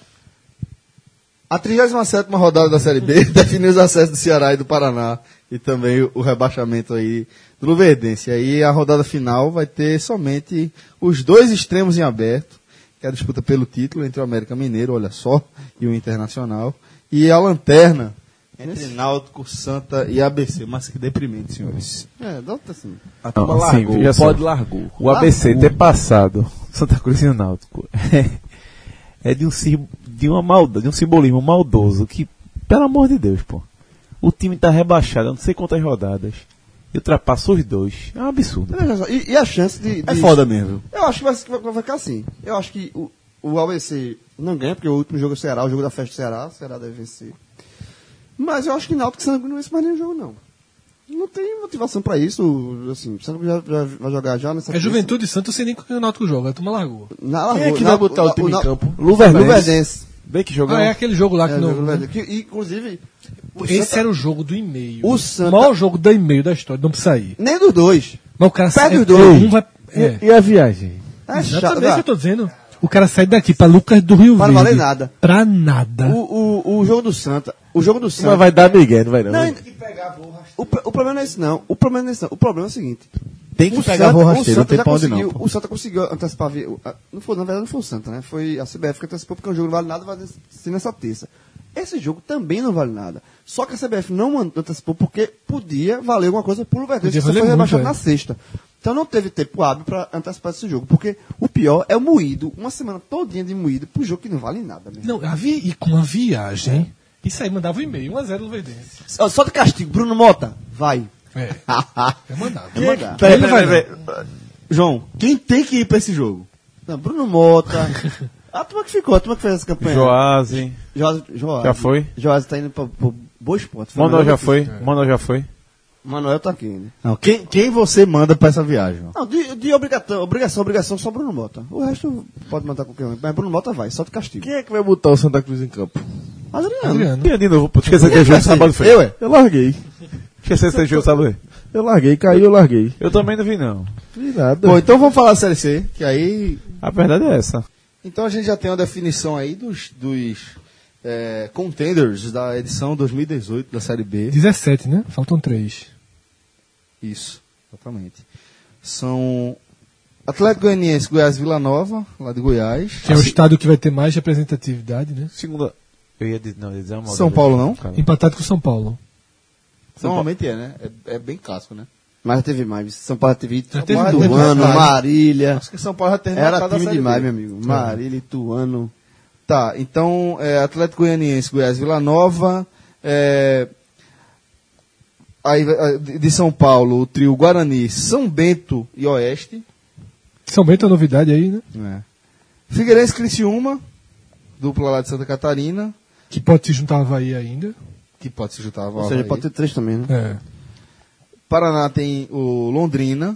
a trigésima sétima rodada da Série B definiu os acessos do Ceará e do Paraná e também o, o rebaixamento aí do Luverdense. E aí a rodada final vai ter somente os dois extremos em aberto, que é a disputa pelo título entre o América Mineiro, olha só, e o Internacional, e a lanterna entre Náutico, Santa e A B C. Mas que deprimente, senhores. É, dá outra assim. A turma Não, largou, sim, veja só. pode largou. O A B C ter passado Santa Cruz e o Náutico é de um, sim- de uma maldade, de um simbolismo maldoso que, pelo amor de Deus, pô. O time tá rebaixado, eu não sei quantas rodadas. E ultrapassa os dois. É um absurdo. Veja só, E, e a chance de, de- É foda mesmo. Eu acho que vai, vai, vai ficar assim. Eu acho que o, o A B C não ganha, porque o último jogo é o Ceará, o jogo da festa do Ceará, o Ceará deve vencer. Mas eu acho que Náutico e Santa Cruz não vence mais nenhum jogo, não. Não tem motivação pra isso. Assim, o Santa Cruz já, já vai jogar já nessa É Juventude e Santos, eu sei nem com quem o Náutico joga, a turma largou. Na, Quem é que vai botar o time em campo? Luverdense. Luverdense. Vê que jogão. Ah, é aquele jogo lá que É, não... Luverdense. Que, inclusive, o Esse Santa- era o jogo do e-mail. O O Santa- maior jogo do e-mail da história, não precisa ir. nem dos dois. Mas o cara Perde sai... os dois. Um vai... É. E, e a viagem? É chato. Exatamente o que Vai. eu tô dizendo. O cara sai daqui pra Lucas do Rio Pra Verde. não valer nada. Pra nada. O, o, o jogo do Santa. O jogo do Santa. Mas vai dar Miguel, não vai não. Não, o, pro- o problema não é esse, não. O problema não é esse, não. O problema é o seguinte. Tem que O pegar Santa- voo o rasteiro, não Santa tem já pra onde conseguiu- não. Pô. O Santa conseguiu antecipar. a vi- o- a- Não foi, na verdade, não foi o Santa, né? Foi a C B F que antecipou, porque o jogo não vale nada, vai ser nessa terça. Esse jogo também não vale nada. Só que a C B F não an- antecipou porque podia valer alguma coisa pro Luverdense, Podia que só valer foi muito, rebaixado é. na sexta. Então não teve tempo hábil para antecipar esse jogo. Porque o pior é o moído, uma semana todinha de moído pro jogo que não vale nada mesmo. Não, a vi... e com a viagem... Isso aí mandava um e-mail, um a zero Luverdense. Só, só de castigo, Bruno Mota, vai. É, eu mandava. É mandar. Peraí, Ele peraí, vai peraí. João, quem tem que ir pra esse jogo? Não, Bruno Mota. A turma que ficou, a turma que fez essa campanha. Joase. Joás, Joás. Já foi? Joás tá indo pra, pra Boa Esporte. Manuel já foi. É. Manuel já foi. Manuel tá aqui, né? Não, quem, quem você manda pra essa viagem? João? Não, de, de obrigação, obrigação, obrigação, só Bruno Mota. O resto pode mandar qualquer um. Mas Bruno Mota vai, só de castigo. Quem é que vai botar o Santa Cruz em campo? Adriano. Adriano. E de novo, pô, tu esqueceu que é jogo sábado foi. Eu, é? Eu larguei. Esqueceu que é jogo sábado. Eu larguei, caiu, eu larguei. Eu também não vi, não. Vi nada. Bom, então vamos falar da Série C, que aí... A verdade é essa. Então a gente já tem uma definição aí dos, dos é, contenders da edição dois mil e dezoito da Série B. dezessete, né? Faltam três. Isso, exatamente. São Atlético Goianiense, Goiás e Vila Nova, lá de Goiás. Que é o estádio que vai ter mais representatividade, né? Segunda. Eu ia dizer, não, eu ia dizer uma São maldade. Paulo não? Cara. Empatado com o São Paulo. Normalmente é, né? É, é bem clássico, né? Mas já teve mais. São Paulo já teve Já teve Ituano, duas. Marília. Acho que São Paulo já tem Era time demais, meu amigo. Marília, Ituano. Tá, então é, Atlético Goianiense, Goiás e Vila Nova. É, aí, é, de de São Paulo, o trio Guarani, São Bento e Oeste. São Bento é novidade aí, né? É. Figueirense Criciúma, dupla lá de Santa Catarina, Que pode se juntar ao Havaí ainda. que pode se juntar ao Ou seja, Havaí. pode ter três também, né? É. Paraná tem o Londrina.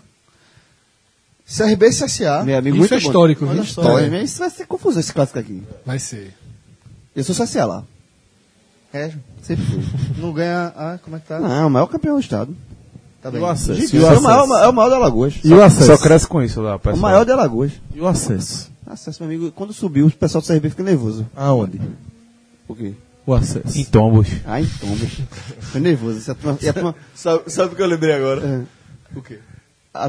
C R B e C S A. Meu amigo, Isso muito é bom. histórico, Olha viu? só. História, mas isso vai ser confusão esse clássico aqui. Vai ser. Eu sou C S A lá. É, Sempre fui. não ganha. Ah, como é que tá? Não, é o maior campeão do estado. Tá E bem. o acesso? Gigante. E o É o maior, acesso? é o maior de Alagoas. E o acesso? Só cresce com isso lá, O pessoal. maior de Alagoas. E o acesso? Acesso, meu amigo. Quando subiu, o pessoal do C R B fica nervoso. Aonde? Por quê? o acesso. Em tombos. Ah, em tombos. Foi nervoso. Essa turma, e a turma, Sabe, sabe o que eu lembrei agora? é, O quê? a,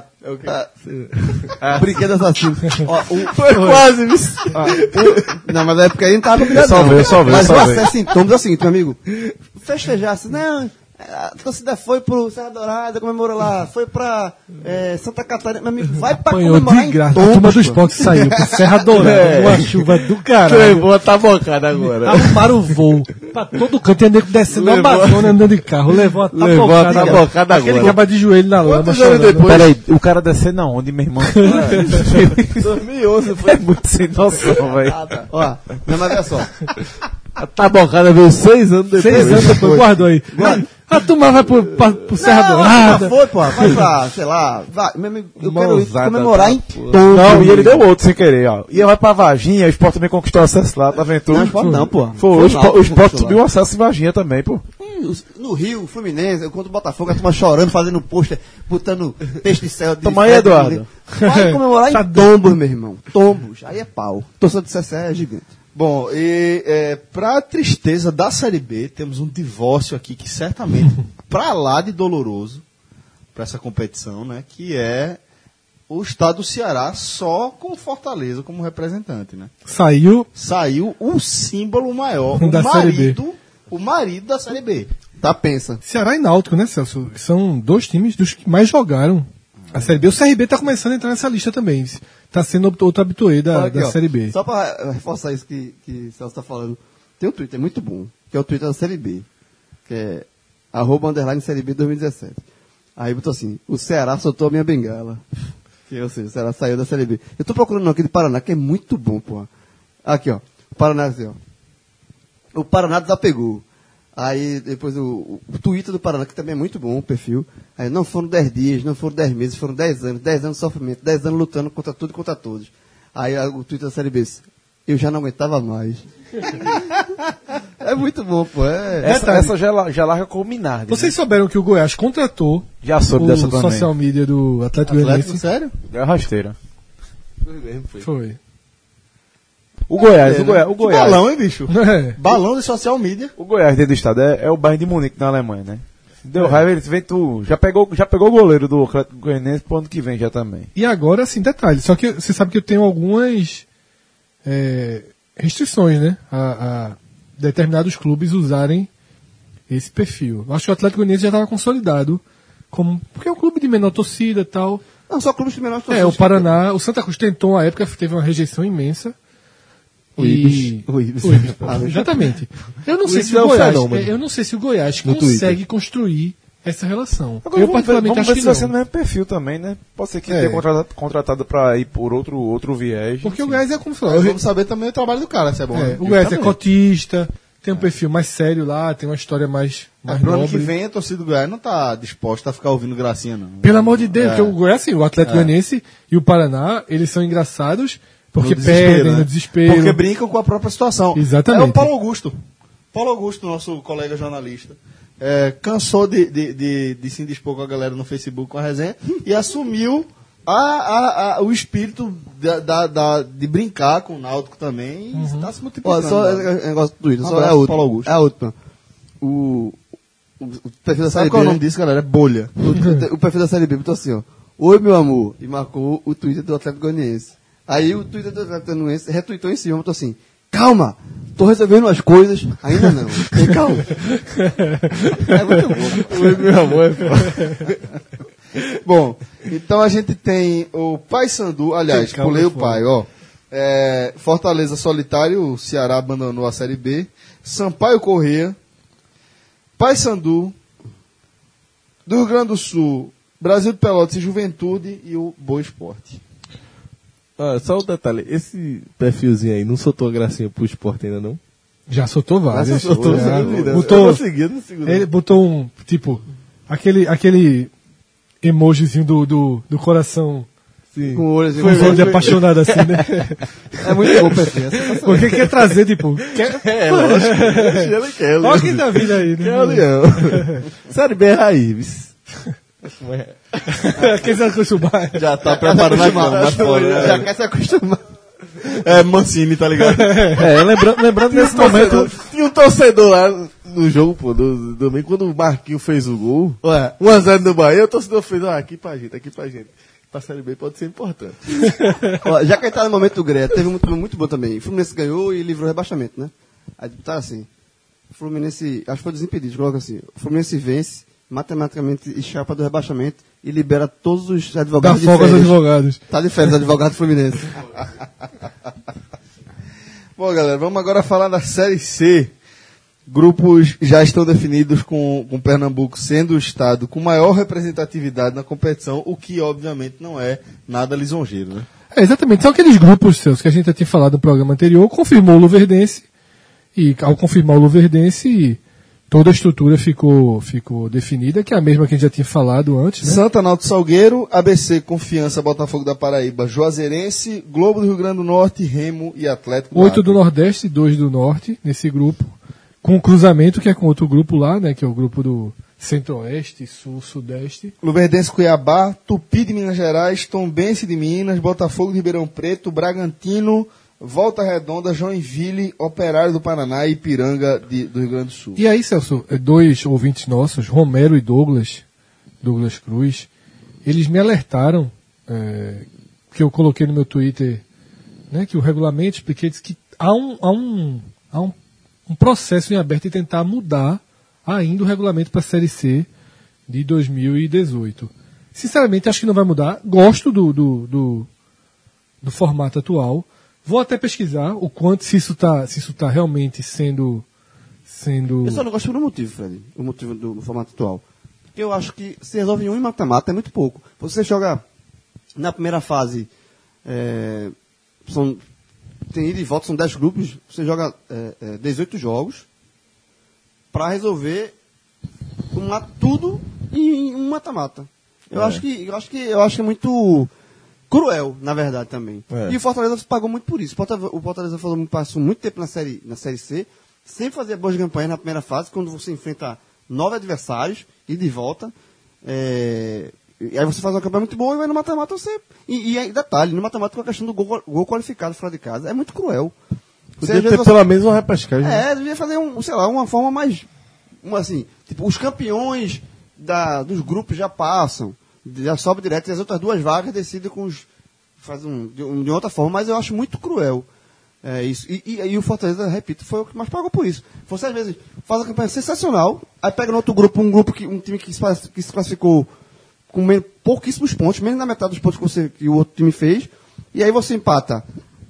a, brinquedo assassino. Ó, o, Foi quase, viu? ó, o, não, mas na época aí não tava combinado, Eu só não. vi, eu só vi, eu Mas só o vi. acesso em tombos é o seguinte, meu amigo. Festejar, assim, não, a torcida foi pro Serra Dourada, comemorou lá, foi pra é, Santa Catarina, meu amigo, vai pra Apanhou comemorar de em graça. A tombos. turma do pô. esporte saiu pro Serra Dourada, É. numa chuva do caralho. Levou a tabocada agora. Arrumaram o voo pra todo canto, tinha nego descendo da Levou- Amazônia andando de carro, levou a Levou a tabocada. tabocada Aquele agora. caba de joelho na lama, Quantos anos chorando. depois? Peraí, o cara descendo aonde, meu irmão? dois mil e onze foi. É muito sem noção, velho. Ah, tá. Ó, não, mas olha só. A tabocada veio seis anos depois. Seis anos depois, guardou aí. A turma vai pro, pra, pro Serra Não, Dourada. já foi, pô, vai pra, sei lá, vai, meu amigo, eu quero ir Mãozada comemorar da em porra. tombos. Não, e ele deu outro sem querer, ó. E vai pra Varginha, o Sport também conquistou acesso lá, tá vendo tudo? Não, pode não, pô. Foi, o Foi Sport, mal, o Sport conquistou subiu lá. o acesso em Varginha também, pô. No Rio, Fluminense, contra o Botafogo, a turma chorando, fazendo pôster, botando peixe de céu. de Toma aí, fé, Eduardo. Vai comemorar em tombos, meu irmão. Tombos. Aí é pau. Torcedor do C S é gigante. Bom, e é, para tristeza da Série B, temos um divórcio aqui que certamente, para lá de doloroso, para essa competição, né, que é o estado do Ceará só com Fortaleza como representante, né? Saiu Saiu o símbolo maior, o Da Série B. marido, o marido da Série B. Tá, pensa. Ceará e Náutico, né, Celso? São dois times dos que mais jogaram a Série B. O C R B tá começando a entrar nessa lista também. Tá sendo outro habituê da, Olha aqui, da ó, Série B. Só pra reforçar isso que, que o Celso tá falando. Tem um Twitter muito bom, que é o Twitter da Série B, que é arroba underline Série B dois mil e dezessete. Aí botou assim, o Ceará soltou a minha bengala. Que, ou seja, o Ceará saiu da Série B. Eu tô procurando aqui do Paraná, que é muito bom, porra. Aqui, ó. O Paraná, assim, ó. O Paraná desapegou. Aí depois o, o Twitter do Paraná, que também é muito bom, o perfil. Aí não foram dez dias, não foram dez meses, foram dez anos, dez anos de sofrimento, dez anos lutando contra tudo e contra todos. Aí a- o Twitter da Série B, eu já não aguentava mais. É muito bom, pô. É, Essa, essa já, la- já larga com o Minardi. Vocês souberam que o Goiás contratou Já soube o dessa também. social media do Atlético Atlético, Goianiense? sério? É rasteira. Foi. O Goiás, É, o Goiás, o Que Goiás. balão, hein, bicho? É. Balão de social media. O Goiás dentro do estado é, é o Bayern de Munique na Alemanha, né? Deu raiva, ele vem tu. Já pegou, já pegou o goleiro do Atlético Goianiense pro ano que vem já também. E agora, assim, detalhe. Só que você sabe que eu tenho algumas é, restrições, né? A, a determinados clubes usarem esse perfil. Eu acho que o Atlético Goianiense já estava consolidado. Como, porque é um clube de menor torcida e tal. Não, só clubes de menor É, o Paraná, o Santa Cruz tentou, à época teve uma rejeição imensa. O E- Ibis. O Ibis. o Ibis, ah, exatamente. Eu não O sei Ibis se é o um Goiás, fenômeno. eu não sei se o Goiás No consegue Twitter. construir essa relação. Agora eu vamos ver, particularmente vamos acho ver que se vai ser no não. mesmo perfil também, né? Pode ser que É. tenha contratado, contratado pra ir por outro, outro viés. Porque o enfim. Goiás é como falou, Nós vamos saber também o trabalho do cara, se é bom. é, né? o Goiás é Justamente. cotista, tem um perfil mais sério lá, tem uma história mais, mais Pro ano que nobre. vem, a torcida do Goiás não tá disposta a ficar ouvindo gracinha, não. Pelo amor de Deus, É. porque o Goiás, assim, o Atlético Goianiense e o Paraná, eles são engraçados porque No desespero, perdem né? no desespero. Porque brincam com a própria situação. Exatamente. É o Paulo Augusto. Paulo Augusto, nosso colega jornalista, é, cansou de, de, de, de se indispor com a galera no Facebook com a resenha e assumiu a, a, a, o espírito da, da, da- de brincar com o Náutico também e está se Ó, multiplicando. só né? é, negócio do Twitter, Um só é abraço, a última. Paulo Augusto. É a última. O, o, o perfil da Sabe Série qual é B, o nome disso, galera? É bolha. O, o perfil da Série B botou assim, ó. Oi, meu amor. E marcou o Twitter do Atlético Goianiense. Aí o Twitter do Atlético Goianiense retweetou em cima, botou assim, calma, tô resolvendo as coisas. Ainda não. Tem calma. É muito bom. Oi, meu amor. é foda. Bom, então a gente tem o Paysandu, aliás, Calma, pulei o foda. pai, ó. É, Fortaleza solitário, o Ceará abandonou a Série B. Sampaio Corrêa, Paysandu, do Rio Grande do Sul, Brasil de Pelotas e Juventude e o Boa Esporte. Ah, só um detalhe, esse perfilzinho aí não soltou a gracinha pro esporte ainda não? Já soltou várias. Já soltou, Já. sem dúvida. Botou, Eu consegui, eu não seguro. ele botou um, tipo, aquele, aquele emojizinho do, do, do coração Sim. Com o olho assim. com os olhos de apaixonado assim, né? É muito bom o perfil. É sensacional. Porque quer trazer, tipo, quer, É, lógico. Ele quer, olha quem tá vindo aí, Quer o né? leão. Série B é raiz. Quem se acostumar. Já tá preparando a cama, mas fora. Já quer se acostumar. é, Mancini, tá ligado? É, lembrando, lembrando nesse momento. Tinha um torcedor lá no jogo, pô, do domingo, quando o Marquinhos fez o gol. Ué. um a zero no Bahia, o torcedor fez, ah, aqui pra gente, aqui pra gente. Pra Série B pode ser importante. Ó, já que a gente tá no momento do Grêmio, teve um muito, muito bom também. O Fluminense ganhou e livrou o rebaixamento, né? Aí tá assim. O Fluminense, acho que foi desimpedido, coloca assim. O Fluminense vence, matematicamente escapa do rebaixamento e libera todos os Dá advogados de folga aos férias. advogados. Tá de férias, advogado do Fluminense. Bom, galera, vamos agora falar da Série C. Grupos já estão definidos com, com Pernambuco sendo o estado com maior representatividade na competição, o que obviamente não é nada lisonjeiro, né? É, exatamente. São aqueles grupos seus que a gente já tinha falado no programa anterior, confirmou o Luverdense, e ao confirmar o Luverdense, toda a estrutura ficou, ficou definida, que é a mesma que a gente já tinha falado antes, né? Santa Náutico Salgueiro, A B C, Confiança, Botafogo da Paraíba, Juazeirense, Globo do Rio Grande do Norte, Remo e Atlético Oito do Acre. Nordeste e dois do Norte, nesse grupo, com o cruzamento, que é com outro grupo lá, né, que é o grupo do Centro-Oeste, Sul, Sudeste. Luverdense Cuiabá, Tupi de Minas Gerais, Tombense de Minas, Botafogo de Ribeirão Preto, Bragantino, Volta Redonda, Joinville, Operário do Paraná e Ipiranga de, do Rio Grande do Sul. E aí, Celso, é, dois ouvintes nossos, Romero e Douglas, Douglas Cruz, eles me alertaram, é, que eu coloquei no meu Twitter, né, que o regulamento, expliquei, disse que há um, há um, há um, um processo em aberto de tentar mudar ainda o regulamento para a Série C de dois mil e dezoito. Sinceramente, acho que não vai mudar. Gosto do, do, do, do formato atual. Vou até pesquisar o quanto, se isso está se isso tá realmente sendo... sendo... Eu só não gosto por um motivo, Fred. O motivo do, do formato atual. Porque eu acho que se resolve em um em mata-mata é muito pouco. Você joga na primeira fase, é, são, tem ida e volta, são dez grupos, você joga é, é, dezoito jogos para resolver uma, tudo em, em um mata-mata. Eu, É. acho que, eu, acho que, eu acho que é muito cruel, na verdade, também. É. E o Fortaleza pagou muito por isso. O Fortaleza, o Fortaleza falou, passou muito tempo na série, na série C, sem fazer boas campanhas na primeira fase, quando você enfrenta nove adversários e de volta. É, e aí você faz uma campanha muito boa e vai no mata-mata você. E, e aí, detalhe, no mata-mata com a questão do gol, gol qualificado fora de casa. É muito cruel. Você, Podia às ter vezes, pelo menos uma repescagem. né? é, devia fazer um, sei lá, uma forma mais. Uma, assim, tipo, os campeões da, dos grupos já passam, já sobe direto, e as outras duas vagas decidem com os. Faz um, de, um, de outra forma, mas eu acho muito cruel. É isso. E, e, e o Fortaleza, repito, foi o que mais pagou por isso. Você às vezes faz uma campanha sensacional, aí pega no outro grupo, um grupo que um time que se, que se classificou com menos, pouquíssimos pontos, menos da metade dos pontos que, você, que o outro time fez, e aí você empata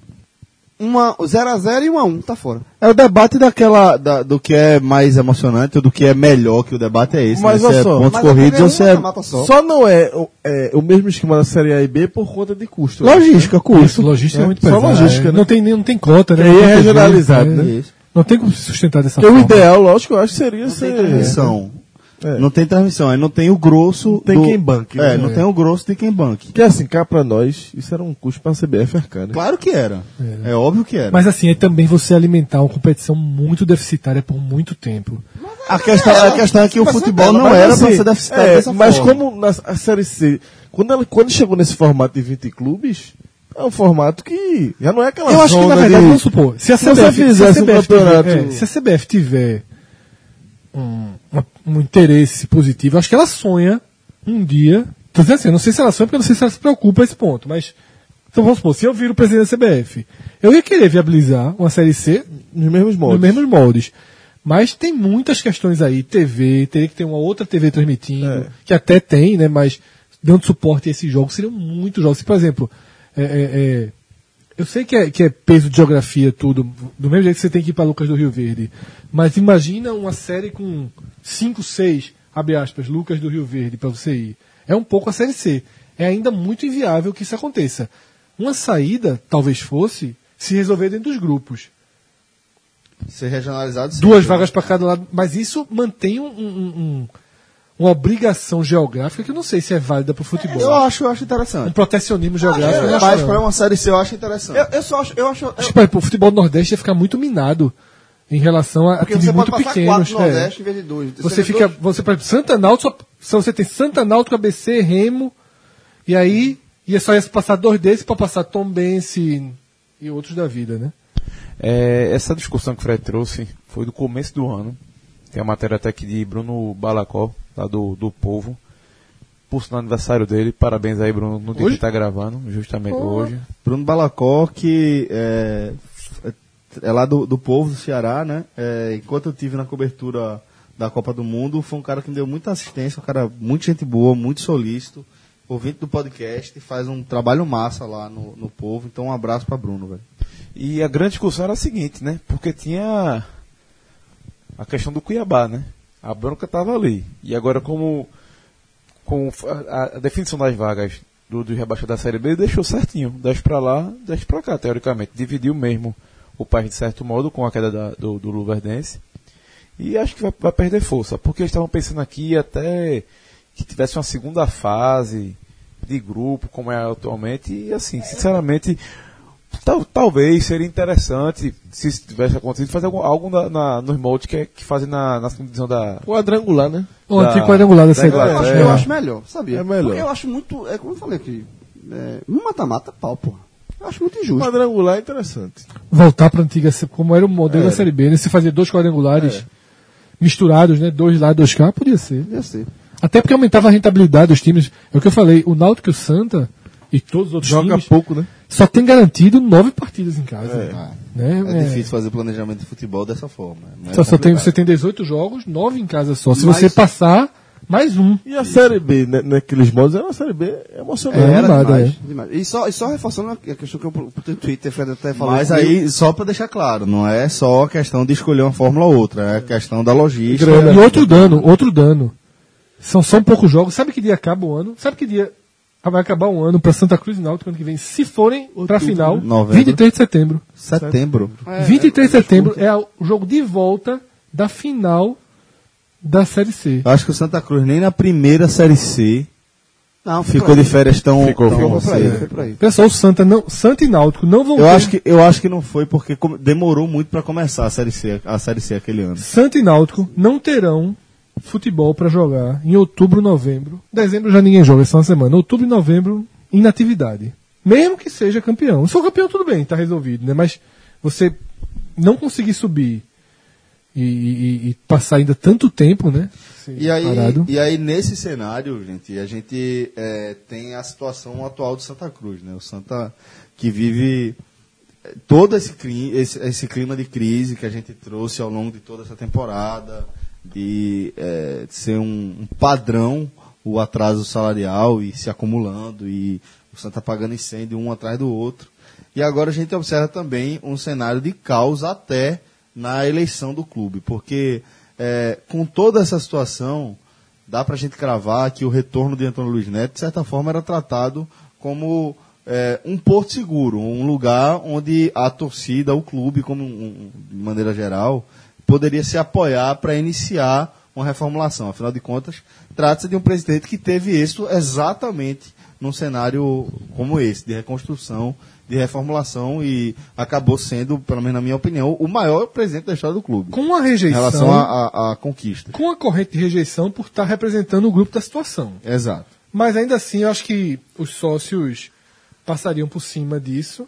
uma zero a zero e um a um, tá fora. É o debate daquela, da- do que é mais emocionante, ou do que é melhor, que o debate é esse, Mas né? Se olha é só, pontos mas corridos é ou se é... mata-mata só. Só não é, o- é o mesmo esquema da Série A e B por conta de custo. Logística, Isso, custo. logística é, muito Só pesada. logística, é. né? Não tem, nem- não tem cota, né? Que aí Não é tem T V, regionalizado, é. né? Não tem como se sustentar dessa Porque o forma. ideal, lógico, eu acho que seria ser... Transmissão. É. Não tem transmissão, aí não tem o grosso... tem do- quem banque, É, né? não É. tem o grosso de quem banque. Porque assim, cá pra nós, isso era um custo pra C B F arcar, né? Claro que era. É, óbvio que era. Mas assim, é também você alimentar uma competição muito deficitária por muito tempo. a, questão, a questão é que o futebol não Mas, era assim, pra ser deficitário é, dessa mas forma. como na a Série C, quando, ela, quando chegou nesse formato de vinte clubes, é um formato que já não é aquela Eu acho que, na zona verdade, de... vamos supor, se a Se você C B F, se a fizesse um C B F campeonato- tiver, é, se a C B F tiver um, uma- um interesse positivo, eu acho que ela sonha um dia. Tô dizendo assim, eu não sei se ela sonha, porque eu não sei se ela se preocupa a esse ponto, mas. Então vamos supor, se eu viro o presidente da C B F, eu ia querer viabilizar uma Série C nos mesmos moldes. nos mesmos moldes. Mas tem muitas questões aí, T V, teria que ter uma outra T V transmitindo, É. que até tem, né? Mas dando suporte a esses jogos, seriam muitos jogos. Se, por exemplo, é, é, é, eu sei que é, que é peso de geografia tudo, do mesmo jeito que você tem que ir para Lucas do Rio Verde, mas imagina uma série com cinco, seis, abre aspas, Lucas do Rio Verde para você ir. É um pouco a Série C. É ainda muito inviável que isso aconteça. Uma saída, talvez fosse, se resolver dentro dos grupos. Ser regionalizado... sim. Duas vagas para cada lado, mas isso mantém um, um- um- uma obrigação geográfica que eu não sei se é válida para o futebol. Eu acho, eu acho Um interessante. protecionismo geográfico. eu não acho Mas não. para uma série C eu acho interessante. Eu, eu só acho. Eu acho Acho que, por exemplo, o futebol do Nordeste ia ficar muito minado em relação a, a porque times você pode muito passar pequenos. quatro no é. Nordeste em vez de dois. Você Seria fica, dois- você, por exemplo, Santa Náutico, só, só você tem Santa Náutico, A B C, Remo, e aí ia só ia passar dois desses para passar Tombense e outros da vida, né? É, essa discussão que o Fred trouxe foi do começo do ano. Tem a matéria até aqui de Bruno Balacó, lá do, do Povo. Por sinal, aniversário dele. Parabéns aí, Bruno, no dia Hoje? que tá gravando, justamente Oh. hoje. Bruno Balacó, que é, é lá do, do Povo do Ceará, né? É, enquanto eu tive na cobertura da Copa do Mundo, foi um cara que me deu muita assistência, um cara muito gente boa, muito solícito, ouvinte do podcast, faz um trabalho massa lá no, no Povo. Então, um abraço pra Bruno, velho. E a grande discussão era a seguinte, né? Porque tinha a questão do Cuiabá, né? A bronca estava ali. E agora, como com a, a definição das vagas do, do rebaixado da Série B, deixou certinho. dez para lá, dez para cá, teoricamente. Dividiu mesmo o país de certo modo com a queda da, do, do Luverdense. E acho que vai, vai perder força. Porque eles estavam pensando aqui até que tivesse uma segunda fase de grupo, como é atualmente. E assim, sinceramente... Tal, talvez seria interessante, se isso tivesse acontecido, fazer algo, algo na, na, nos moldes que, que fazem na, na segunda divisão da. Quadrangular, né? O Da- antigo quadrangular da da Série Eu B. acho, É. eu acho melhor, sabia? É melhor. Porque eu acho muito. É como eu falei aqui. É, um mata-mata, pau, porra. Eu acho muito injusto. Quadrangular é interessante. Voltar para a antiga, como era o modelo Era. da Série B, né? Se fazer dois quadrangulares misturados, né? Dois lá, dois cá, podia ser. Devia ser. Até porque aumentava a rentabilidade dos times. É o que eu falei, o Náutico e o Santa e todos os outros Joga times pouco, né? só tem garantido nove partidas em casa. Né? É, É. difícil fazer planejamento de futebol dessa forma. né? Só, É só tem, complicado. você tem dezoito jogos, nove em casa só. Se Mas- você passar, mais um. E a Série B, né, naqueles modos, era uma Série B emocionante. É, Era animado, demais, é. demais. E só, e só reforçando a questão que eu botei no Twitter, Fred até falou. Mas comigo. aí, só pra deixar claro, não é só a questão de escolher uma fórmula ou outra, é a questão da logística. E outro dano, outro dano. São só poucos jogos. Sabe que dia acaba o ano? Sabe que dia vai acabar o ano para Santa Cruz e Náutico ano que vem? Se forem para a final, novembro. vinte e três de setembro. Setembro. É, vinte e três de é, setembro é o jogo de volta da final da Série C. Eu acho que o Santa Cruz nem na primeira Série C Não, ficou de férias tão, Ficou, tão ficou. Foi pra aí, cedo. foi pra aí. Pessoal, o Santa, não, Santa e Náutico não vão Eu ter. acho que eu acho que não foi porque como- demorou muito pra começar a Série C, a Série C aquele ano. Santa e Náutico não terão futebol para jogar em outubro, novembro. Dezembro já ninguém joga, é só uma semana. Outubro e novembro, inatividade. Mesmo que seja campeão. Se for campeão, tudo bem, tá resolvido, né? Mas você não conseguir subir e, e- e passar ainda tanto tempo, né? Assim, E aí, parado. e aí nesse cenário, gente, a gente é, tem a situação atual do Santa Cruz, né? O Santa que vive é, todo esse, cli- esse, esse clima de crise que a gente trouxe ao longo de toda essa temporada, de, é, de ser um, um padrão o atraso salarial e se acumulando, e o Santa pagando incêndio um atrás do outro. E agora a gente observa também um cenário de caos até na eleição do clube, porque é, com toda essa situação, dá pra gente cravar que o retorno de Antônio Luiz Neto, de certa forma, era tratado como é, um porto seguro, um lugar onde a torcida, o clube, como um, de maneira geral, poderia se apoiar para iniciar uma reformulação. Afinal de contas, trata-se de um presidente que teve isso exatamente num cenário como esse, de reconstrução, de reformulação, e acabou sendo, pelo menos na minha opinião, o maior presidente da história do clube. Com a Em rejeição, relação à à conquista. com a corrente de rejeição por estar representando o grupo da situação. Exato. Mas ainda assim, eu acho que os sócios passariam por cima disso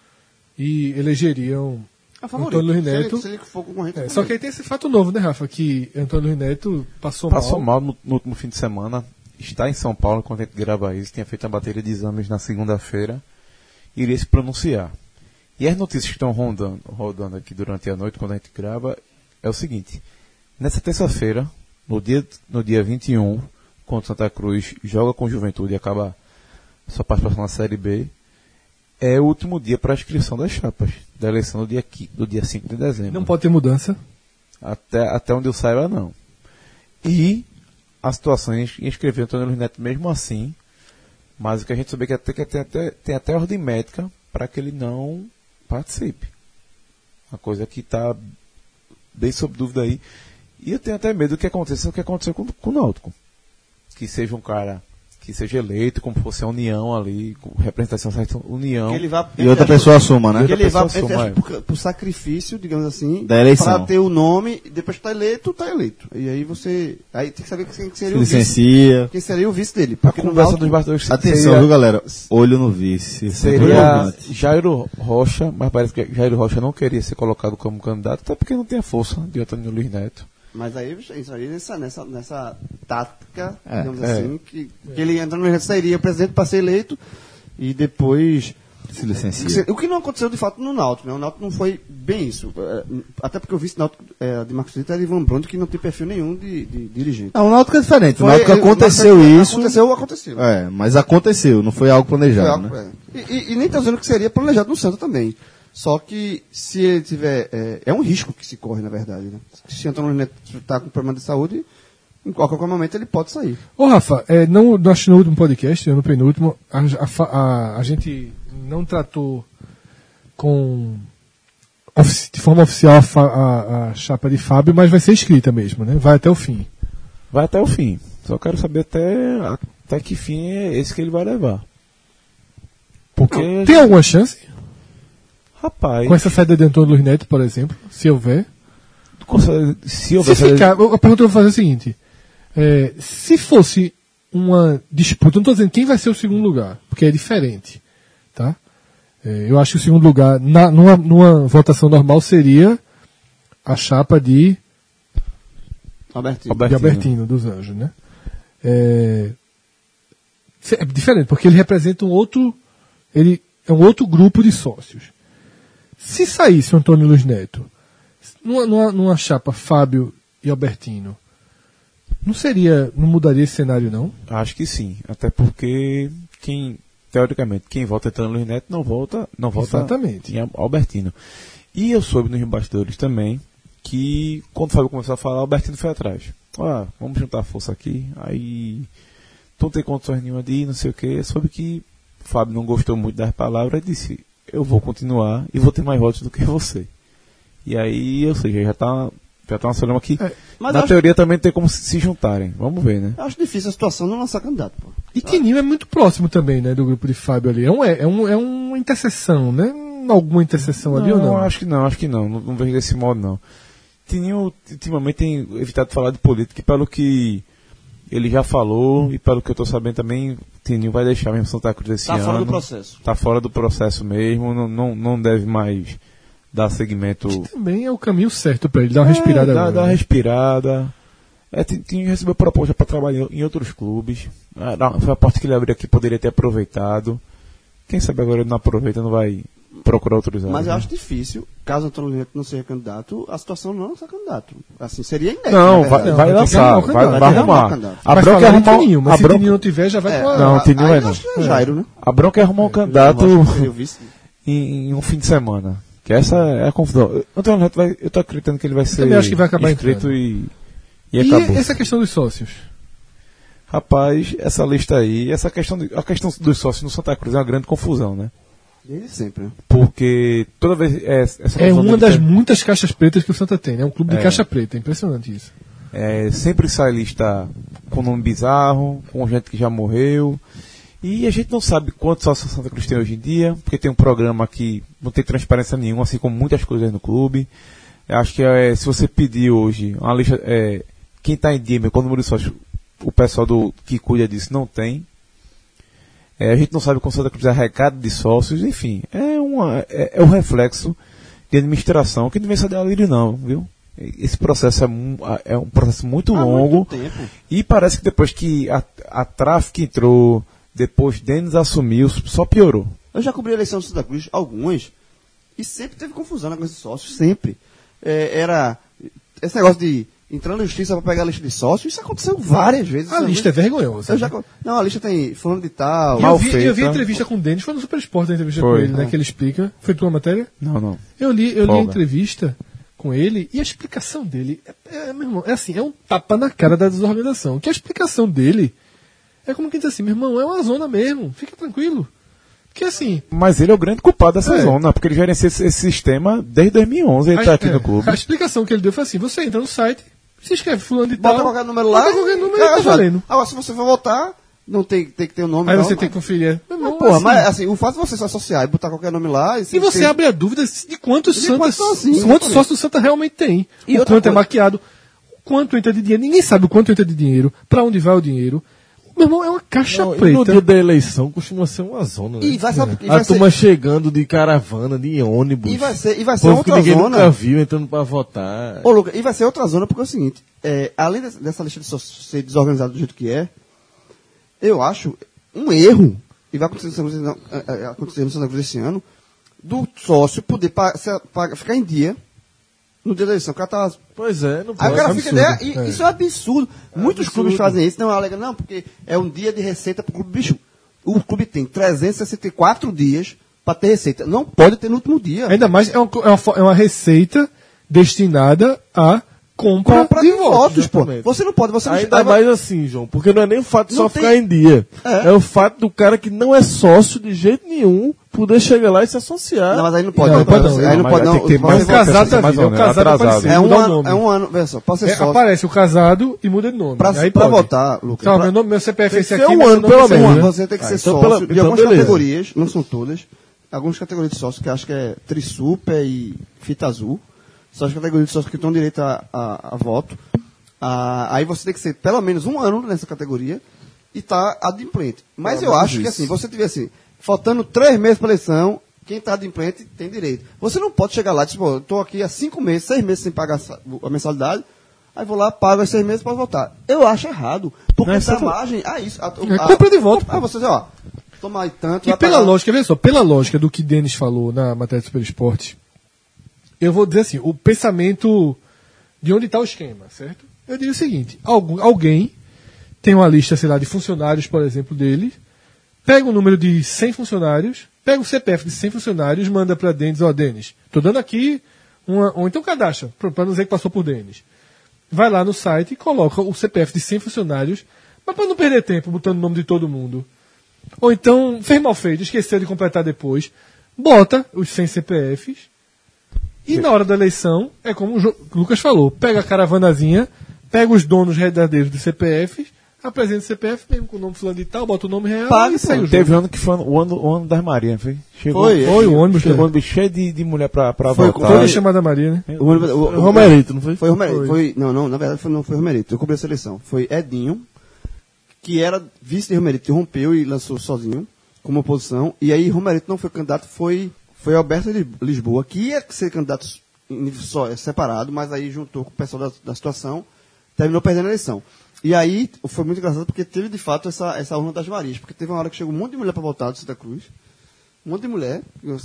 e elegeriam É favorito. Antônio Luiz Se ele- Neto. Se ele for concorrente, É, é só que aí tem esse fato novo, né, Rafa? Que Antônio Luiz Neto passou, Passou mal. mal no, no último fim de semana. Está em São Paulo quando a gente grava isso. Tinha feito a bateria de exames na segunda-feira. Iria se pronunciar. E as notícias que estão rodando, rodando aqui durante a noite, quando a gente grava, é o seguinte. Nessa terça-feira, no dia, no dia vinte e um, quando Santa Cruz joga com Juventude e acaba sua participação na Série B, é o último dia para a inscrição das chapas da eleição do dia, qui- do dia cinco de dezembro. Não pode ter mudança. Até, até onde eu saiba, não. E a situação em inscrever Antônio Luiz Neto mesmo assim, mas o que a gente sabe é que até, que tem, até, tem até ordem médica para que ele não participe. Uma coisa que está bem sob dúvida aí. E eu tenho até medo do que aconteça o que aconteceu com, com o Náutico. Que seja um cara que seja eleito, como fosse a união ali, com representação certa união. Que ele vá, E outra pessoa assuma, né? que ele vá outra pessoa entre assuma, aspas, por, por sacrifício, digamos assim, Da eleição. para ter o nome, e depois que tá eleito, tá eleito. E aí você. Aí tem que saber quem Se seria o vice. licencia. Quem seria o vice dele. A Porque no conversa Náutico- dos bastidores Atenção, seria, viu, galera? Olho no vice. seria Jairo Rocha, mas parece que Jairo Rocha não queria ser colocado como candidato, até porque não tem a força de Antônio Luiz Neto. Mas aí, isso aí nessa, nessa, nessa tática, É, digamos é. assim, que, que ele entra no sairia presidente para ser eleito e depois. Se licencia. O que não aconteceu de fato no Náutico, né? O Náutico não foi bem isso. É, até porque o vice-náutico é, de Marcos Brito era Ivan Bruno, que não tem perfil nenhum de, de dirigente. Não, o Náutico é diferente. O Foi- Náutico ele- aconteceu Náutico- isso. Aconteceu, aconteceu. É, mas aconteceu, não foi algo Foi planejado, algo- né? é. E, e- e nem estou dizendo que seria planejado no Santa também. Só que se ele tiver. É, é um risco que se corre, na verdade. Né? Se Antônio Neto está com problema de saúde, em qualquer momento ele pode sair. Ô, Rafa, é, não, acho que no último podcast, no penúltimo, a, a, fa- a, a gente não tratou com ofici- de forma oficial a, fa- a- a chapa de Fábio, mas vai ser escrita mesmo, né? Vai até o fim. Vai até o fim. Só quero saber até, até que fim é esse que ele vai levar. Porque, Tem alguma chance? rapaz, Com essa saída de Antônio Luiz Neto, por exemplo, se houver? consegue- se Se houver ficar, a pergunta que eu vou fazer é a seguinte: é, se fosse uma disputa, não estou dizendo quem vai ser o segundo lugar, porque é diferente, tá? É, eu acho que o segundo lugar, na, numa, numa votação normal, seria a chapa de, Albertinho. de Albertino. Albertino dos Anjos, né? É, se- é diferente, porque ele representa um outro, ele é um outro grupo de sócios. Se saísse o Antônio Luiz Neto, numa, numa, numa chapa Fábio e Albertino, não seria, não mudaria esse cenário, não? Acho que sim, até porque quem, teoricamente, quem vota em Luiz Neto não volta, não vota Exatamente. em Albertino. E eu soube nos bastidores também que quando o Fábio começou a falar, Albertino foi atrás. Ah, vamos juntar a força aqui, aí tu não tem condições nenhuma de ir, não sei o que. Eu soube que o Fábio não gostou muito das palavras e disse, eu vou continuar e vou ter mais votos do que você. E aí, ou seja, já está já tá uma solema que É, mas na acho- teoria também tem como se, se juntarem. Vamos ver, né? Eu acho difícil a situação não lançar candidato, pô. E Tininho é muito próximo também, né, do grupo de Fábio ali. É, um, é, um, é uma interseção, né? Alguma interseção ali ou não? acho que não, acho que não. Não, não vejo desse modo, não. Tininho, ultimamente, tem evitado falar de política e pelo que ele já falou e pelo que eu estou sabendo também, Tininho vai deixar mesmo Santa Cruz esse Tá ano. fora do processo. Tá fora do processo mesmo, não, não, não deve mais dar seguimento. Também é o caminho certo para ele dar uma respirada É, dá, agora. dá uma né? respirada. É, Ti- Tininho recebeu proposta para trabalhar em outros clubes. Ah, não, foi a porta que ele abriu aqui, poderia ter aproveitado. Quem sabe agora ele não aproveita, não vai procurar outros anos. Mas eu né? acho difícil, caso Antônio Luiz Neto não seja candidato, a situação não é ser candidato. Assim, seria inédito. Não, na vai, verdade. vai vai ter que lançar, arrumar o vai, candidato. vai Vai ter que arrumar o arrumar. candidato. A Vai bronca é falar em arrumar. Tininho, mas A se bronca, Tininho não tiver, já vai É, com a... Não, a- Tininho aí vai eu não. acho que é Jairo, né? a bronca é arrumar um candidato Eu acho que seria o vice. em, em um fim de semana. Que essa é a confusão. Eu, Antônio Neto vai, eu tô acreditando que ele vai ser também acho que vai acabar inscrito entrando. e, e, E acabou. essa questão dos sócios? Rapaz, essa lista aí, essa questão, de- a questão dos sócios no Santa Cruz é uma grande confusão, né? Desde sempre. né? Porque toda vez. É, essa É confusão uma dele das tem- muitas caixas pretas que o Santa tem, né? É um clube de É. caixa preta, é impressionante isso. É, sempre sai lista com nome bizarro, com gente que já morreu. E a gente não sabe quantos sócios Santa Cruz tem hoje em dia, porque tem um programa que não tem transparência nenhuma, assim como muitas coisas no clube. Eu acho que é, se você pedir hoje uma lista, é, quem está em dia, qual o número de sócios, o pessoal do, que cuida disso não tem. É, a gente não sabe como Santa Cruz é arrecada de sócios, enfim, é, uma, é, é um reflexo de administração que não vem só de Alírio não, viu? Esse processo é, mu- é um processo muito Há longo. muito tempo. E parece que depois que a, a Traffic entrou, depois Denis assumiu, só piorou. Eu já cobri a eleição do Santa Cruz, algumas, e sempre teve confusão na coisa de sócios, sempre. É, era esse negócio de entrar na justiça para pegar a lista de sócios, isso aconteceu várias vezes. A lista é vergonhosa. Eu já, co- não, a lista tem fulano de tal. E Mal eu vi, feita. eu vi a entrevista com o Denis, foi no Super Esporte a entrevista Foi. com ele, né? Que ele explica. Foi tua matéria? Não, não. Eu li, eu li a Folga. entrevista com ele e a explicação dele é, é, meu irmão, é assim, é um tapa na cara da desorganização. Que a explicação dele é como quem diz assim, meu irmão, é uma zona mesmo, fica tranquilo. Porque assim, Mas ele é o grande culpado dessa É. zona, porque ele gerencia esse, esse sistema desde dois mil e onze, ele a, está aqui é, no clube. a explicação que ele deu foi assim, você entra no site, se escreve fulano de Bota tal, qualquer número lá. bota qualquer número e- e tá já- valendo. Agora, se você for votar, não tem, tem que ter o um nome. Aí não, você mas, tem que conferir. mas, Não, porra, assim, mas assim, o fato de você se associar e botar qualquer nome lá... E você tem- abre a dúvida de quantos De Santa, quantos são assim, quantos exatamente. sócios do Santa realmente tem. E o outra quanto é coisa- maquiado, o quanto entra de dinheiro. Ninguém sabe o quanto entra de dinheiro, pra onde vai o dinheiro. Meu irmão, é uma caixa Não, e preta. no dia da eleição costuma ser uma zona, né? E vai, sabe, e A vai ser, turma chegando de caravana, de ônibus. e vai ser, e vai ser Povo que outra ninguém zona... nunca viu entrando pra votar. Ô, Lucas, e vai ser outra zona porque é o seguinte, é, além dessa, dessa lista de sócios ser desorganizada do jeito que é, eu acho um erro, e vai acontecer, no Santa Cruz, não, é, é, acontecer no Santa Cruz esse ano, do sócio poder pa, se, pa, ficar em dia no dia da eleição. O cara tá, Pois é, não aí o pode. cara é fica absurdo. ideia, e É. isso é absurdo. Muitos absurdo. clubes fazem isso, não alegam, não, porque é um dia de receita pro clube. Bicho, o clube tem trezentos e sessenta e quatro dias para ter receita. Não pode ter no último dia. Ainda mais é uma, é uma, fo- é uma receita destinada a compra, Compra de de votos. votos, pô. exatamente. Você não pode, você não Ainda mais assim, João, porque não é nem o fato de Não só tem- ficar em dia. É. É. o fato do cara que não é sócio de jeito nenhum poder chegar lá e se associar. Não, mas aí não pode. Não, não, pode pode, não. aí não Mas pode vai não. ter que ter Você- mais É um casado da mais vida, é um ou menos, casado atrasado. aparecido, É um, muda o ano, nome. é um ano, veja só, pode ser É, sócio. aparece o casado e muda de nome. Pra, Aí pra pode. votar, Lucas. Então, pra- meu, nome, meu C P F é esse Tem aqui, que ser um mas ano, meu nome pelo é esse menos, aqui. né? Você tem que Ah, ser então sócio pela- de então algumas beleza. categorias, não são todas. Algumas categorias de sócio que eu acho que é Trisuper e Fita Azul. São as categorias de sócio que estão direito a, a, a voto. Ah, aí você tem que ser pelo menos um ano nessa categoria e tá adimplente. Mas Pelo eu menos acho que isso. assim, você tiver assim, faltando três meses para eleição, quem está adimplente tem direito. Você não pode chegar lá e dizer, pô, eu estou aqui há cinco meses, seis meses sem pagar essa- a mensalidade, aí vou lá, pago as seis meses para votar. Eu acho errado, porque Não é dá só- margem a isso. A, É compra de voto, Ah, você diz, ó, toma aí tanto, E vai pela pagar- lógica, veja só, pela lógica do que Denis falou na matéria do Super Esporte, eu vou dizer assim, o pensamento de onde está o esquema, certo? Eu diria o seguinte, algum, alguém tem uma lista, sei lá, de funcionários, por exemplo, dele, pega o número de cem funcionários, pega o C P F de cem funcionários, manda para Denis, ó, Denis, tô dando aqui, uma, ou então cadastra, para não dizer que passou por Denis. Vai lá no site e coloca o C P F de cem funcionários, mas para não perder tempo botando o nome de todo mundo. Ou então, fez mal feito, esqueceu de completar depois, bota os cem C P Fs, e na hora da eleição, é como o Jo- Lucas falou, pega a caravanazinha, pega os donos verdadeiros dos C P Fs, apresenta o C P F, mesmo com o nome fulano de tal, bota o nome real Paga, e segue o jogo. Teve um ano que foi o ano, o ano das Marias, foi? Chegou, Foi, Foi o ônibus, Chegou um né? ônibus cheio de, de mulher pra, pra Foi, votar. Toda chamada Maria, né? O, o, o, O Romerito, não foi? Foi Romerito. Foi. Foi, não, não, na verdade foi, não foi Romerito. Eu cobri a seleção. Foi Edinho, que era vice de Romerito, que rompeu e lançou sozinho, como oposição. E aí Romerito não foi candidato, foi, foi Alberto de Lisboa, que ia ser candidato em nível só, separado, mas aí juntou com o pessoal da, da situação, terminou perdendo a eleição. E aí foi muito engraçado porque teve de fato essa, essa urna das Marias, porque teve uma hora que chegou um monte de mulher para votar do Santa Cruz. Um monte de mulher, eu,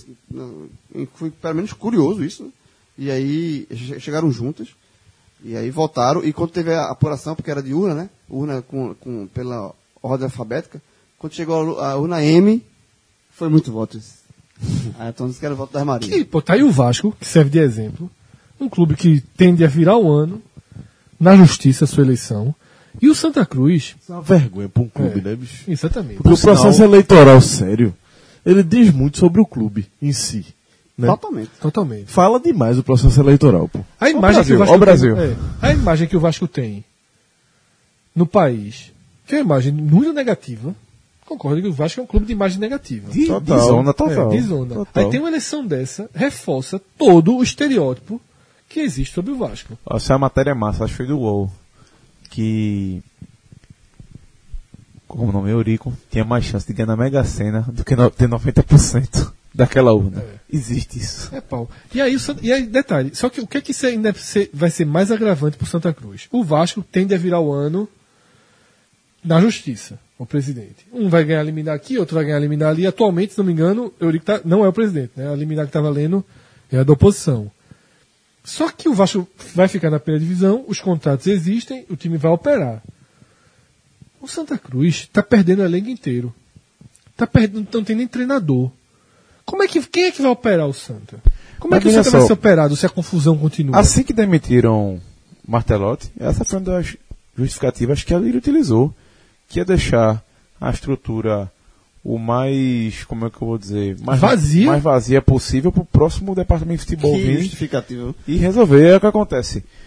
eu fui pelo menos curioso isso, né? E aí che- chegaram juntas, e aí votaram, e quando teve a apuração, porque era de urna, né? Urna com, com, pela ordem alfabética, quando chegou a, lu- a urna M, foi muito voto. isso. Aí então eles querem o voto das Marias. E, pô, tá aí o Vasco, que serve de exemplo. Um clube que tende a virar o ano na justiça a sua eleição. E o Santa Cruz. Isso é uma vergonha pra um clube, É. né, bicho? Exatamente. Porque o processo eleitoral sério, ele diz muito sobre o clube em si. Né? Totalmente. Totalmente. Fala demais o processo eleitoral, pô. A imagem que Brasil, o Vasco ó Brasil. tem, é, a imagem que o Vasco tem no país, que é uma imagem muito negativa. Concordo que o Vasco é um clube de imagem negativa. De, Total. de zona total. É, de zona. Total. Aí tem uma eleição dessa, reforça todo o estereótipo que existe sobre o Vasco. Ó, essa é a matéria massa, acho que foi do UOL. Que. Como o nome é Eurico, tinha mais chance de ganhar na Mega Sena do que no, ter noventa por cento daquela urna. Existe isso. É pau. E aí, o San- e aí, detalhe, só que o que é que isso ainda ser- vai ser mais agravante pro Santa Cruz? O Vasco tende a virar o ano na justiça, o presidente. Um vai ganhar liminar aqui, outro vai ganhar liminar ali. Atualmente, se não me engano, Eurico tá, não é o presidente, né? A liminar que tá valendo é a da oposição. Só que o Vasco vai ficar na primeira divisão, os contratos existem, o time vai operar. O Santa Cruz está perdendo o elenco inteiro. Tá perdendo, não tem nem treinador. Como é que, quem é que vai operar o Santa? Como é Mas que o veja Santa vai só, ser operado se a confusão continua? Assim que demitiram Martelotti, essa foi uma das justificativas que ele utilizou, que é deixar a estrutura o mais, como é que eu vou dizer, mais Vazia. mais vazia possível para o próximo departamento de futebol Que vir justificativo. e resolver. É o que acontece.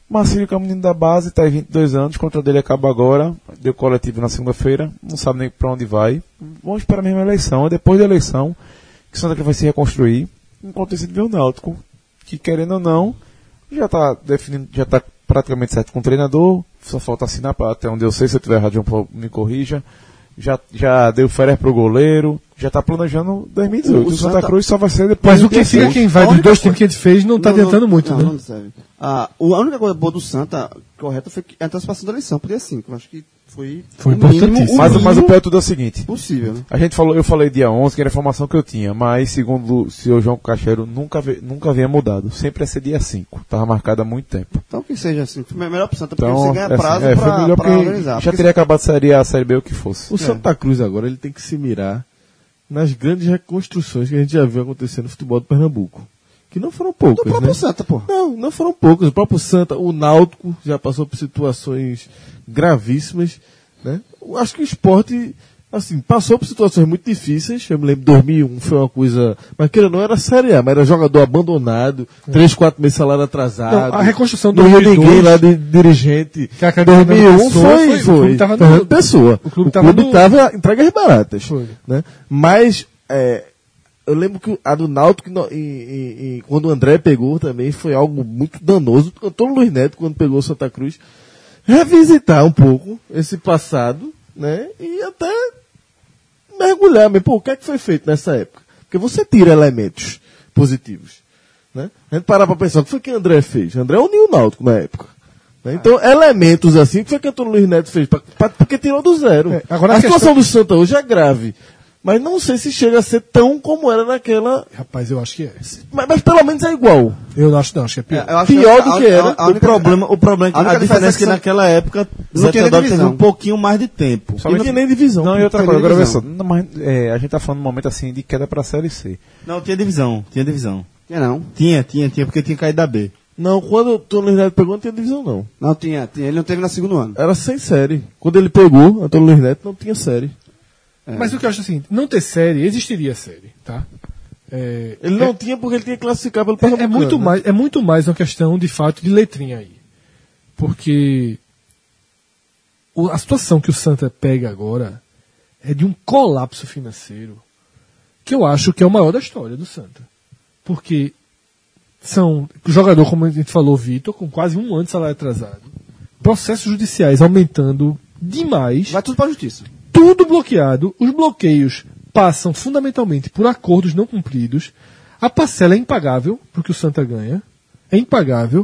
Marcílio, que é um menino da base, tá em vinte e dois anos, o contrato dele acaba agora, deu coletivo na segunda-feira, não sabe nem pra onde vai. Vamos esperar a mesma eleição, é depois da eleição que o Santa Cruz vai se reconstruir. Enquanto isso, vê o Náutico, que querendo ou não, já tá definindo, já tá praticamente certo com o treinador, só falta assinar, pra, até onde eu sei, se eu tiver errado, João, me corrija. Já, já deu férias pro goleiro, já tá planejando dois mil e dezoito. O, o Santa, Santa Cruz só vai ser depois. Mas o que fica quem vai dos dois times que a gente fez não tá não, adiantando não, muito, não, né? Não serve. Ah, o- a única coisa boa do Santa, correta, foi que a antecipação da eleição, podia sim, que eu acho que foi, Foi o mínimo- importantíssimo. o Mas, mas o mínimo pior de tudo é o seguinte, possível, né? a gente falou, eu falei dia onze, que era a informação que eu tinha, mas segundo o senhor João Cacheiro, nunca, ve- nunca havia mudado. Sempre ia ser dia cinco. Tava marcado há muito tempo. Então que seja assim, foi melhor pro Santa, porque Então, você ganha é assim, prazo é, foi pra, melhor pra porque organizar. já Porque teria acabado a série A, a série B, o que fosse. O Santa Cruz agora ele tem que se mirar nas grandes reconstruções que a gente já viu acontecer no futebol do Pernambuco. Que não foram poucas, do próprio né? Santa, pô. Não, não foram poucas. O próprio Santa, o Náutico já passou por situações gravíssimas, né? Eu acho que o esporte, assim, passou por situações muito difíceis. Eu me lembro, dois mil e um foi uma coisa, mas que não era Série A, mas era jogador abandonado, três, quatro meses de salário atrasado. Não, a reconstrução do não ia dois mil e dois, ninguém lá de dirigente. que a academia dois mil e um Pessoa foi, foi- o foi, clube tava no- Fernando Pessoa. o clube O tava clube no- tava entregas baratas, Foi. né? Mas é, eu lembro que a do Náutico, no- em- em- em- quando o André pegou também, foi algo muito danoso. Antônio Luiz Neto, quando pegou o Santa Cruz, revisitar um pouco esse passado, né? E até mergulhar, mas, pô, o que é que foi feito nessa época? Porque você tira elementos positivos, né? A gente parar pra pensar, o que foi que o André fez? O André uniu o Náutico na época. né? Então, elementos assim, o que foi que Antônio Luiz Neto fez? Pra, pra, porque tirou do zero. É, agora a a situação questão- do Santa hoje é grave. Mas não sei se chega a ser tão como era naquela. Rapaz, eu acho que é. Mas, mas pelo menos é igual. Eu não acho, não, acho que é pior. É, eu acho Pior que a- do que a- era. a O única- problema, o problema é que a a, única diferença é que diferença é que naquela época não Zé tinha nem Teodoro teve divisão. um pouquinho mais de tempo. Só não tinha nem divisão. Não, e outra Não coisa, tem agora vê divisão. só, não, mas, é, a gente tá falando num momento assim de queda pra Série C. Não, tinha divisão, tinha divisão. Tinha não. Tinha, tinha, tinha, porque tinha caído da B. Não, quando o Antônio Luiz Neto pegou, não tinha divisão, não. Não tinha, tinha. Ele não teve no segundo ano. Era sem série. Quando ele pegou, Antônio Luiz Neto não tinha série. Mas o que eu acho assim, não ter série, existiria série, tá? É, Ele não tinha porque ele tinha que classificar pelo é, é Pernambucano, muito né? mais, é muito mais uma questão de fato de letrinha aí. Porque o- a situação que o Santa pega agora é de um colapso financeiro que eu acho que é o maior da história do Santa. Porque são jogador, como a gente falou, Vitor, com quase um ano de salário atrasado, processos judiciais aumentando demais, Vai tudo pra justiça. tudo bloqueado, os bloqueios passam fundamentalmente por acordos não cumpridos, a parcela é impagável porque o Santa ganha, é impagável,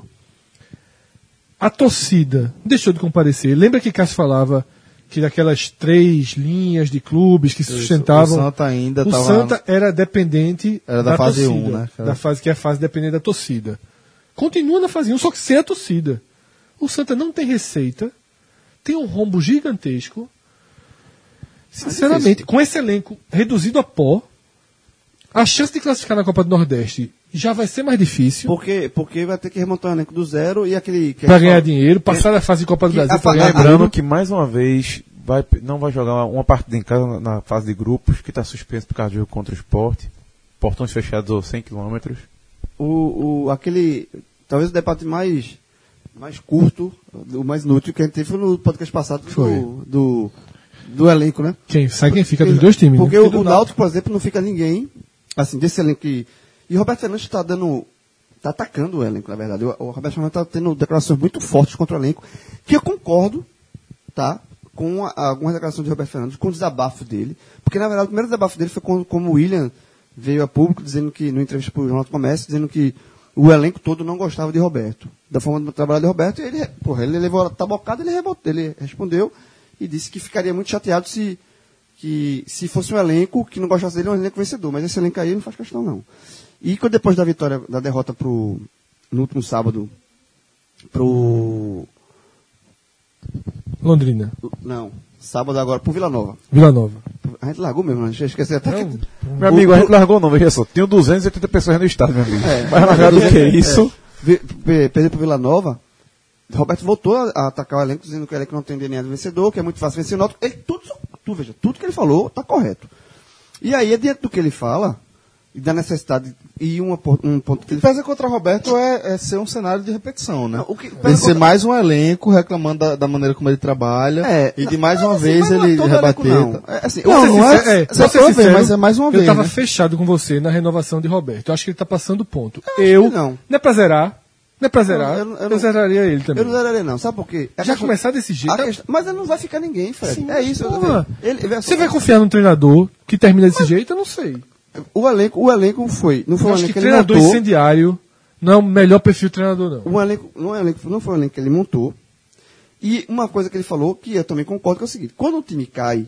a torcida deixou de comparecer. Lembra que Cássio falava que daquelas três linhas de clubes que sustentavam... O Santa ainda o tava... Santa era dependente Era da fase torcida, um, né? Da fase que é a fase dependente da torcida. Continua na fase um, só que sem a torcida. O Santa não tem receita, tem um rombo gigantesco. Sinceramente, com esse elenco reduzido a pó, a chance de classificar na Copa do Nordeste já vai ser mais difícil Porque, porque vai ter que remontar o elenco do zero e aquele... que a para gente ganhar fala- dinheiro, passar da fase de Copa do que Brasil a para fa- ganhar a- dinheiro. Lembrando que mais uma vez vai, não vai jogar uma partida em casa na, na fase de grupos, que está suspenso por causa do jogo contra o esporte. Portões fechados aos cem quilômetros. O, o, aquele... Talvez o debate mais, mais curto, o mais inútil que a gente teve foi no podcast passado Foi. do, do, do elenco, né? Quem sai quem fica dos dois times. Porque né? o, o Náutico, por exemplo, não fica ninguém, assim, desse elenco que... E o Roberto Fernandes está dando... Está atacando o elenco, na verdade. O, o Roberto Fernandes está tendo declarações muito fortes contra o elenco, que eu concordo, tá? Com a, algumas declarações de Roberto Fernandes, com o desabafo dele. Porque, na verdade, o primeiro desabafo dele foi quando, como o William veio a público dizendo que, no entrevista para o Jornal do Comércio, dizendo que o elenco todo não gostava de Roberto. Da forma de trabalhar de Roberto, e ele, porra, ele levou a tabocada, ele, revoltou, ele respondeu e disse que ficaria muito chateado se, que, se fosse um elenco que não gostasse dele, um elenco vencedor. Mas esse elenco aí ele não faz questão, não. E quando depois da vitória, da derrota pro, no último sábado, pro... Londrina, Não, sábado agora, pro Vila Nova. Vila Nova. A gente largou mesmo, a gente esqueceu até que... Meu amigo, a gente largou não, veja só. Tinha duzentas e oitenta pessoas no estádio, meu amigo. É, Mais largado do que isso. Ve- pe- Perder pro Vila Nova, Roberto voltou a, a atacar o elenco, dizendo que o elenco não tem D N A de vencedor, que é muito fácil vencer o Náutico. Ele, tudo, tu veja, tudo que ele falou está correto. E aí, diante do que ele fala, e da necessidade, e uma, po- um ponto que O ele que pesa contra Roberto é, é ser um cenário de repetição, né? Não, o que Ele pesa ser contra- mais um elenco reclamando da, da maneira como ele trabalha É, e de não, mais uma mas assim, vez mas não é ele todo rebater. elenco, não. É, assim, não, eu- não é, Sincero- é, pra só ser uma vez, sincero, mas é mais uma eu vez. tava né? fechado com você na renovação de Roberto. Eu acho que ele tá passando o ponto. acho Eu, que não. não é pra zerar, não é pra zerar, eu eu, não- eu não- zeraria ele também. Eu não zeraria, não. Sabe por quê? A Já questão- começar desse a jeito. questão- mas ele não vai ficar ninguém, Fred. Sim, é isso. porra. Ele, ele, Você vai confiar num treinador que termina desse jeito? Eu não sei. o elenco, o elenco foi. Não foi Eu um acho elenco que que ele treinador montou. incendiário não é o melhor perfil de treinador, não. Um elenco, não, é um elenco, não foi um elenco que ele montou. E uma coisa que ele falou, que eu também concordo, que é o seguinte: quando o time cai,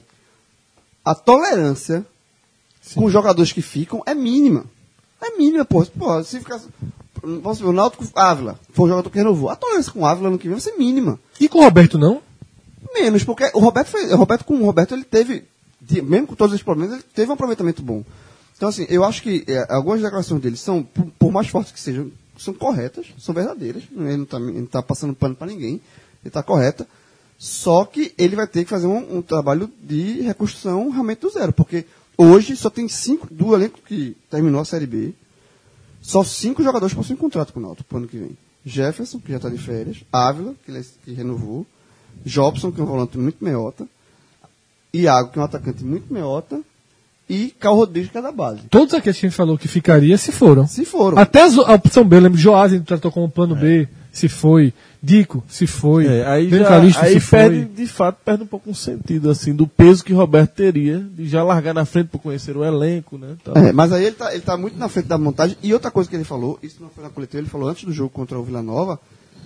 a tolerância com os jogadores que ficam é mínima. É mínima, pô. Pô, se ficar. Vamos ver, o Náutico Ávila foi o jogador que renovou. A tolerância com o Ávila no que vem vai ser mínima. E com o Roberto não? Menos, porque o Roberto fez. O Roberto, com o Roberto, ele teve. de- Mesmo com todos esses problemas, ele teve um aproveitamento bom. Então, assim, eu acho que é, algumas declarações dele são, por, por mais fortes que sejam, são corretas, são verdadeiras. Ele não está tá passando pano para ninguém. Ele está correta. Só que ele vai ter que fazer um, um trabalho de reconstrução realmente do zero. Porque hoje só tem cinco, do elenco que terminou a Série B, só cinco jogadores possuem contrato com o Náutico pro ano que vem. Jefferson, que já está de férias, Ávila, que, ele, que renovou, Jobson, que é um volante muito meiota, Iago, que é um atacante muito meiota, e Carl Rodrigues, que é da base. Todos aqueles que a gente falou que ficaria se foram. Se foram. Até as- a opção B, eu lembro, Joás tratou como plano B, se foi. Dico, se foi. É, aí Dani já, Calixto, aí se perde, foi. de fato, perde um pouco o sentido, assim, do peso que Roberto teria de já largar na frente por conhecer o elenco, né? Tal. É, mas aí ele está ele tá muito na frente da montagem. E outra coisa que ele falou, isso não foi na coletiva, ele falou antes do jogo contra o Vila Nova,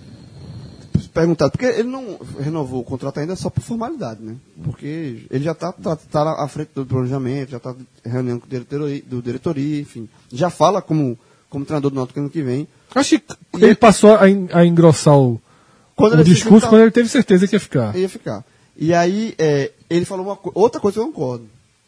perguntado, porque ele não renovou o contrato ainda só por formalidade, né? Porque ele já está tá, tá à frente do planejamento, já está reunião com o diretoria, do diretoria, enfim. Já fala como, como treinador do Náutico ano que vem. Acho que ele passou a, en- a engrossar o, Quando o ele discurso se- quando ele teve certeza que ia ficar. ia ficar. E aí, é, ele falou uma co- outra coisa que eu concordo,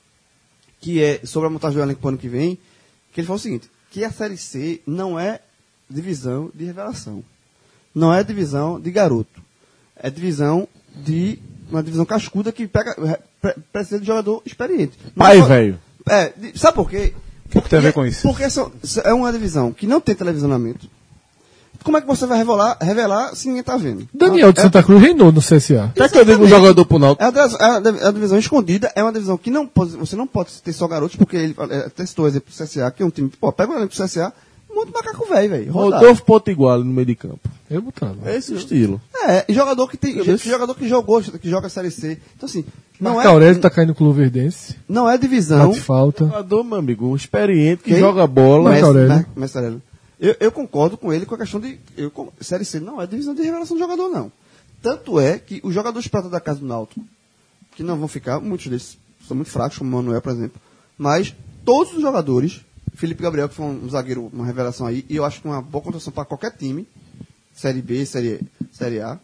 que é sobre a montagem do elenco para o ano que vem, que ele falou o seguinte, que a Série C não é divisão de revelação. Não é divisão de garoto. É divisão de... uma divisão cascuda que pega, pre- precisa de jogador experiente. Não Pai, só- velho. É, de- sabe por quê? O que tem a ver Porque- com isso? Porque são- é uma divisão que não tem televisionamento. Como é que você vai revelar, revelar se ninguém está vendo? Daniel de É- Santa Cruz reinou no C S A. Até que eu digo um jogador pro Náutico. é a, divisão- é a div- é a divisão escondida, é uma divisão que não pode, você não pode ter só garotos, porque ele é, testou o exemplo do C S A, que é um time, pô, pega o elenco do C S A, monta um macaco velho, velho. rodado. Rodolfo Potiguar no meio de campo. Eu botava. É esse o estilo. É, e jogador que tem, Entendeu? jogador que jogou, que joga a Série C. Então assim, não Marco é, Aurélio tá caindo com o Luverdense. não é divisão. Bate falta. Jogador, meu amigo, experiente, que Quem? joga bola. Marco Aurélio. Mestre- Mestre Aurélio. Eu, eu concordo com ele com a questão de. Eu, com- Série C não é divisão de revelação de jogador, não. Tanto é que os jogadores prata da casa do Náutico, que não vão ficar, muitos deles são muito fracos, como o Manuel, por exemplo, mas todos os jogadores, Felipe Gabriel, que foi um zagueiro, uma revelação aí, e eu acho que uma boa contratação para qualquer time, Série B, Série, série A,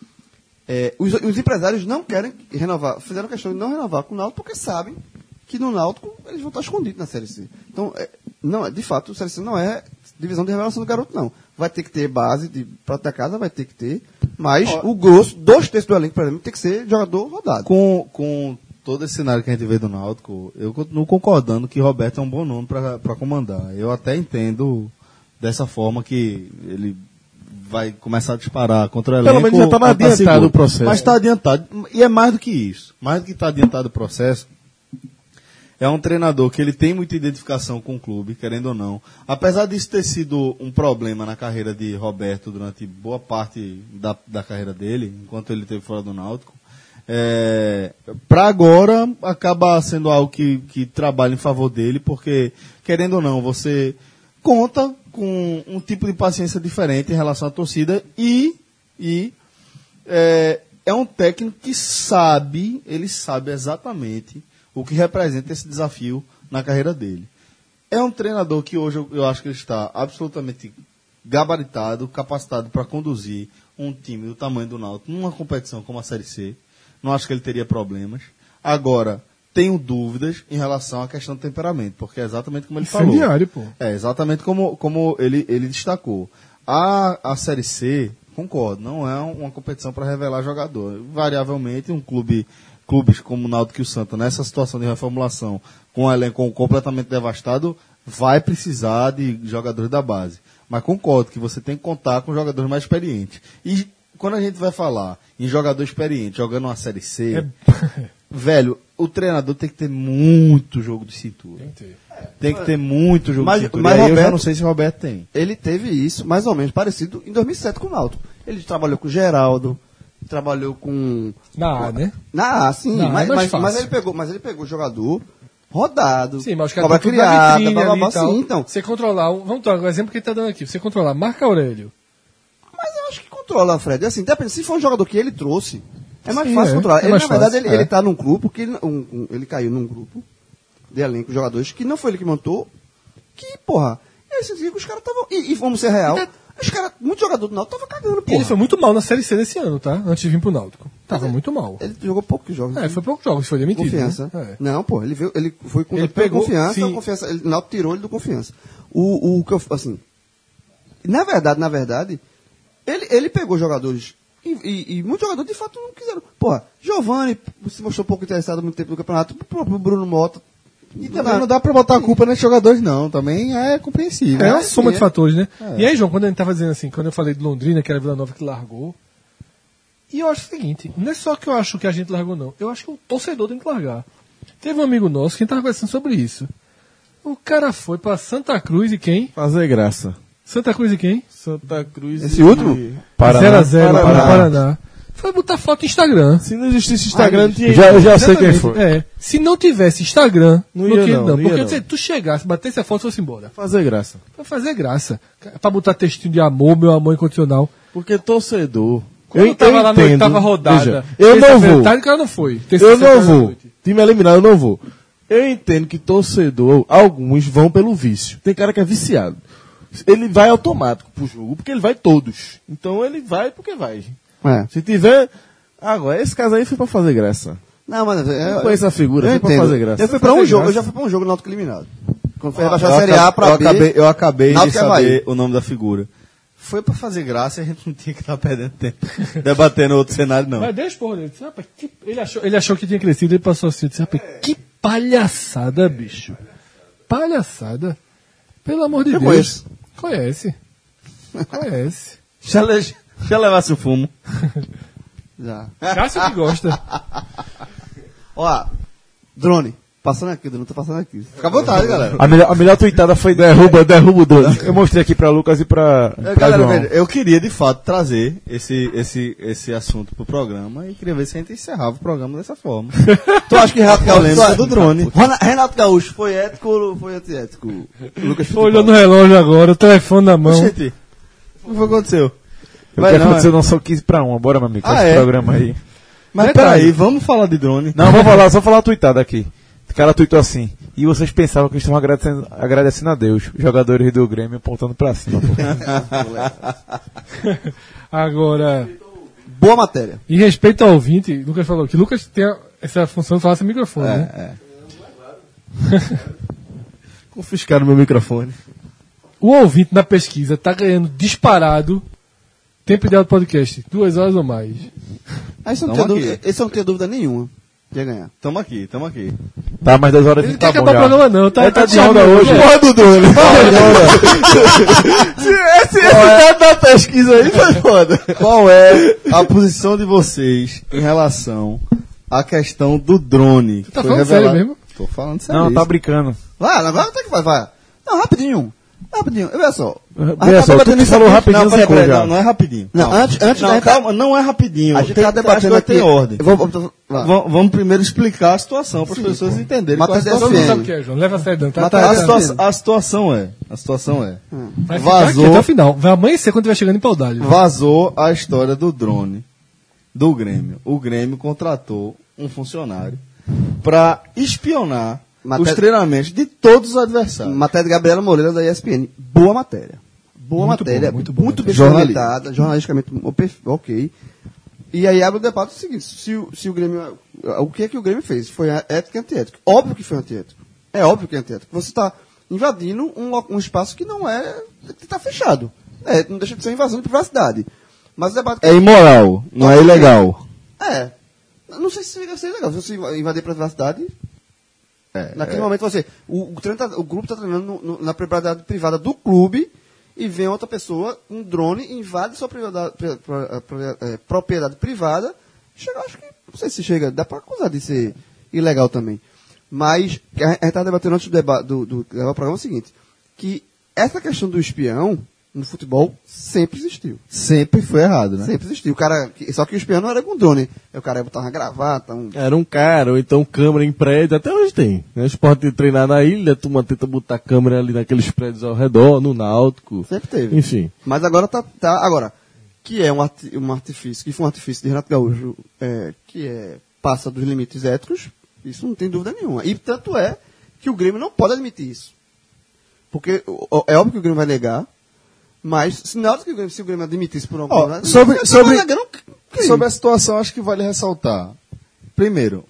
é, os, os empresários não querem renovar, fizeram questão de não renovar com o Náutico porque sabem que no Náutico eles vão estar escondidos na Série C. Então, é, não, é, de fato, o Série C não é divisão de revelação do garoto, não. Vai ter que ter base de prata da casa, vai ter que ter, mas o grosso, dois terços do elenco, por exemplo, tem que ser jogador rodado. Com, com todo esse cenário que a gente vê do Náutico, eu continuo concordando que Roberto é um bom nome para comandar. Eu até entendo dessa forma que ele vai começar a disparar contra o elenco. Pelo menos já tá a- a adiantado seguro. o processo. Mas está adiantado. E é mais do que isso. Mais do que está adiantado o processo. É um treinador que ele tem muita identificação com o clube, querendo ou não. Apesar disso ter sido um problema na carreira de Roberto durante boa parte da, da carreira dele, enquanto ele esteve fora do Náutico, é, para agora acaba sendo algo que, que trabalha em favor dele, porque, querendo ou não, você conta com um tipo de paciência diferente em relação à torcida e, e é, é um técnico que sabe, ele sabe exatamente o que representa esse desafio na carreira dele. É um treinador que hoje eu, eu acho que ele está absolutamente gabaritado, capacitado para conduzir um time do tamanho do Náutico numa competição como a Série C. Não acho que ele teria problemas. Agora, tenho dúvidas em relação à questão do temperamento, porque é exatamente como ele falou. Incendiário, pô. É, exatamente como, como ele, ele destacou. A, a Série C, concordo, não é uma competição para revelar jogador. Variavelmente, um clube clubes como o Náutico e o Santa, nessa situação de reformulação, com o elenco completamente devastado, vai precisar de jogadores da base. Mas concordo que você tem que contar com jogadores mais experientes. E quando a gente vai falar em jogador experiente jogando uma Série C, É... velho, o treinador tem que ter muito jogo de cintura. Tem que ter. Tem que ter muito jogo Mas- de cintura. mas E aí eu Roberto- já não sei se o Roberto tem. Ele teve isso, mais ou menos, parecido em dois mil e sete com o Náutico. Ele trabalhou com o Geraldo, trabalhou com... Na A, né? Na A, sim, Na A é mas, mais mas, fácil. mas ele pegou, mas ele pegou o jogador rodado, Sim, mas os cobra caras estão tudo na criada, vitrine blá, blá, ali blá, e tal. sim, então. Você controlar, um, vamos dar o exemplo que ele tá dando aqui. Você controlar Marco Aurélio. Mas eu acho que controla, Fred. Assim, depende, se for um jogador que ele trouxe, é mais Sim, fácil é. controlar. É Ele, mais na verdade, fácil, ele, é. ele tá num grupo, que ele, um- um- ele caiu num grupo de elenco de jogadores que não foi ele que montou, que, porra, esses dias os caras estavam... E, e vamos ser real, os caras, muito jogador do Náutico tava cagando, E porra. ele foi muito mal na Série C desse ano, tá? Antes de vir pro Náutico. Tava muito mal. Ele jogou poucos jogos. É, foi poucos jogos, foi demitido. Confiança. Né? É. Não, pô, ele veio, ele foi com Ele pelo pegou, confiança, sim. o confiança, ele, o Náutico tirou ele do confiança. O, o que eu, assim, na verdade, na verdade, ele, ele pegou jogadores e, e, e muitos jogadores de fato não quiseram. Porra, Giovani se mostrou pouco interessado há muito tempo no campeonato, o próprio Bruno Mota. E também não dá pra botar a culpa nesses jogadores, não. Também é compreensível. É uma né? soma sim, de é. fatores, né? E aí, João, quando a gente tava dizendo assim, quando eu falei de Londrina, que era Vila Nova que largou, e eu acho o seguinte, não é só que eu acho que a gente largou, não. Eu acho que o torcedor tem que largar. Teve um amigo nosso que tava conversando sobre isso. O cara foi pra Santa Cruz e quem? Fazer graça. Santa Cruz e quem? Santa Cruz. Esse e- último? Paraná. zero a zero Paraná. para Paraná. Foi botar foto no Instagram. Se não existisse Instagram, não tinha. Eu já, eu já sei quem Exatamente. foi. É. Se não tivesse Instagram, Não não, ia tinha, não, não. não Porque ia se não. tu chegasse, batesse a foto e fosse embora. Fazer graça. Pra fazer graça. Pra botar textinho de amor, meu amor incondicional. Porque torcedor. Quando eu tava lá na entendo. oitava rodada, Veja, eu não terça-feira vou. à tarde, o cara não foi. Eu Terça-feira não à vou. noite. Time eliminado, eu não vou. Eu entendo que torcedor, alguns vão pelo vício. Tem cara que é viciado. Ele vai automático pro jogo, porque ele vai todos. Então ele vai porque vai. É. Se tiver. Agora, esse caso aí foi pra fazer graça. Não, mas é, Eu conheço a figura, eu foi pra entendo. fazer graça. Eu fui pra Fazer um jogo, graça. eu já fui pra um jogo Náutico eliminado. Quando foi Eu rebaixar a Série A pra eu B. acabei, eu acabei de Náutico e saber Avaí. o nome da figura. Foi pra fazer graça e a gente não tinha que estar perdendo tempo debatendo outro cenário, não. Mas deixa porra dele. Disse, "Rapaz, que-" Ele, achou, ele achou que tinha crescido, ele passou assim. Disse, "Rapaz, que palhaçada, bicho. Palhaçada. Pelo amor de Eu Deus. conheço. Conhece. Conhece. Já, le- já levasse o fumo. Já. Cássio que gosta. Ó, drone. Passando aqui, o drone tá passando aqui. Fica à vontade, galera. A melhor, a melhor tweetada foi. Derruba, derruba o drone. Eu mostrei aqui pra Lucas e pra. É, pra galera, João. velho, eu queria de fato trazer esse, esse, esse assunto pro programa e queria ver se a gente encerrava o programa dessa forma. Tu acha que Renato Gaúcho... Polêmica do drone. Rona- Renato Gaúcho foi ético ou foi antiético? Lucas Tô olhando no relógio agora, o telefone na mão. Gente, o que foi que aconteceu? O Vai que não, aconteceu é. não são quinze pra um. Bora, meu amigo, com Ah, esse é? programa aí. Mas Detalhe. peraí, vamos falar de drone. Não, vou falar, só falar uma tweetada aqui. O cara tweetou assim. E vocês pensavam que estavam agradecendo, agradecendo a Deus. Os jogadores do Grêmio apontando pra cima. Pô. Agora, Boa matéria. em respeito ao ouvinte, Lucas falou que Lucas tem a- essa função de falar sem microfone, né? Confiscaram meu microfone. O ouvinte na pesquisa tá ganhando disparado tempo ideal do podcast, duas horas ou mais. Aí você não Tamo tem aqui. dúvida, esse eu não tenho dúvida nenhuma. Que ia ganhar. Tamo aqui, tamo aqui. Tá, mas duas horas Ele não não tá quer bom acabar o já. programa não, tá? Ele tá de te onda chamando, hoje. né? Porra do drone. Esse, esse dado da pesquisa aí foi foda. Qual é a posição de vocês em relação à questão do drone? tá Foi falando revelado- sério mesmo? Tô falando sério. Não, tá brincando. Vai, agora tem que vai, vai. Não, rapidinho. Rapidinho, olha só. Olha só, tu debatendo que isso falou aqui- rapidinho, Não, peraí, secou peraí, já. não, não é rapidinho. Não, antes, antes não, da gente- calma, não é rapidinho. A gente Tem- tá acho que debatendo vai aqui. ter ordem. Eu vou, vou- vai. Vamos, vamos primeiro explicar a situação para as pessoas entenderem qual é a Matheus Todo situação. mundo F M. sabe o que é, João. Leva a sério, não. Tá, Mas tá, tá A, tá. situação, a situação é, a situação é, Vai ficar aqui vazou, até o final. Vai amanhecer quando estiver chegando em Paudalho. vazou a história do drone do Grêmio. O Grêmio contratou um funcionário para espionar Maté- os treinamentos de todos os adversários. Matéria de Gabriela Moreira da E S P N. Boa matéria. Boa Muito matéria, boa, muito muito, boa bem matéria. fundamentada, jornalisticamente ok. E aí abre o debate o seguinte, se, o- se o Grêmio... O que é que o Grêmio fez? Foi ético e antiético. Óbvio que foi antiético. É óbvio que é antiético. Você está invadindo um, lo- um espaço que não é... que está fechado. É, não deixa de ser invasão de privacidade. Mas o debate... É imoral, não é ilegal. É. Não sei se chega a ser legal. Se você invadir a privacidade. É, naquele é. momento você. O, o, treino tá- o grupo está treinando no- no- na propriedade privada do clube e vem outra pessoa, um drone, invade sua propriedade, pri- pri- pri- é, propriedade privada. Chega, acho que. Não sei se chega. Dá para acusar de ser ilegal também. Mas a gente estava debatendo antes do, deba do, do, do programa o seguinte: que essa questão do espião no futebol sempre existiu. Sempre foi errado, né? Sempre existiu. O cara, que- só que o espião não era com drone. Aí o cara ia botar uma gravata, um. Era um cara, ou então câmera em prédio, até hoje tem. Né? Eles podem treinar na ilha, a turma tenta botar câmera ali naqueles prédios ao redor, no Náutico. Sempre teve. Enfim. Mas agora tá, tá. Agora, que é um, arti- um artifício, que foi um artifício de Renato Gaúcho, é, que é, passa dos limites éticos, isso não tem dúvida nenhuma. E tanto é que o Grêmio não pode admitir isso. Porque o- é óbvio que o Grêmio vai negar, mas se na hora que o Grêmio, se o Grêmio admitisse por algum Ó, lado, sobre- não, sobre- não, não, não, Sobre a situação, acho que vale ressaltar. Primeiro,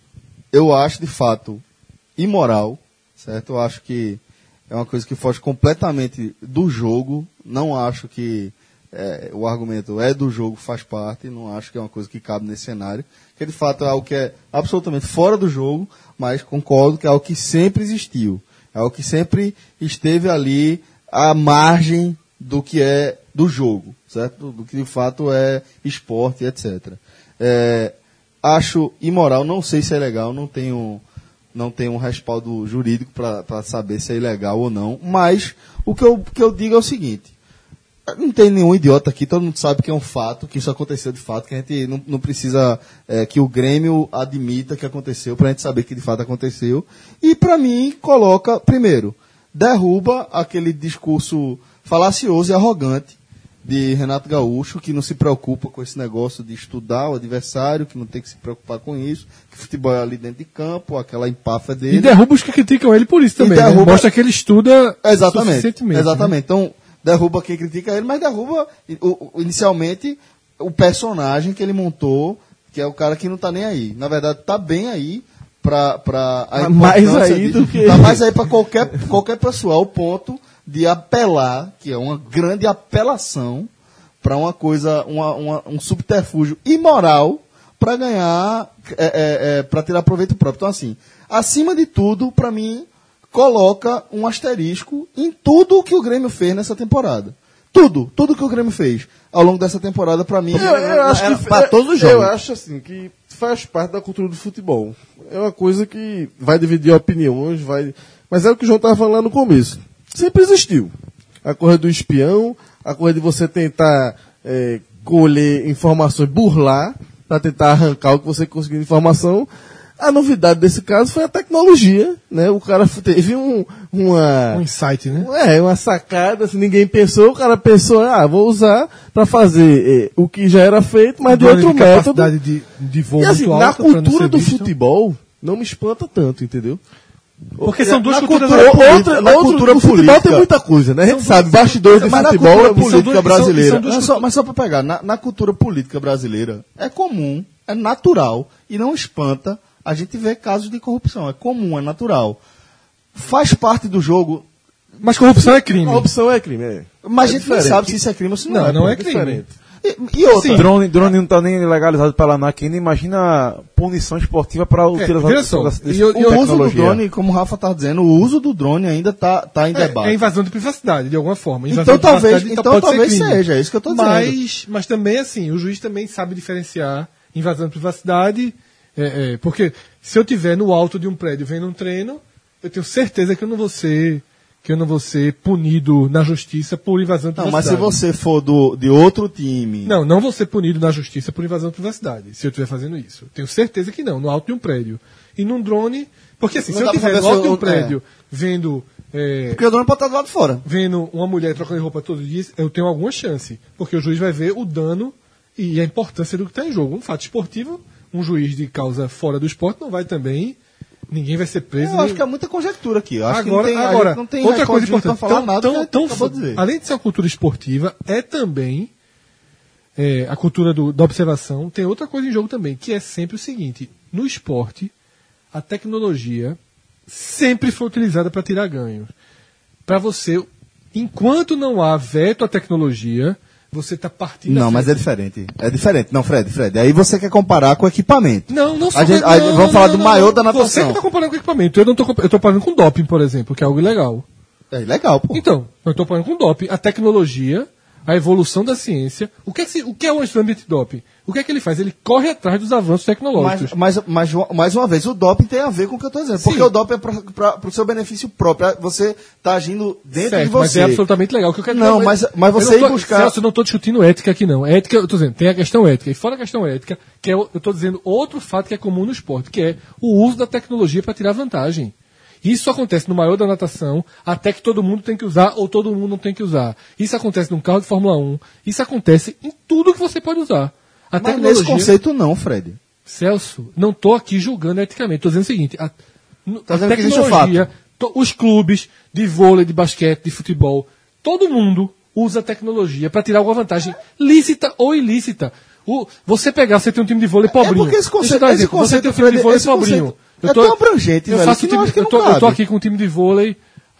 eu acho de fato imoral, certo? Eu acho que é uma coisa que foge completamente do jogo. Não acho que é, o argumento é do jogo, faz parte. Não acho que é uma coisa que cabe nesse cenário. Que de fato é algo que é absolutamente fora do jogo, mas concordo que é algo que sempre existiu. É algo que sempre esteve ali à margem do que é do jogo, certo? Do que de fato é esporte, etcétera. É, acho imoral, não sei se é legal, não tenho, não tenho um respaldo jurídico para saber se é ilegal ou não, mas o que eu, que eu digo é o seguinte: não tem nenhum idiota aqui, todo mundo sabe que é um fato, que isso aconteceu de fato, que a gente não, não precisa é, que o Grêmio admita que aconteceu, para a gente saber que de fato aconteceu. E para mim, coloca, primeiro, derruba aquele discurso falacioso e arrogante de Renato Gaúcho, que não se preocupa com esse negócio de estudar o adversário, que não tem que se preocupar com isso, que futebol é ali dentro de campo, aquela empáfia dele. E derruba os que criticam ele por isso E também. né? derruba- Mostra que ele estuda Exatamente. suficientemente. Exatamente. Então, derruba quem critica ele, mas derruba o- o- inicialmente o personagem que ele montou, que é o cara que não tá nem aí. Na verdade, tá bem aí pra, pra a Tá mais importância aí de- do que- Tá mais aí pra qualquer, qualquer pessoa, ao ponto de apelar, que é uma grande apelação, para uma coisa, uma, uma- um subterfúgio imoral para ganhar, é, é, é, para tirar proveito próprio. Então, assim, acima de tudo, para mim, coloca um asterisco em tudo o que o Grêmio fez nessa temporada. Tudo, tudo que o Grêmio fez ao longo dessa temporada, para mim, Eu, eu acho era que para todos os eu jogos. acho assim que faz parte da cultura do futebol. É uma coisa que vai dividir opiniões, vai. Mas é o que o João estava falando lá no começo. Sempre existiu. A coisa do espião, a coisa de você tentar é, colher informações, burlar, para tentar arrancar o que você conseguiu de informação. A novidade desse caso foi a tecnologia, né? O cara teve um, uma... Um insight, né? É, uma sacada, assim, ninguém pensou, o cara pensou, ah, vou usar para fazer eh, o que já era feito, mas de Drone outro de método. capacidade de, de voo E assim, muito na alta pra não cultura ser do visto. futebol, não me espanta tanto, entendeu? Porque são duas Na culturas. cultura Outra, política- na outro, cultura no futebol política- tem muita coisa, né? A gente sabe, bastidores do Mas na futebol cultura é muito- política são duas- brasileira, são duas mas só, mas só para pegar, na, na cultura política brasileira, é comum, é natural, e não espanta a gente ver casos de corrupção. É comum, é natural. Faz parte do jogo, Mas corrupção é crime. A opção é crime, é. mas É a gente não diferente. sabe se isso é crime ou se não, Não, é. não pô. é crime. diferente. E, e outra, Sim. Drone, drone não tá nem legalizado pela ANAC ainda. Imagina punição esportiva para o É, utilização veja só, desse- e eu- o uso do tecnologia. drone, como o Rafa tá dizendo, o uso do drone ainda tá, tá em debate. É, é invasão de privacidade, de alguma forma. Invasão Então de talvez, privacidade então pode ser talvez crime. seja, é isso que eu tô dizendo. Mas, mas também, assim, o juiz também sabe diferenciar invasão de privacidade, é, é, porque se eu tiver no alto de um prédio vendo um treino, eu tenho certeza que eu não vou ser, que eu não vou ser punido na justiça por invasão de Não, mas privacidade. se você for do, de outro time... Não, não vou ser punido na justiça por invasão de privacidade, se eu estiver fazendo isso. Tenho certeza que não, no alto de um prédio. E num drone, porque assim, Não se eu dá pra estiver saber no alto se de um eu- prédio vendo... é, Porque o dono pode estar do lado de fora. vendo uma mulher trocando de roupa todo dia, eu tenho alguma chance. Porque o juiz vai ver o dano e a importância do que está em jogo. Um fato esportivo, um juiz de causa fora do esporte não vai também. Ninguém vai ser preso. Eu nem- acho que é muita conjectura aqui. Eu acho que agora, não tem, a agora gente não tem outra respaldo coisa jurídico importante. pra falar Tão- nada tão- que a gente tão- acabou de dizer. além de ser uma cultura esportiva, é também é, a cultura do- da observação. Tem outra coisa em jogo também, que é sempre o seguinte: no esporte, a tecnologia sempre foi utilizada para tirar ganhos. Para você, enquanto não há veto à tecnologia, você está partindo Não, da mas é frente. diferente. É diferente. Não, Fred, Fred. Aí você quer comparar com equipamento. Não, não sou. A gente- não, aí não, vamos não, falar não, do não, maior não. da natação. Você que está comparando com equipamento. Eu não estou eu tô comparando com doping, por exemplo, que é algo ilegal. É legal, pô. Então, eu estou comparando com doping. A tecnologia, a evolução da ciência. O que é, que se- o que é o estudante antidoping? O que é que ele faz? Ele corre atrás dos avanços tecnológicos. Mas, mas, mas, mais uma vez, o doping tem a ver com o que eu estou dizendo. Porque Sim. o doping é para o seu benefício próprio. Você está agindo dentro Certo, de você. mas é absolutamente legal. O que eu quero Não, dizer- mas- mas eu você não ir tô- buscar- Celso, eu não estou discutindo ética aqui, não. Ética, eu estou dizendo, tem a questão ética. E fora a questão ética, que é, o- eu estou dizendo outro fato que é comum no esporte, que é o uso da tecnologia para tirar vantagem. Isso acontece no maior da natação, até que todo mundo tem que usar ou todo mundo não tem que usar. Isso acontece num carro de Fórmula um. Isso acontece em tudo que você pode usar. A Mas nesse conceito não, Fred. Celso, não estou aqui julgando eticamente. Estou dizendo o seguinte: a, no- Tá a dizendo que existe o tecnologia, to- os clubes de vôlei, de basquete, de futebol, todo mundo usa a tecnologia para tirar alguma vantagem, lícita ou ilícita. O, você pegar, você tem um time de vôlei pobrinho. É porque esse conceito- Deixa eu dar um esse exemplo. Você conceito, tem um time de Fred, vôlei esse pobrinho. conceito é tão abrangente, eu velho, faço que time, não- acho que eu, não tô, eu tô cabe. aqui com um time de vôlei,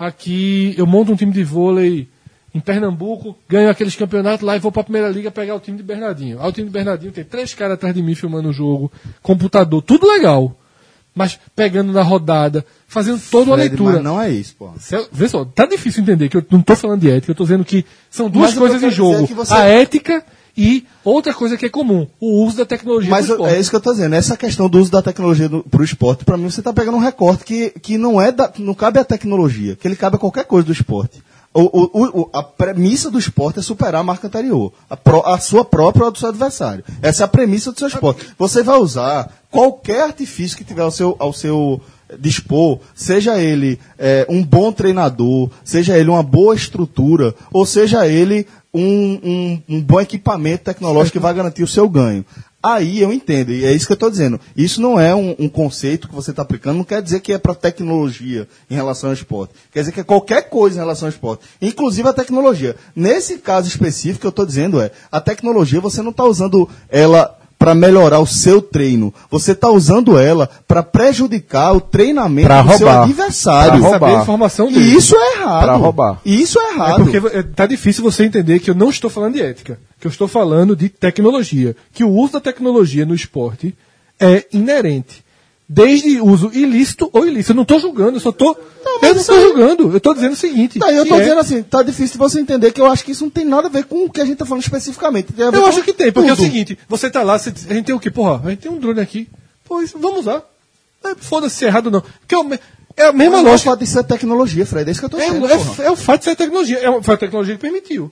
aqui, eu monto um time de vôlei em Pernambuco, ganho aqueles campeonatos lá e vou pra primeira liga pegar o time de Bernardinho. Aí o time de Bernardinho tem três caras atrás de mim filmando o jogo, computador, tudo legal. Mas pegando na rodada, fazendo toda uma Fred, leitura. Mas não é isso, pô. Cê- Vê só, tá difícil entender que eu não tô falando de ética, eu tô dizendo que são duas Mas o que eu coisas em quero dizer jogo. é que você- A ética e outra coisa que é comum, o uso da tecnologia Mas pro eu- esporte. é isso que eu estou dizendo. Essa questão do uso da tecnologia para o esporte, para mim, você está pegando um recorte que, que não é da, não cabe à tecnologia, que ele cabe a qualquer coisa do esporte. O, o, o, a premissa do esporte é superar a marca anterior, a, pro, a sua própria ou a do seu adversário. Essa é a premissa do seu esporte. Você vai usar qualquer artifício que tiver ao seu, ao seu dispor, seja ele é, um bom treinador, seja ele uma boa estrutura, ou seja ele um, um, um bom equipamento tecnológico que vai garantir o seu ganho. Aí eu entendo, e é isso que eu estou dizendo. Isso não é um, um conceito que você está aplicando, não quer dizer que é para tecnologia em relação ao esporte. Quer dizer que é qualquer coisa em relação ao esporte, inclusive a tecnologia. Nesse caso específico que eu estou dizendo é, a tecnologia você não está usando ela para melhorar o seu treino. Você está usando ela para prejudicar o treinamento Pra do seu roubar. adversário. Pra saber roubar. a informação E dele. isso é errado. Pra roubar. E isso é errado. É porque é, tá difícil você entender que eu não estou falando de ética, que eu estou falando de tecnologia, que o uso da tecnologia no esporte é inerente. Desde uso ilícito ou ilícito. Eu não estou julgando, eu só estou. Não, mas Eu não isso estou aí- julgando, eu estou dizendo o seguinte. Tá, eu que tô é- dizendo assim, tá difícil de você entender que eu acho que isso não tem nada a ver com o que a gente tá falando especificamente. Tem a ver Eu com acho que tem, porque é o tudo. seguinte, você tá lá, você diz, a gente tem o quê? Porra, a gente tem um drone aqui. Pô, isso, vamos usar. É, foda-se se é errado ou não. Porque é, o me- é a mesma Mas não lógica. pode ser tecnologia, Fred, é isso que eu tô É, dizendo. é, porra. é o fato de ser tecnologia. É, foi a tecnologia que permitiu.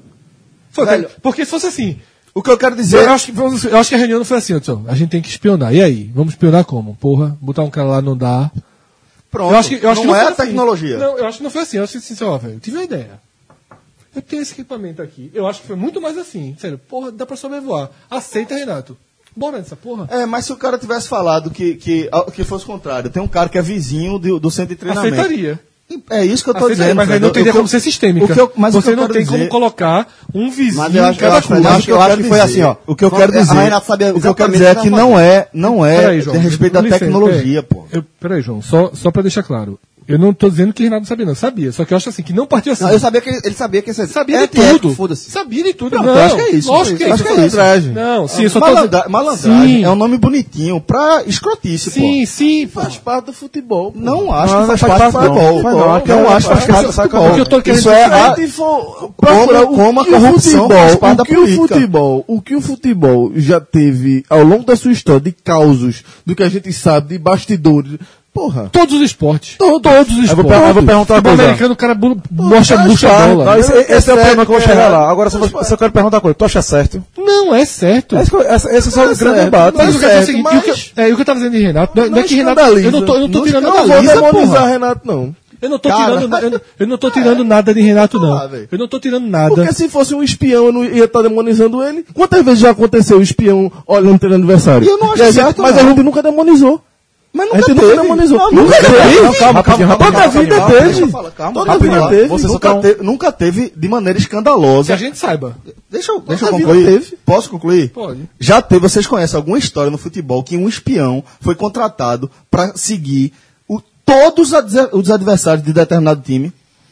Foi, Velho, porque se fosse assim. O que eu quero dizer Eu acho, que, vamos- eu acho que a reunião não foi assim, Hudson. A gente tem que espionar. E aí? Vamos espionar como? Porra, botar um cara lá não dá. pronto, Eu acho que, eu acho não, que é foi a assim. tecnologia. Não, eu acho que não foi assim. Eu acho que assim, ó, velho, eu tive uma ideia. Eu tenho esse equipamento aqui. Eu acho que foi muito mais assim. Sério, porra, dá pra sobrevoar. Aceita, Renato. Bora nessa porra. É, mas se o cara tivesse falado que, que, que fosse o contrário, tem um cara que é vizinho do, do centro de treinamento. Aceitaria. É isso que eu tô Aceitaria, dizendo. mas aí Fred. não Eu- teria eu- como ser sistêmica. o que eu- mas o que Você eu não quero tem dizer- como colocar um vizinho Mas eu acho, em cada eu acho, curva. eu acho, eu acho que foi dizer- assim, ó. O que eu quero A dizer, Renato sabia o que eu quero exatamente dizer é o que que ela não fazia. é, não é Peraí, João, a respeito da com licença, tecnologia, é, pô. eu- Peraí, João, só, só pra deixar claro. Eu não tô dizendo que o Renato não sabia, não. Sabia. Só que eu acho assim, que não partiu assim. Não, eu sabia que ele, ele sabia que esse Sabia é de tudo. ético, foda-se. Sabia de tudo. Não, Não, eu acho que é isso. Lógico que é Acho isso. que é isso. Malandragem. Não, sim, eu só tô Malandra- dizendo- malandragem Sim. é um nome bonitinho pra escrotice, Sim, sim, pô. Faz parte do futebol. pô. pô. Não acho Não, que faz não parte do faz futebol. não. Faz não. Não, Aqui não é acho que faz uma- parte do sabe futebol. o que eu tô querendo Isso é dizer? a, Se for como, procurar como a o que o corrupção futebol, faz parte da o que o política. futebol, o que o futebol já teve ao longo da sua história de causos, do que a gente sabe, de bastidores. Porra. Todos os esportes. Todos. Todos os Eu vou, esportes. per- eu vou perguntar uma Futebol coisa. americano, o cara bu- mostra faz bucha parte, bola. Não, esse, esse é, o certo, problema que eu vou é chegar errado. lá. Agora, se eu, se eu quero perguntar uma coisa, tu acha certo? Não, é certo. Esse, esse, esse é só o É grande certo, debate. Mas mas o que eu quero dizer é o certo, seguinte, mas- e o que eu- é, o que eu tava dizendo de Renato, não, é- não é Não que Renato. escandaliza. Eu não tô, eu não tô Não tirando Eu não vou escandaliza, nada. demonizar porra. Renato, não. Eu não tô Cara, tirando, eu, não- eu não tô tirando nada de Renato, não. Ah, velho. Eu não tô tirando nada. Porque se fosse um espião, eu não ia estar demonizando ele. Quantas vezes já aconteceu o espião olhando o treino adversário? E eu não acho a gente- certo, Mas não. a gente nunca demonizou. Mas A nunca gente teve. nunca demonizou. Não, Nunca nunca teve. teve. Não, calma, Rapidinho, calma, Toda a calma, vida calma, teve. Deixa eu falar, calma, Toda a rapidinho. vida teve. Você só Nunca, quer um- teve, nunca teve de maneira Que escandalosa. a gente saiba. Deixa eu, deixa eu a vida concluir. teve. Posso concluir? Pode. Já teve, vocês conhecem alguma história no futebol que um espião foi contratado para seguir o- todos os adver- os adversários de determinado time?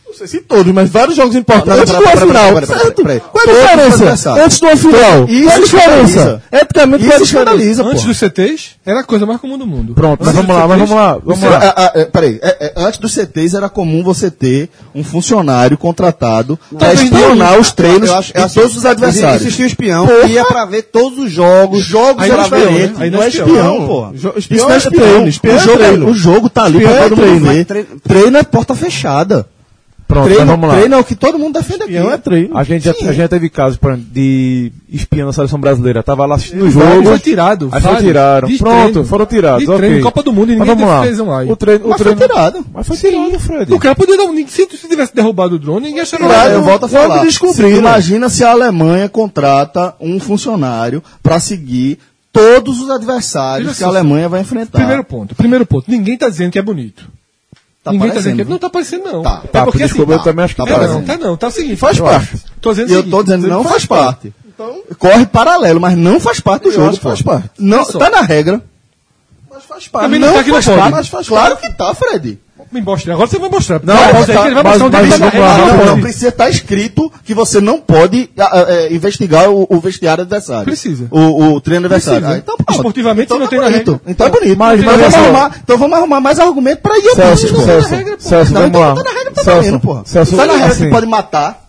Não sei se todos, mas vários jogos importantes antes de uma pera, pera, final. pera, pera, Certo? pera, pera. Qual é a Todos os diferença? adversários. Antes de uma final. Isso Qual é a diferença? escandaliza. Eticamente, qual é a Isso diferença? escandaliza, pô. Antes dos C Ts, era a coisa mais comum do mundo. Pronto, mas Antes vamos dos lá, mas C Ts, vamos lá, vamos Você- lá. ah, ah, é, peraí, é, é, antes dos C Ts era comum você ter um funcionário contratado para Talvez espionar não. os treinos Eu acho- de eu acho- todos os adversários. Existia um espião Porra. que ia pra ver todos os jogos. Jogos Aí é não é espião, diferente. né? Aí Não é espião, pô. Jo- Isso espião não é é espião. treino, espião O é jogo, treino. o jogo tá ali Espião pra é todo mundo treino. ver. Treino- Treino é porta fechada. Pronto, treino, mas vamos lá. treino é o que todo mundo defende aqui. Espião é treino. A gente, já, a gente já teve casos por exemplo, de espião na seleção brasileira. Tava lá assistindo o Vários jogo. foi tirado. Aí foi vários. tiraram. De Pronto, treino. foram tirados. De ok. treino, Copa do Mundo, e Mas ninguém vamos lá. fez um ai. O treino, o Mas foi treino, tirado. Mas foi tirado, Fred. O cara podia dar um. Se se tivesse derrubado o drone, ninguém achava Claro, nada. eu volto a Quando falar. descobriram. Imagina se a Alemanha contrata um funcionário para seguir todos os adversários Veja que a só. Alemanha vai enfrentar. Primeiro ponto. Primeiro ponto. Ninguém tá dizendo que é bonito. Tá Ninguém tá dizendo que é... parecendo. Não tá parecendo, não. Tá. É Tá, porque assim... desculpa, eu também acho que é, tá não, parecendo. tá não. Tá o seguinte. Faz eu parte. acho. Tô dizendo E o eu seguinte, tô dizendo que não faz parte. Corre paralelo, mas não faz parte do Eu jogo. acho que pô. faz parte. Não, Olha só. tá na regra. Mas faz parte. Também não tá que não faz pode. parte. Mas faz claro que tá, Fred. Me mostra. Agora você vai mostrar. Não, Vai, mas mostra aí tá- que ele vai mas- mostrar onde mas ele vamos vai- lá, ele Não, vai- não, precisa estar escrito que você não pode ah, ah, é, investigar o, o vestiário adversário. Precisa. O, o treino adversário. Precisa. Ah, então, pronto. Esportivamente, então não tá tem na bonito. regra. Então é bonito. Mas- então, mas vamos olha só. arrumar, então vamos arrumar mais argumento para ir ao Celso, não tá na Celso, regra, pô. Celso, Não, vamos então lá. tá na regra, tá Celso, valendo, porra. Celso, Tá na regra assim- que pode matar.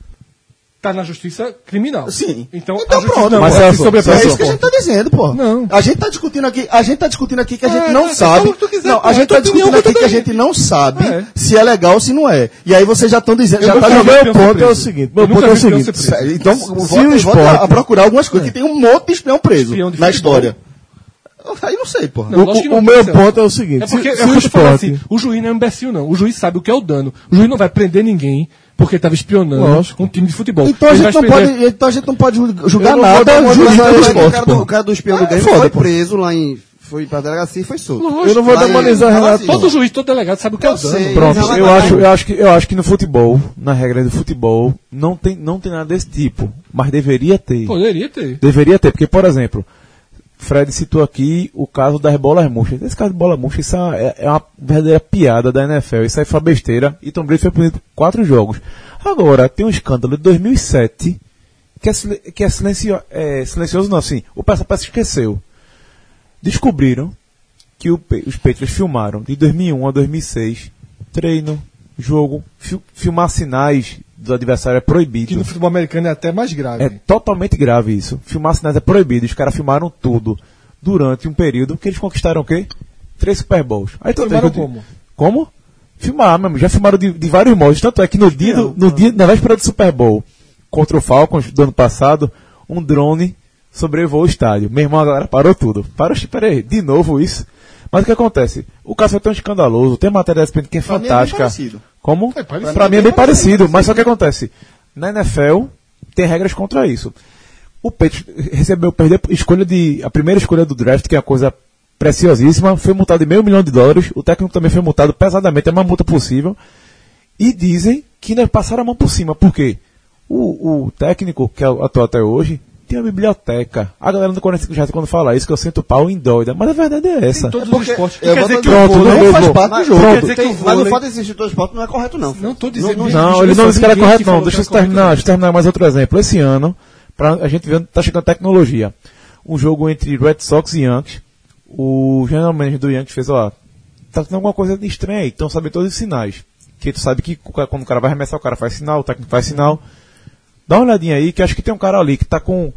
Tá na justiça criminal. Sim. Então, Então a justiça pronto. não, Mas, é Celso, sobre a É Celso, isso que a gente tá dizendo, pô. Não. A gente tá discutindo aqui, a gente tá discutindo aqui que a gente É, não é, sabe. fala o que tu quiser, não, pô, a é gente tua tá opinião, discutindo aqui tudo que a bem. gente não sabe É. se é legal ou se não é. E aí vocês já estão dizendo, já nunca tá vi jogando. espião Meu ser ponto é o preso. seguinte. Eu Meu nunca ponto é o vi espião seguinte. ser preso. Então, Se volta, o volta esporte- a procurar algumas coisas, que tem um monte de espião preso Espião de na futebol. história. Aí não sei, porra. Não, O, lógico que o- não o tem, meu Celso. ponto é o seguinte. É porque, se, é se o o que eu falo esporte... assim, o juiz não é um imbecil, não. O juiz sabe o que é o dano. O juiz não vai prender ninguém porque estava espionando Lógico. um time de futebol. Então a, Ele gente vai não prender- pode, então a gente não pode julgar Eu não vou nada dar uma jurídico julgada do aí, esporte, o, cara do, pô. o cara do espião do Ah, Grêmio foda, foi pô. preso lá em... Foi pra delegacia e foi solto. Lógico. Eu não vou Lá em- demonizar lá Renato. em- Todo juiz, todo delegado sabe o que é o Eu dano. sei. Pronto, Não, eu mas- acho, eu, acho que, eu acho que no futebol, na regra do futebol, não tem, não tem nada desse tipo. Mas deveria ter. Poderia ter. Deveria ter, porque, por exemplo, Fred citou aqui o caso das bolas murchas. Esse caso de bola murcha, isso é, é uma verdadeira piada da N F L. Isso aí foi besteira. E Tom Brady foi punido por quatro jogos. Agora, tem um escândalo de dois mil e sete que é, sil- que é, silencio, é silencioso, não, assim. O pessoal parece que esqueceu. Descobriram que o Pe- os Patriots filmaram de dois mil e um a dois mil e seis treino, jogo, fil- filmar sinais do adversário é proibido. Que no futebol americano é até mais grave. É totalmente grave isso. Filmar sinais é proibido. Os caras filmaram tudo durante um período que eles conquistaram o quê? Três Super Bowls. Aí tu Filmaram tem que- como? Como? Filmar mesmo. Já filmaram de, de vários modos. Tanto é que no dia, do- no dia, na véspera do Super Bowl, contra o Falcons do ano passado, um drone sobrevoou o estádio. Meu irmão, a galera parou tudo. Parou, peraí, de novo isso. Mas o que acontece? O caso foi tão escandaloso, tem matéria da E S P N que é Pra mim é bem fantástica. parecido. Como? É parecido. Pra mim é bem parecido, mas só que acontece. Na N F L tem regras contra isso. O Patriots recebeu, perdeu a escolha de, a primeira escolha do draft, que é uma coisa preciosíssima, foi multado de meio milhão de dólares, o técnico também foi multado pesadamente, é a maior multa possível, e dizem que ainda passaram a mão por cima, por quê? O, o técnico, que é o atual até hoje, tem uma biblioteca. A galera do quarenta e cinco já quando fala isso, que eu sinto o pau em doida, mas a verdade é essa. Em todos porque os esportes. eu Quer vou dizer que dizer, o pronto, vôlei não faz levou- parte do Mas- jogo. Quer Tem- dizer que o mas o vôlei- fato de existir todo esporte não é correto, não. Não tô dizendo Não, isso. Não, ele não disse que era Ninguém correto, que não. falou Deixa eu que era terminar, correto. deixa eu terminar mais outro exemplo. Esse ano, pra, a gente vendo, tá chegando tecnologia. Um jogo entre Red Sox e Yankees. O general manager do Yankees fez, ó, tá tendo alguma coisa de estranha aí, então sabe todos os sinais. Que tu sabe que quando o cara vai arremessar, o cara faz sinal, o técnico faz sinal. Dá uma olhadinha aí, que acho que tem um cara ali que tá com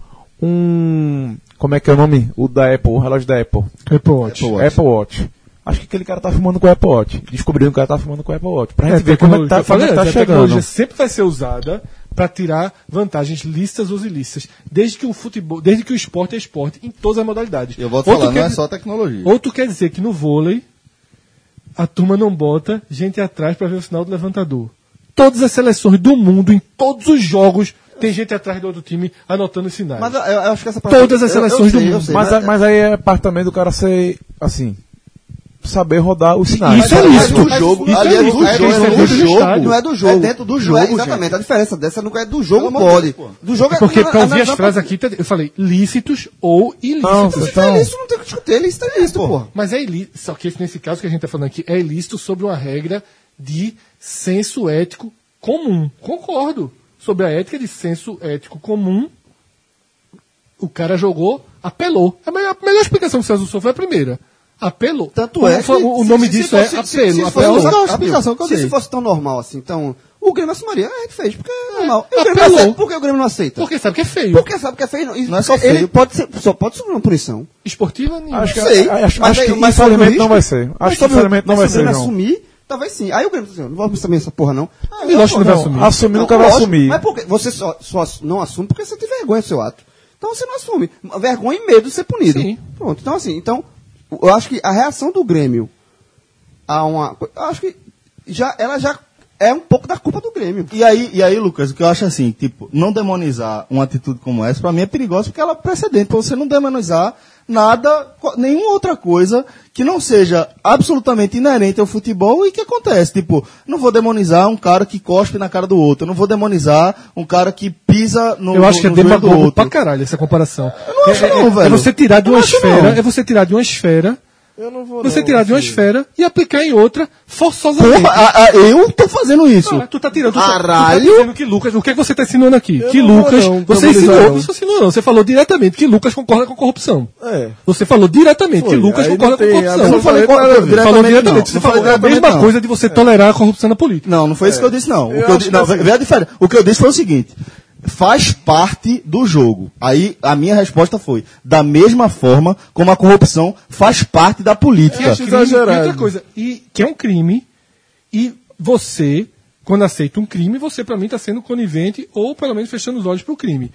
um... Como é que é o nome? O da Apple, o relógio da Apple. Apple Watch. Apple Watch. Apple Watch. Acho que aquele cara tá filmando com o Apple Watch. Descobriram que o cara tá filmando com o Apple Watch. Pra gente É, ver como é que tá, tecnologia. Eu falei como é que tá antes, a chegando. tecnologia sempre vai ser usada para tirar vantagens lícitas ou ilícitas, desde que o futebol, desde que o esporte é esporte em todas as modalidades. Eu vou te Ou tu falar, não quer é dizer- só tecnologia. Ou tu quer dizer que no vôlei a turma não bota gente atrás para ver o sinal do levantador. Todas as seleções do mundo, em todos os jogos, tem gente atrás do outro time anotando os sinais. Mas eu, eu acho que essa parte... Todas as eu- eu seleções do sei, eu mundo. sei, Mas, a- mas aí é parte também do cara ser, assim, saber rodar os sinais. Isso é Mas lícito. do jogo, Isso ali é é do lícito. jogo, Isso é é do dentro do jogo. estádio. Não é do jogo. É dentro do Não jogo, é, exatamente. A diferença dessa não é do jogo, Pelo amor de pode. Deus, pô. Do jogo É porque não- pra ouvir não- as não- frases aqui, eu falei lícitos ou ilícitos. Não, então, Isso não tem o que discutir, ele está ilícito, pô. Mas é ilícito, só que nesse caso que a gente está falando aqui é ilícito sobre uma regra de senso ético comum. Concordo. Sobre a ética de senso ético comum, o cara jogou, apelou. A melhor, a melhor explicação que o Celso usou foi a primeira. Apelou. Tanto é que, o, o nome se- se disso é fosse- apelo. se- se- se apelou. fosse- a explicação que eu Se dei. se fosse tão normal assim, então. O Grêmio assumiria. A gente fez, porque é normal. E o Grêmio apelou. não aceita. Por que o Grêmio não aceita? Porque sabe que é feio. Porque sabe que é feio. Não, Não é só Ele feio. pode ser, só pode sofrer uma punição. Esportiva, nenhuma. Acho que, sei, acho, mas acho aí- que mas sobre o infelizmente risco- não vai ser. Acho que sobre o- infelizmente não mas vai se o ser, Grêmio não. assumir, talvez sim. Aí o Grêmio diz assim, não vou assumir essa porra, não. Ah, E lógico que não vai Não, assumir. assumir nunca vai lógico, assumir. Mas porque você só, só não assume porque você tem vergonha do seu ato. Então você não assume. Vergonha e medo de ser punido. Sim. Pronto. Então, assim, então, eu acho que a reação do Grêmio a uma. Eu acho que já, ela já é um pouco da culpa do Grêmio. E aí, e aí, Lucas, o que eu acho assim, tipo, não demonizar uma atitude como essa, pra mim é perigoso porque ela é precedente, pra você não demonizar nada, co- nenhuma outra coisa que não seja absolutamente inerente ao futebol e que acontece. Tipo, não vou demonizar um cara que cospe na cara do outro, eu não vou demonizar um cara que pisa no Eu acho que é no joelho do demagogo outro. pra caralho essa comparação. Eu não acho é, não, é- velho. é você tirar de Eu uma não acho esfera, não. é você tirar de uma esfera, Eu não vou você não, tirar de uma assim. esfera e aplicar em outra forçosamente. Porra, a- a- eu tô fazendo isso. Ah, tu tá tirando. Tu tá, tu tá Caralho. dizendo que Lucas. O que é que você tá ensinando aqui? Eu que não vou Lucas. não, você demonizar ensinou. não. Você ensinou não. Você falou diretamente que Lucas concorda com a corrupção. É. Você falou diretamente Foi, que Lucas aí concorda não com a tem corrupção. Eu não falei com nada a ver. diretamente, Falou não. diretamente. Você Não falou falei a diretamente, mesma não. coisa de você tolerar a corrupção na política. Não, não foi isso que eu disse, não. O Eu que eu acho disse, que não, assim- vê a diferença. O que eu disse foi o seguinte: faz parte do jogo. Aí a minha resposta foi: da mesma forma como a corrupção faz parte da política. E é crime, exagerado. E outra coisa, e, que é um crime, e você, quando aceita um crime, você, pra mim, está sendo conivente ou, pelo menos, fechando os olhos para o crime.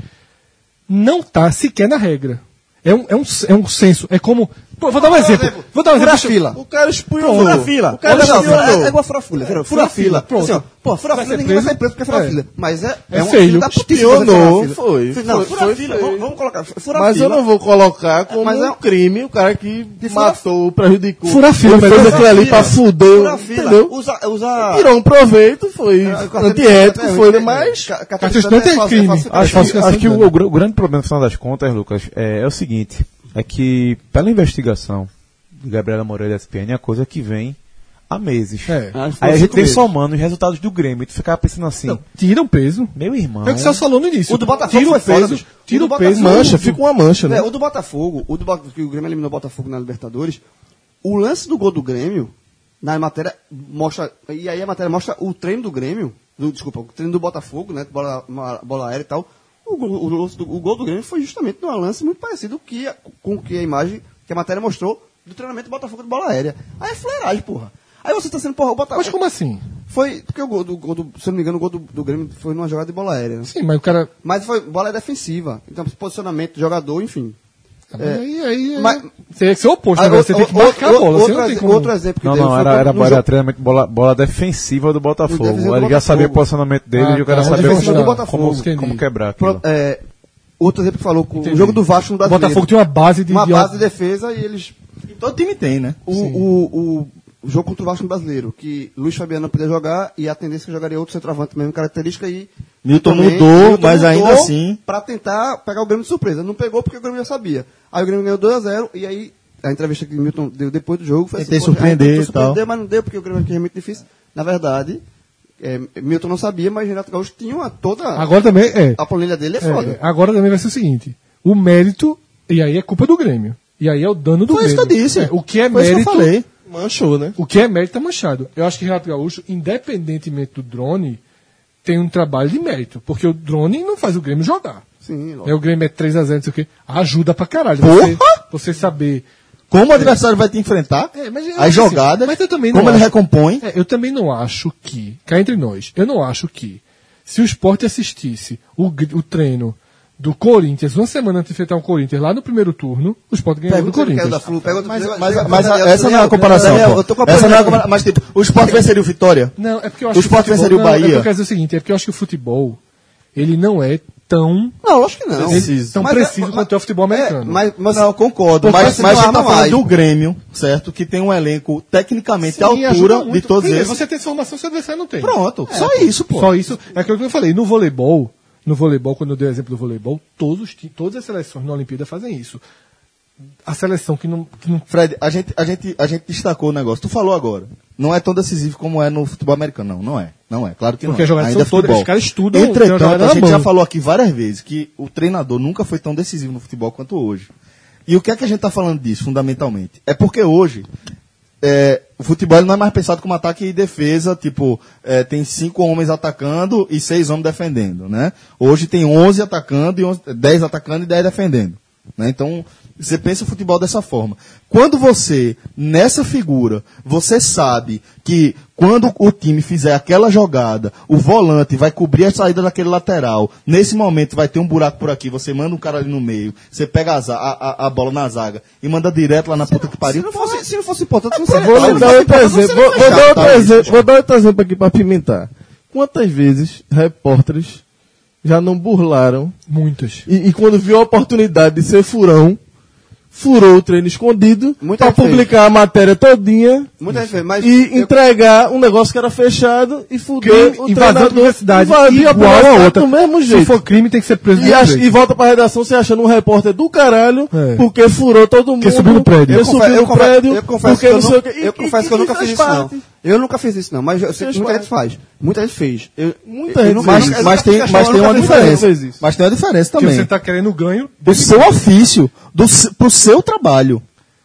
Não está sequer na regra. É um, é um, é um senso. É como. Pô, vou dar um exemplo. Vou dar um Fura exemplo. a fila. O cara espionhou. Fura a fila. O cara Olha só, espionou. é, é igual fura a fila. Fura, fura a fila. Pronto. Assim, ó, pô, fura a Vai fila, ser ninguém vai preso? sair preso porque é fura a É. fila. Mas é, É um feio. filho da putice você Espionou, furar a fila. foi, Não, foi, fura a foi fila. feio. Vamos, vamos colocar. Fura a Mas fila. eu não vou colocar como Mas é um um- crime o cara que De fura- matou, prejudicou. Fura a fila, Ele mas fez fura a aquilo ali fila. pra fuder, Fura a fila. entendeu? Usa, usa... Tirou um proveito, foi É, o carteiro antiético, de foi, estudante é- mas... ca- carteiro Carteiro de de estudante é falsi- crime. falsificado. Acho, Falsificação acho que de o, o gr- o grande problema, no final das contas, Lucas, é, é o seguinte: é que, pela investigação de Gabriela Moreira da S P N, a coisa que vem há meses. É. Acho que foi Aí a gente cinco vem meses. somando os resultados do Grêmio e tu ficava pensando assim, Não, tira um peso. meu irmão. É o que o Celso falou no início. O do Botafogo tira foi o peso. foda, bicho. Tira O o do peso. Botafogo- Mancha, fica uma mancha, né? É, o do Botafogo, o do Botafogo, que o Grêmio eliminou o Botafogo na Libertadores, o lance do gol do Grêmio, na matéria, mostra, e aí a matéria mostra o treino do Grêmio, do, desculpa, o treino do Botafogo, né, bola, uma- bola aérea e tal, o, gol- o, lance do, o gol do Grêmio foi justamente num lance muito parecido que, a- com que a imagem, que a matéria mostrou do treinamento do Botafogo de bola aérea. Aí é fleiragem, porra. Aí você tá sendo, porra, o Botafogo... Mas como assim? Foi, porque o gol do, gol do- se eu não me engano, o gol do, do Grêmio foi numa jogada de bola aérea, né? Sim, mas o cara. Mas foi bola defensiva, então posicionamento do jogador, enfim. É. Aí, aí, aí, Mas- Teria que ser o oposto, né? Ah, Você o- tem que o- marcar a outro- bola. Você outro, não tem exe- como... outro exemplo que Não, teve não, foi era, no era, jogo- era treinamento bola, bola defensiva do Botafogo. Defensiva do Ele já Botafogo. sabia o posicionamento dele Ah, e o cara tá, sabia defensiva como, do Botafogo. como, Entendi. como quebrar aquilo. Pro- é, outro exemplo que falou, com o Entendi. jogo do Vasco no O Brasileiro. Botafogo tinha uma base de. uma de- base de defesa e eles... Todo time tem, né? O, o, o jogo contra o Vasco no Brasileiro, que Luiz Fabiano não podia jogar e a tendência é que jogaria outro centroavante, mesma característica e... Milton também, mudou, mas ainda assim- Pra tentar pegar o Grêmio de surpresa. Não pegou porque o Grêmio já sabia. Aí o Grêmio ganhou dois a zero e aí a entrevista que o Milton deu depois do jogo foi Tentei pô, surpreender ah, tentou e tal. surpreender, mas não deu porque o Grêmio aqui é muito difícil. Na verdade, é, Milton não sabia, mas Renato Gaúcho tinha uma, toda... Agora também é. A planilha dele é foda. É, agora também vai ser o seguinte: o mérito, e aí é culpa do Grêmio. E aí é o dano do Foi isso Grêmio. que eu disse. É, o que é Foi isso que eu mérito. falei. Manchou, né? O que é mérito tá manchado. Eu acho que Renato Gaúcho, independentemente do drone, tem um trabalho de mérito. Porque o drone não faz o Grêmio jogar. Sim, É, lógico. o Grêmio é três a zero, não sei o quê. Ajuda pra caralho. Porra! Você, você saber. Como o adversário vai te enfrentar, É, mas eu as acho assim, jogadas, mas eu também não como ele acho- recompõe. É, eu também não acho que, cá entre nós, eu não acho que, se o Sport assistisse o, gr- o treino do Corinthians, uma semana antes de enfrentar o Corinthians, lá no primeiro turno, o Sport ganhou do Pergunta se ele caiu Corinthians. da Flu, pergunta Mas, se ele- mas, Daniel, mas a- Daniel, essa não é a Daniel, comparação. Daniel, pô. eu tô com a Essa não é a planilha. comparação. Mas, tipo, o Sport venceria o Vitória? Não, é porque eu acho O Sport que o futebol- venceria o não, é Bahia? porque eu quero dizer o seguinte, é porque eu acho que o futebol, ele não é tão, Não, acho que não. Preciso. tão Mas é- preciso mas- quanto é o futebol americano. É, mas, mas, Não, concordo. Porque Mas, você mas a não gente tá arma falando mais. do Grêmio, certo? Que tem um elenco tecnicamente Sim, à ajuda altura muito. de todos Primeiro, esses. Você tem informação, seu adversário não tem. Pronto, É, só pô. isso, pô. Só isso. É aquilo que eu falei. No voleibol, no voleibol, quando eu dei o exemplo do voleibol, todos, os ti- todas as seleções na Olimpíada fazem isso. a seleção que não, que não... Fred, a gente, a, gente, a gente destacou o negócio. Tu falou agora. Não é tão decisivo como é no futebol americano. Não, não é. Não é. Claro que Porque não. as jogadas Ainda são todas, futebol. os caras estudam, tem uma Entretanto, jogada a na gente mão. já falou aqui várias vezes que o treinador nunca foi tão decisivo no futebol quanto hoje. E o que é que a gente está falando disso, fundamentalmente? É porque hoje é, o futebol ele não é mais pensado como ataque e defesa, tipo, é, tem cinco homens atacando e seis homens defendendo, né? Hoje tem onze atacando, e onze, dez atacando e dez defendendo. Né? Então, você pensa o futebol dessa forma. Quando você, nessa figura, você sabe que quando o time fizer aquela jogada, o volante vai cobrir a saída daquele lateral, nesse momento vai ter um buraco por aqui, você manda um cara ali no meio, você pega a, za- a, a, a bola na zaga e manda direto lá na puta que pariu. Se não fosse, se não fosse importante, não Vou seria. lhe dar outro exemplo. Vou, vou dar outro tá? exemplo. Vou dar outro exemplo aqui para apimentar. Quantas vezes repórteres já não burlaram Muitas. e, e quando viu a oportunidade de ser furão, furou o treino escondido Muita para gente fez. publicar a matéria todinha Muita gente fez, mas e eu- entregar um negócio que era fechado e fuder Crime, o invasão da treinador, universidade, invadir a igual a universidade outra. do mesmo Se jeito. for crime, tem que ser preso do E, mesmo acha- jeito. e volta pra redação se achando um repórter do caralho, É. porque furou todo mundo. Porque subiu no prédio. porque Eu subiu confesso- no eu confesso- prédio, eu confesso porque que eu não não- sei o quê. E- eu confesso e- que eu e nunca faz fiz isso, não. parte. Eu nunca fiz isso, não, mas eu sei Faz que muita gente parte. faz. Muita gente fez. Eu, Muita eu gente nunca- fez. eu Mas, nunca mas fiz tem, questão, mas eu tem nunca uma fiz diferença. fez isso. Mas tem uma diferença Porque também. você está querendo ganho. O seu ofício, do, se- pro seu trabalho,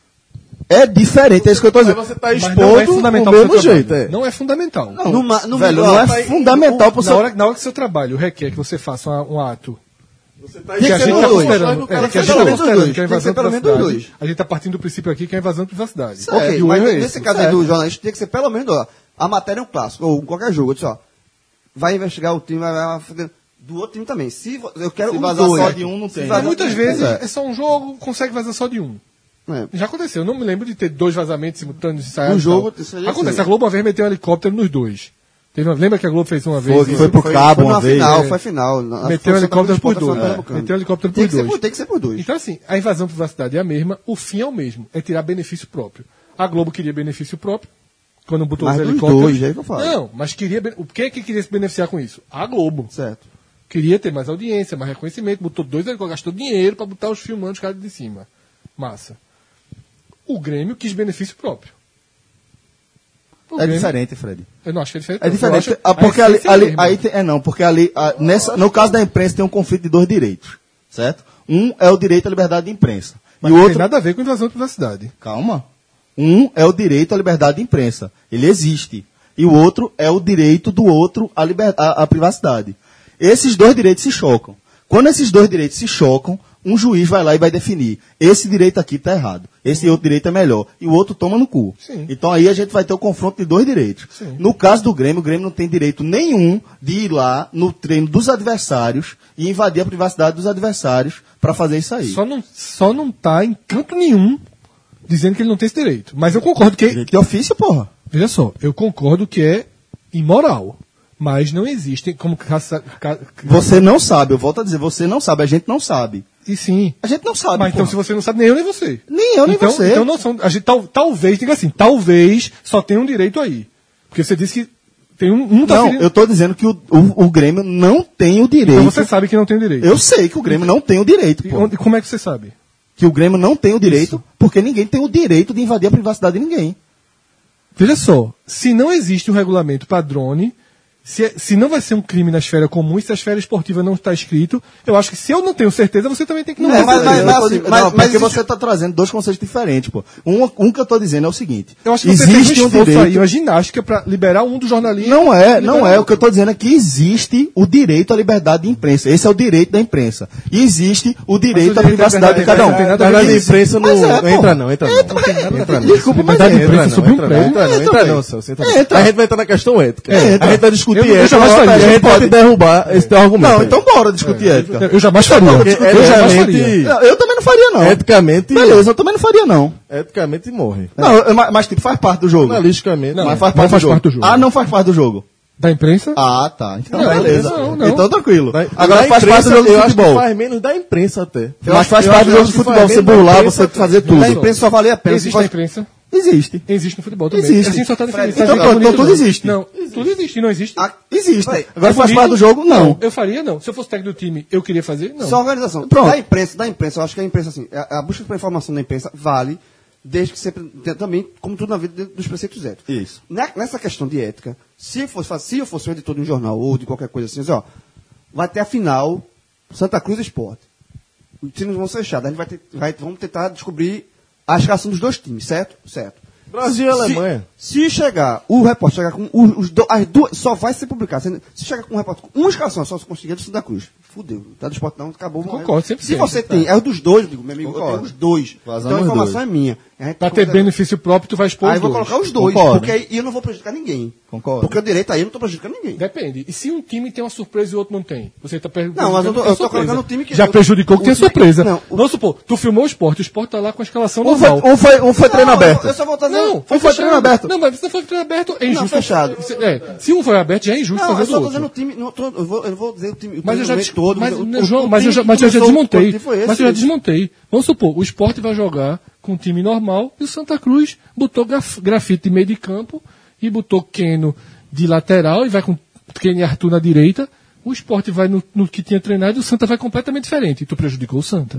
é diferente. É isso que eu tô Mas dizendo. você tá Mas expondo não é fundamental do pro mesmo seu jeito. trabalho. É. Não é fundamental. Não, No ma- no velho, melhor, não é tá aí- fundamental pro Na seu... hora, na hora que seu trabalho requer que você faça uma- um ato Você tá que a gente ser está dos dois. considerando, Mas o cara é, que a fez gente pelo tá menos considerando dois. que é Tem que ser invasão de pelo menos dos privacidade. dois. A gente está partindo do princípio aqui que é invasão de privacidade. Ok, E o mas erro é nesse esse. caso aí Certo. do jornalista tem que ser pelo menos, ó, a matéria é um clássico, ou qualquer jogo, eu disse, ó, vai investigar o time, vai, vai, vai do outro time também. Se vo- eu quero Se os vazar dois. só de um, não Se tem. vazar- Mas muitas vezes É. é só um jogo, consegue vazar só de um. É. Já aconteceu. Eu não me lembro de ter dois vazamentos simultâneos ensaiados. No e tal. jogo, isso aí Acontece. sim. A Globo uma vez meteu um helicópero nos dois. Teve uma- lembra que a Globo fez uma vez? Foi, que foi pro cabo foi uma na vez. final, é. foi final. Na- a Meteu um Fundação helicóptero do por Esporte dois. foi É. pernambucano. Meteu um helicóptero Tem por que ser dois. por- Tem que ser por dois. Então, assim, a invasão de privacidade é a mesma, o fim é o mesmo, é tirar benefício próprio. A Globo queria benefício próprio, quando botou Mas os dos helicópteros. dois, é que eu falo. Não, mas queria. ben- O que é que queria se beneficiar com isso? A Globo. Certo. Queria ter mais audiência, mais reconhecimento, botou dois helicópteros, gastou dinheiro pra botar os filmandos os caras de cima. Massa. O Grêmio quis benefício próprio. O É Grêmio- diferente, Fred. Eu não acho que é diferente. É não. Eu diferente. acho- Ah, a porque ali, essência é a ali- mesma. aí tem, é não, porque ali, ah, nessa, no caso da imprensa tem um conflito de dois direitos, certo? Um é o direito à liberdade de imprensa. Mas e o não outro, tem nada a ver com invasão de privacidade. calma. Um é o direito à liberdade de imprensa. Ele existe. E o outro é o direito do outro à, liber, à, à privacidade. Esses dois direitos se chocam. Quando esses dois direitos se chocam, um juiz vai lá e vai definir. Esse direito aqui está errado. Esse outro direito é melhor. E o outro toma no cu. Sim. Então aí a gente vai ter o confronto de dois direitos. Sim. No caso do Grêmio, o Grêmio não tem direito nenhum de ir lá no treino dos adversários e invadir a privacidade dos adversários para fazer isso aí. Só não, só não tá em canto nenhum dizendo que ele não tem esse direito. Mas eu concordo que. Direito de ofício, porra. Veja só, eu concordo que é imoral. Mas não existe como caça, ca, Você não sabe, eu volto a dizer, você não sabe, a gente não sabe. E sim. A gente não sabe. Mas então, porra. se você não sabe, nem eu nem você. Nem eu, nem então, você. Então não são. A gente tal, talvez, diga assim, talvez só tenha um direito aí. Porque você disse que tem um. um tá Não, ferindo- eu tô dizendo que o, o, o Grêmio não tem o direito. Então você sabe que não tem o direito. Eu sei que o Grêmio não tem o direito, E pô. onde- como é que você sabe? Que o Grêmio não tem o direito, porque ninguém tem o direito de invadir a privacidade de ninguém. Veja só, se não existe um regulamento para drone, se, se não vai ser um crime na esfera comum e se a esfera esportiva não está escrito, eu acho que se eu não tenho certeza, você também tem que não É, ter mas- certeza. mas- mas- Eu tô assim, di- mas- não, mas porque existe- você está trazendo dois conceitos diferentes, pô. Um, um que eu tô dizendo é o seguinte. Eu acho que você fez um existe um esforço direito. aí, uma ginástica para liberar um dos jornalistas. Não é, não liberar é. O outro. que eu estou dizendo é que existe o direito à liberdade de imprensa. Esse é o direito da imprensa. E existe o direito à direito à privacidade de cada um. liberdade não tem nada a Na ver verdade, com a isso. imprensa não, Mas é, não pô. entra não, entra não. Entra, Entra não. Desculpa, mas Liberdade de entra, imprensa não, sobre um entra, prédio. não, Entra não, entra, entra velho. não, Celso, entra não. Entra. A gente vai entrar na questão ética. Entra. A gente vai discutir Eu- eu ética. jamais faria. A gente pode Pode. derrubar esse teu argumento. Não, aí. então bora discutir ética. Eu jamais faria. Porque Eu jamais eticamente, faria. Não, eu também não faria, não. eticamente, Beleza, eu também não faria, não. eticamente morre. Não, eu- mas, mas, tipo, faz parte do jogo. Jornalisticamente, Não, mas faz, não parte, faz do jogo. parte do jogo. Ah, não faz parte do jogo. Da imprensa? Ah, tá. Então Não, beleza. não, não. Então tranquilo. Da- Agora da faz parte do imprensa, jogo de eu acho que futebol. faz menos da imprensa até. Mas faz eu parte acho- do eu jogo acho de que futebol. faz Você menos da burlar, imprensa você até. fazer tudo. Da imprensa só valia a pena. Se Existe a fosse, imprensa. Existe. Existe no futebol também. Existe. Assim só tá definido. Então, Tá então tudo não. existe. Não, tudo existe. Não existe. Ah, Existe. Vai. Agora É faz bonito? parte do jogo? Não. Eu faria, não. Se eu fosse técnico do time, eu queria fazer? Não. Só a organização. Pronto. Da imprensa, da imprensa, eu acho que a imprensa, assim, a, a busca por informação da imprensa vale, desde que sempre, também, como tudo na vida, dentro dos preceitos éticos. Isso. Ne- Nessa questão de ética, se eu fosse, se eu fosse um editor de um jornal ou de qualquer coisa assim, assim, ó, vai ter a final Santa Cruz e Sport. Os times vão ser fechados. A gente vai, ter, vai vamos tentar descobrir a escalação dos dois times, certo? Certo. Brasil e Se- Alemanha. Se, chegar, o repórter chegar com os, os do- as duas, só vai ser publicado. Se, se chegar com um repórter com uma escalação, só se conseguir é do Santa Cruz. Fudeu. Tá do Sport não, acabou. Concordo, sempre Se sim. você tem, é o dos dois, digo, meu amigo, eu Concordo. tenho os dois. Vazamos Então a informação dois. é minha. A gente Pra ter considera- benefício próprio, tu vai expor Aí os eu vou dois. colocar os dois, Concordo. porque aí eu não vou prejudicar ninguém. Concordo. Porque o direito aí eu não tô prejudicando ninguém. Depende. E se um time tem uma surpresa e o outro não tem? Você tá per- Não, mas eu tô- prejudicando eu tô quem tem colocando surpresa. o time que- Já o- prejudicou que o tem time- surpresa. não, o- Vamos supor, tu filmou o esporte, o esporte tá lá com a escalação Um foi, normal. um foi, um foi treino Não, aberto. Eu, eu só vou trazer. Não, foi fechado. treino aberto. Não, mas se não foi treino aberto, é injusto. fechado. Se- é, se um foi aberto, já é injusto Não, fazer eu do só tô outro. dizendo o time. Não, tô- eu, vou, eu não vou dizer o time. O Mas eu já, treinamento des- todo. mas, o- né, o- João, o mas eu time já, que mas eu já começou o desmontei. esporte foi esse, Mas eu já esse. desmontei. Vamos supor, o Sport vai jogar com um time normal e o Santa Cruz botou graf- grafite de meio de campo e botou Keno de lateral e vai com Keno e Arthur na direita. O Sport vai no, no que tinha treinado e o Santa vai completamente diferente. E tu prejudicou o Santa.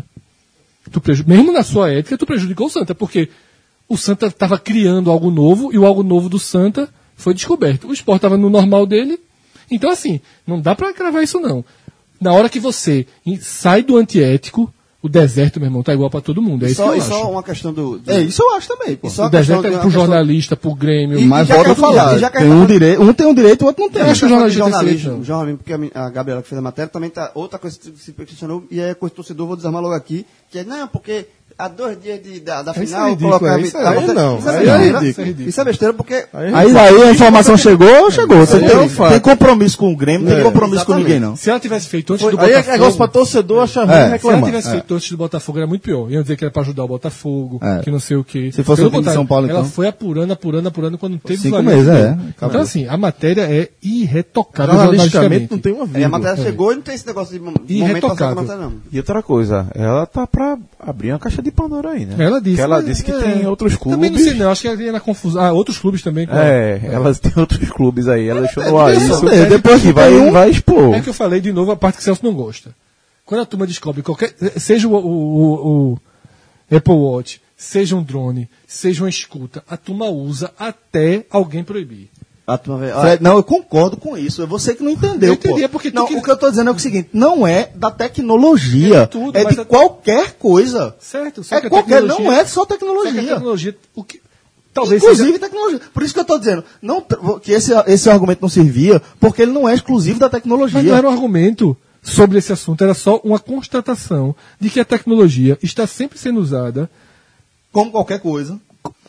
Tu preju- Mesmo na sua ética, tu prejudicou o Santa, porque o Santa estava criando algo novo e o algo novo do Santa foi descoberto. O Sport estava no normal dele. Então, assim, não dá pra cravar isso, não. Na hora que você in- sai do antiético, o deserto, meu irmão, tá igual pra todo mundo. É E isso só, que e eu só acho. uma questão do. do- É, isso eu acho também, pô. E só O deserto questão é de- pro a questão- jornalista, pro Grêmio. E- Mas já volta a que a gente- falar. já que a Tem gente um tá- direito, um tem um direito, o outro não tem. Eu acho que o jornalista tem jornalismo, direito, não. jornalismo, porque a, mi- a Gabriela que fez a matéria também tá. Outra coisa que se questionou, e é coisa do torcedor, vou desarmar logo aqui, que é, não, porque há dois dias de, da, da Isso é final, ridículo, colocar é, isso é- a- aí não, Isso é aí é besteira. ridículo. Isso é ridículo. Isso é besteira porque. Aí, aí a informação chegou, chegou. Você Aí é um tem, fato. tem compromisso com o Grêmio, não tem É, compromisso com exatamente. ninguém, não. Se ela tivesse feito antes do Aí é Botafogo... negócio pra torcedor achar ruim É, e Se ela reclamar. tivesse feito antes do Botafogo, era muito pior. Iam dizer que era pra ajudar o Botafogo, É. que não sei o quê. Se fosse Pelo o time de contrário, São Paulo, ela então. foi apurando, apurando, apurando, quando teve Cinco valia, meses, deu. é. Então, Acabou. assim, a matéria é irretocável Jornalisticamente não jornalisticamente. tem uma Aí a vírgula. matéria chegou e não tem esse negócio de momento Irretocável. passado da matéria, não. E outra coisa, ela tá pra abrir uma caixa de Pandora aí, né? Ela disse. Que ela né? disse que É. tem outros clubes. Também não sei, não. Acho que ela ia na confusão. Ah, outros clubes também. claro. É, ela tem outros clubes aí. Ela deixou no ar deve isso. saber, depois que que vai, tem um- vai expor. É que eu falei de novo a parte que o Celso não gosta. Quando a turma descobre qualquer. Seja o, o, o- o Apple Watch, seja um drone, seja uma escuta, a turma usa até alguém proibir. A turma vê- Fred, não, eu concordo com isso. É você que não entendeu. Eu entendi, pô. é porque tu não, que- o que eu tô dizendo é o seguinte: não é da tecnologia, É de tudo, é mas de a- qualquer coisa. Certo? Só É que a qualquer, tecnologia- não é só Só que a tecnologia. tecnologia. O que, talvez Inclusive seja- tecnologia. Por isso que eu estou dizendo não, que esse, esse argumento não servia, porque ele não é exclusivo da tecnologia. Mas não era um argumento sobre esse assunto, era só uma constatação de que a tecnologia está sempre sendo usada. Como qualquer coisa.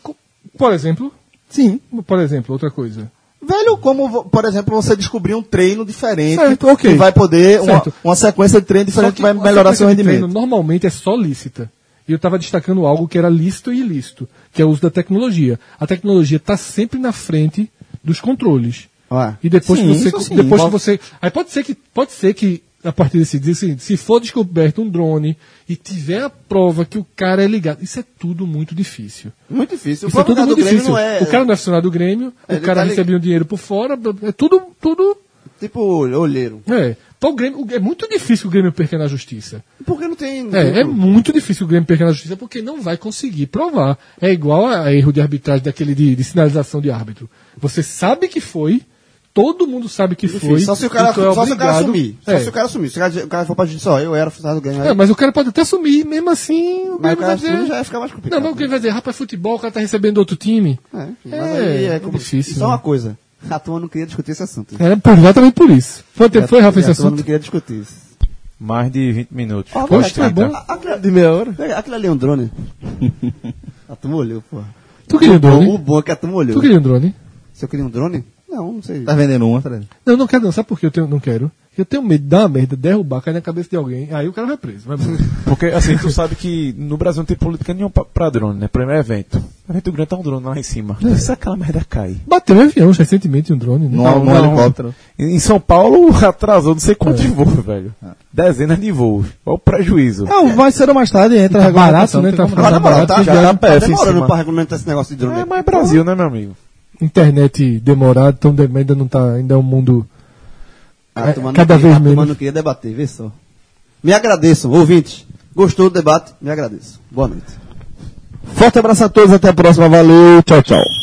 Por exemplo, Sim. por exemplo, outra coisa. Velho, como, vo- por exemplo, você descobrir um treino diferente Certo, ok. que vai poder, uma, Certo. uma sequência de treino diferente que vai a melhorar seu sequência de rendimento. treino normalmente é só lícita. E eu estava destacando algo que era lícito e ilícito, que é o uso da tecnologia. A tecnologia está sempre na frente dos controles. Ué. E depois Sim, que você, isso sim. depois que você, aí pode ser que, pode ser que a partir desse dia, assim, se for descoberto um drone e tiver a prova que o cara é ligado, isso é tudo muito difícil. Muito difícil. O Isso é próprio tudo cara do muito Grêmio difícil. não é. O cara não é funcionário do Grêmio, Ele o cara tá lig- recebia um dinheiro por fora, é tudo, tudo, Tipo olheiro. é. Então, o Grêmio, é muito difícil o Grêmio perder na justiça. Porque não tem. É, é muito difícil o Grêmio perder na justiça porque não vai conseguir provar. É igual a, a erro de arbitragem daquele de, de sinalização de árbitro. Você sabe que foi, todo mundo sabe que foi. Só se o cara, e tu é só se o cara obrigado- assumir. Só É. se o cara assumir. Se o cara, o cara for pra justiça, ó, eu era funcionário do Grêmio. aí- É, mas o cara pode até assumir, mesmo assim. O Mas o Grêmio vai cara dizer. assumir já ia ficar mais complicado. Não, mas o Grêmio vai dizer, rapaz, futebol, o cara tá recebendo outro time. É, enfim, mas É, aí é como- difícil, E só né? uma coisa. A turma não queria discutir esse assunto. É, por, exatamente por isso. Quanto tempo foi, Rafa, esse A turma não assunto? queria discutir isso. Mais de vinte minutos. Ó, Poxa, aquilo- tá bom. a- aquilo- De meia hora. Pega, aquilo ali é um drone. A turma olhou, porra. Tu queria um O drone? bom é que a turma olhou. Tu queria um drone? Se eu queria um drone? Não, não sei. Tá vendendo uma, Fred? Não, não quero não. Sabe por que eu tenho- não quero? Eu tenho medo de dar uma merda, derrubar, cair na cabeça de alguém, aí o cara vai preso. Vai preso. Porque, assim, tu sabe que no Brasil não tem política nenhuma pra, pra drone, né? Primeiro evento. Evento grande tá um drone lá em cima. É. Se aquela merda cai. Bateu em avião recentemente um drone, né? No, Não, no não. helicóptero. Em em São Paulo atrasou não sei quantos voos, velho. Dezenas de voos. Olha o prejuízo. Não, mais cedo ou mais tarde entra Tá a barato, regulamentação, né? não Tá tem como ficando não. barato. tá, já já tá tá P F em demorando cima. pra regulamentar esse negócio de drone. É, mas é Brasil, né, meu amigo? Internet demorado, então ainda não tá, ainda é um mundo A é, turma não cada queria- vez a turma menos. não queria debater, vê só. Me agradeçam, ouvintes. Gostou do debate? Me agradeço. Boa noite. Forte abraço a todos, até a próxima, valeu, tchau, tchau.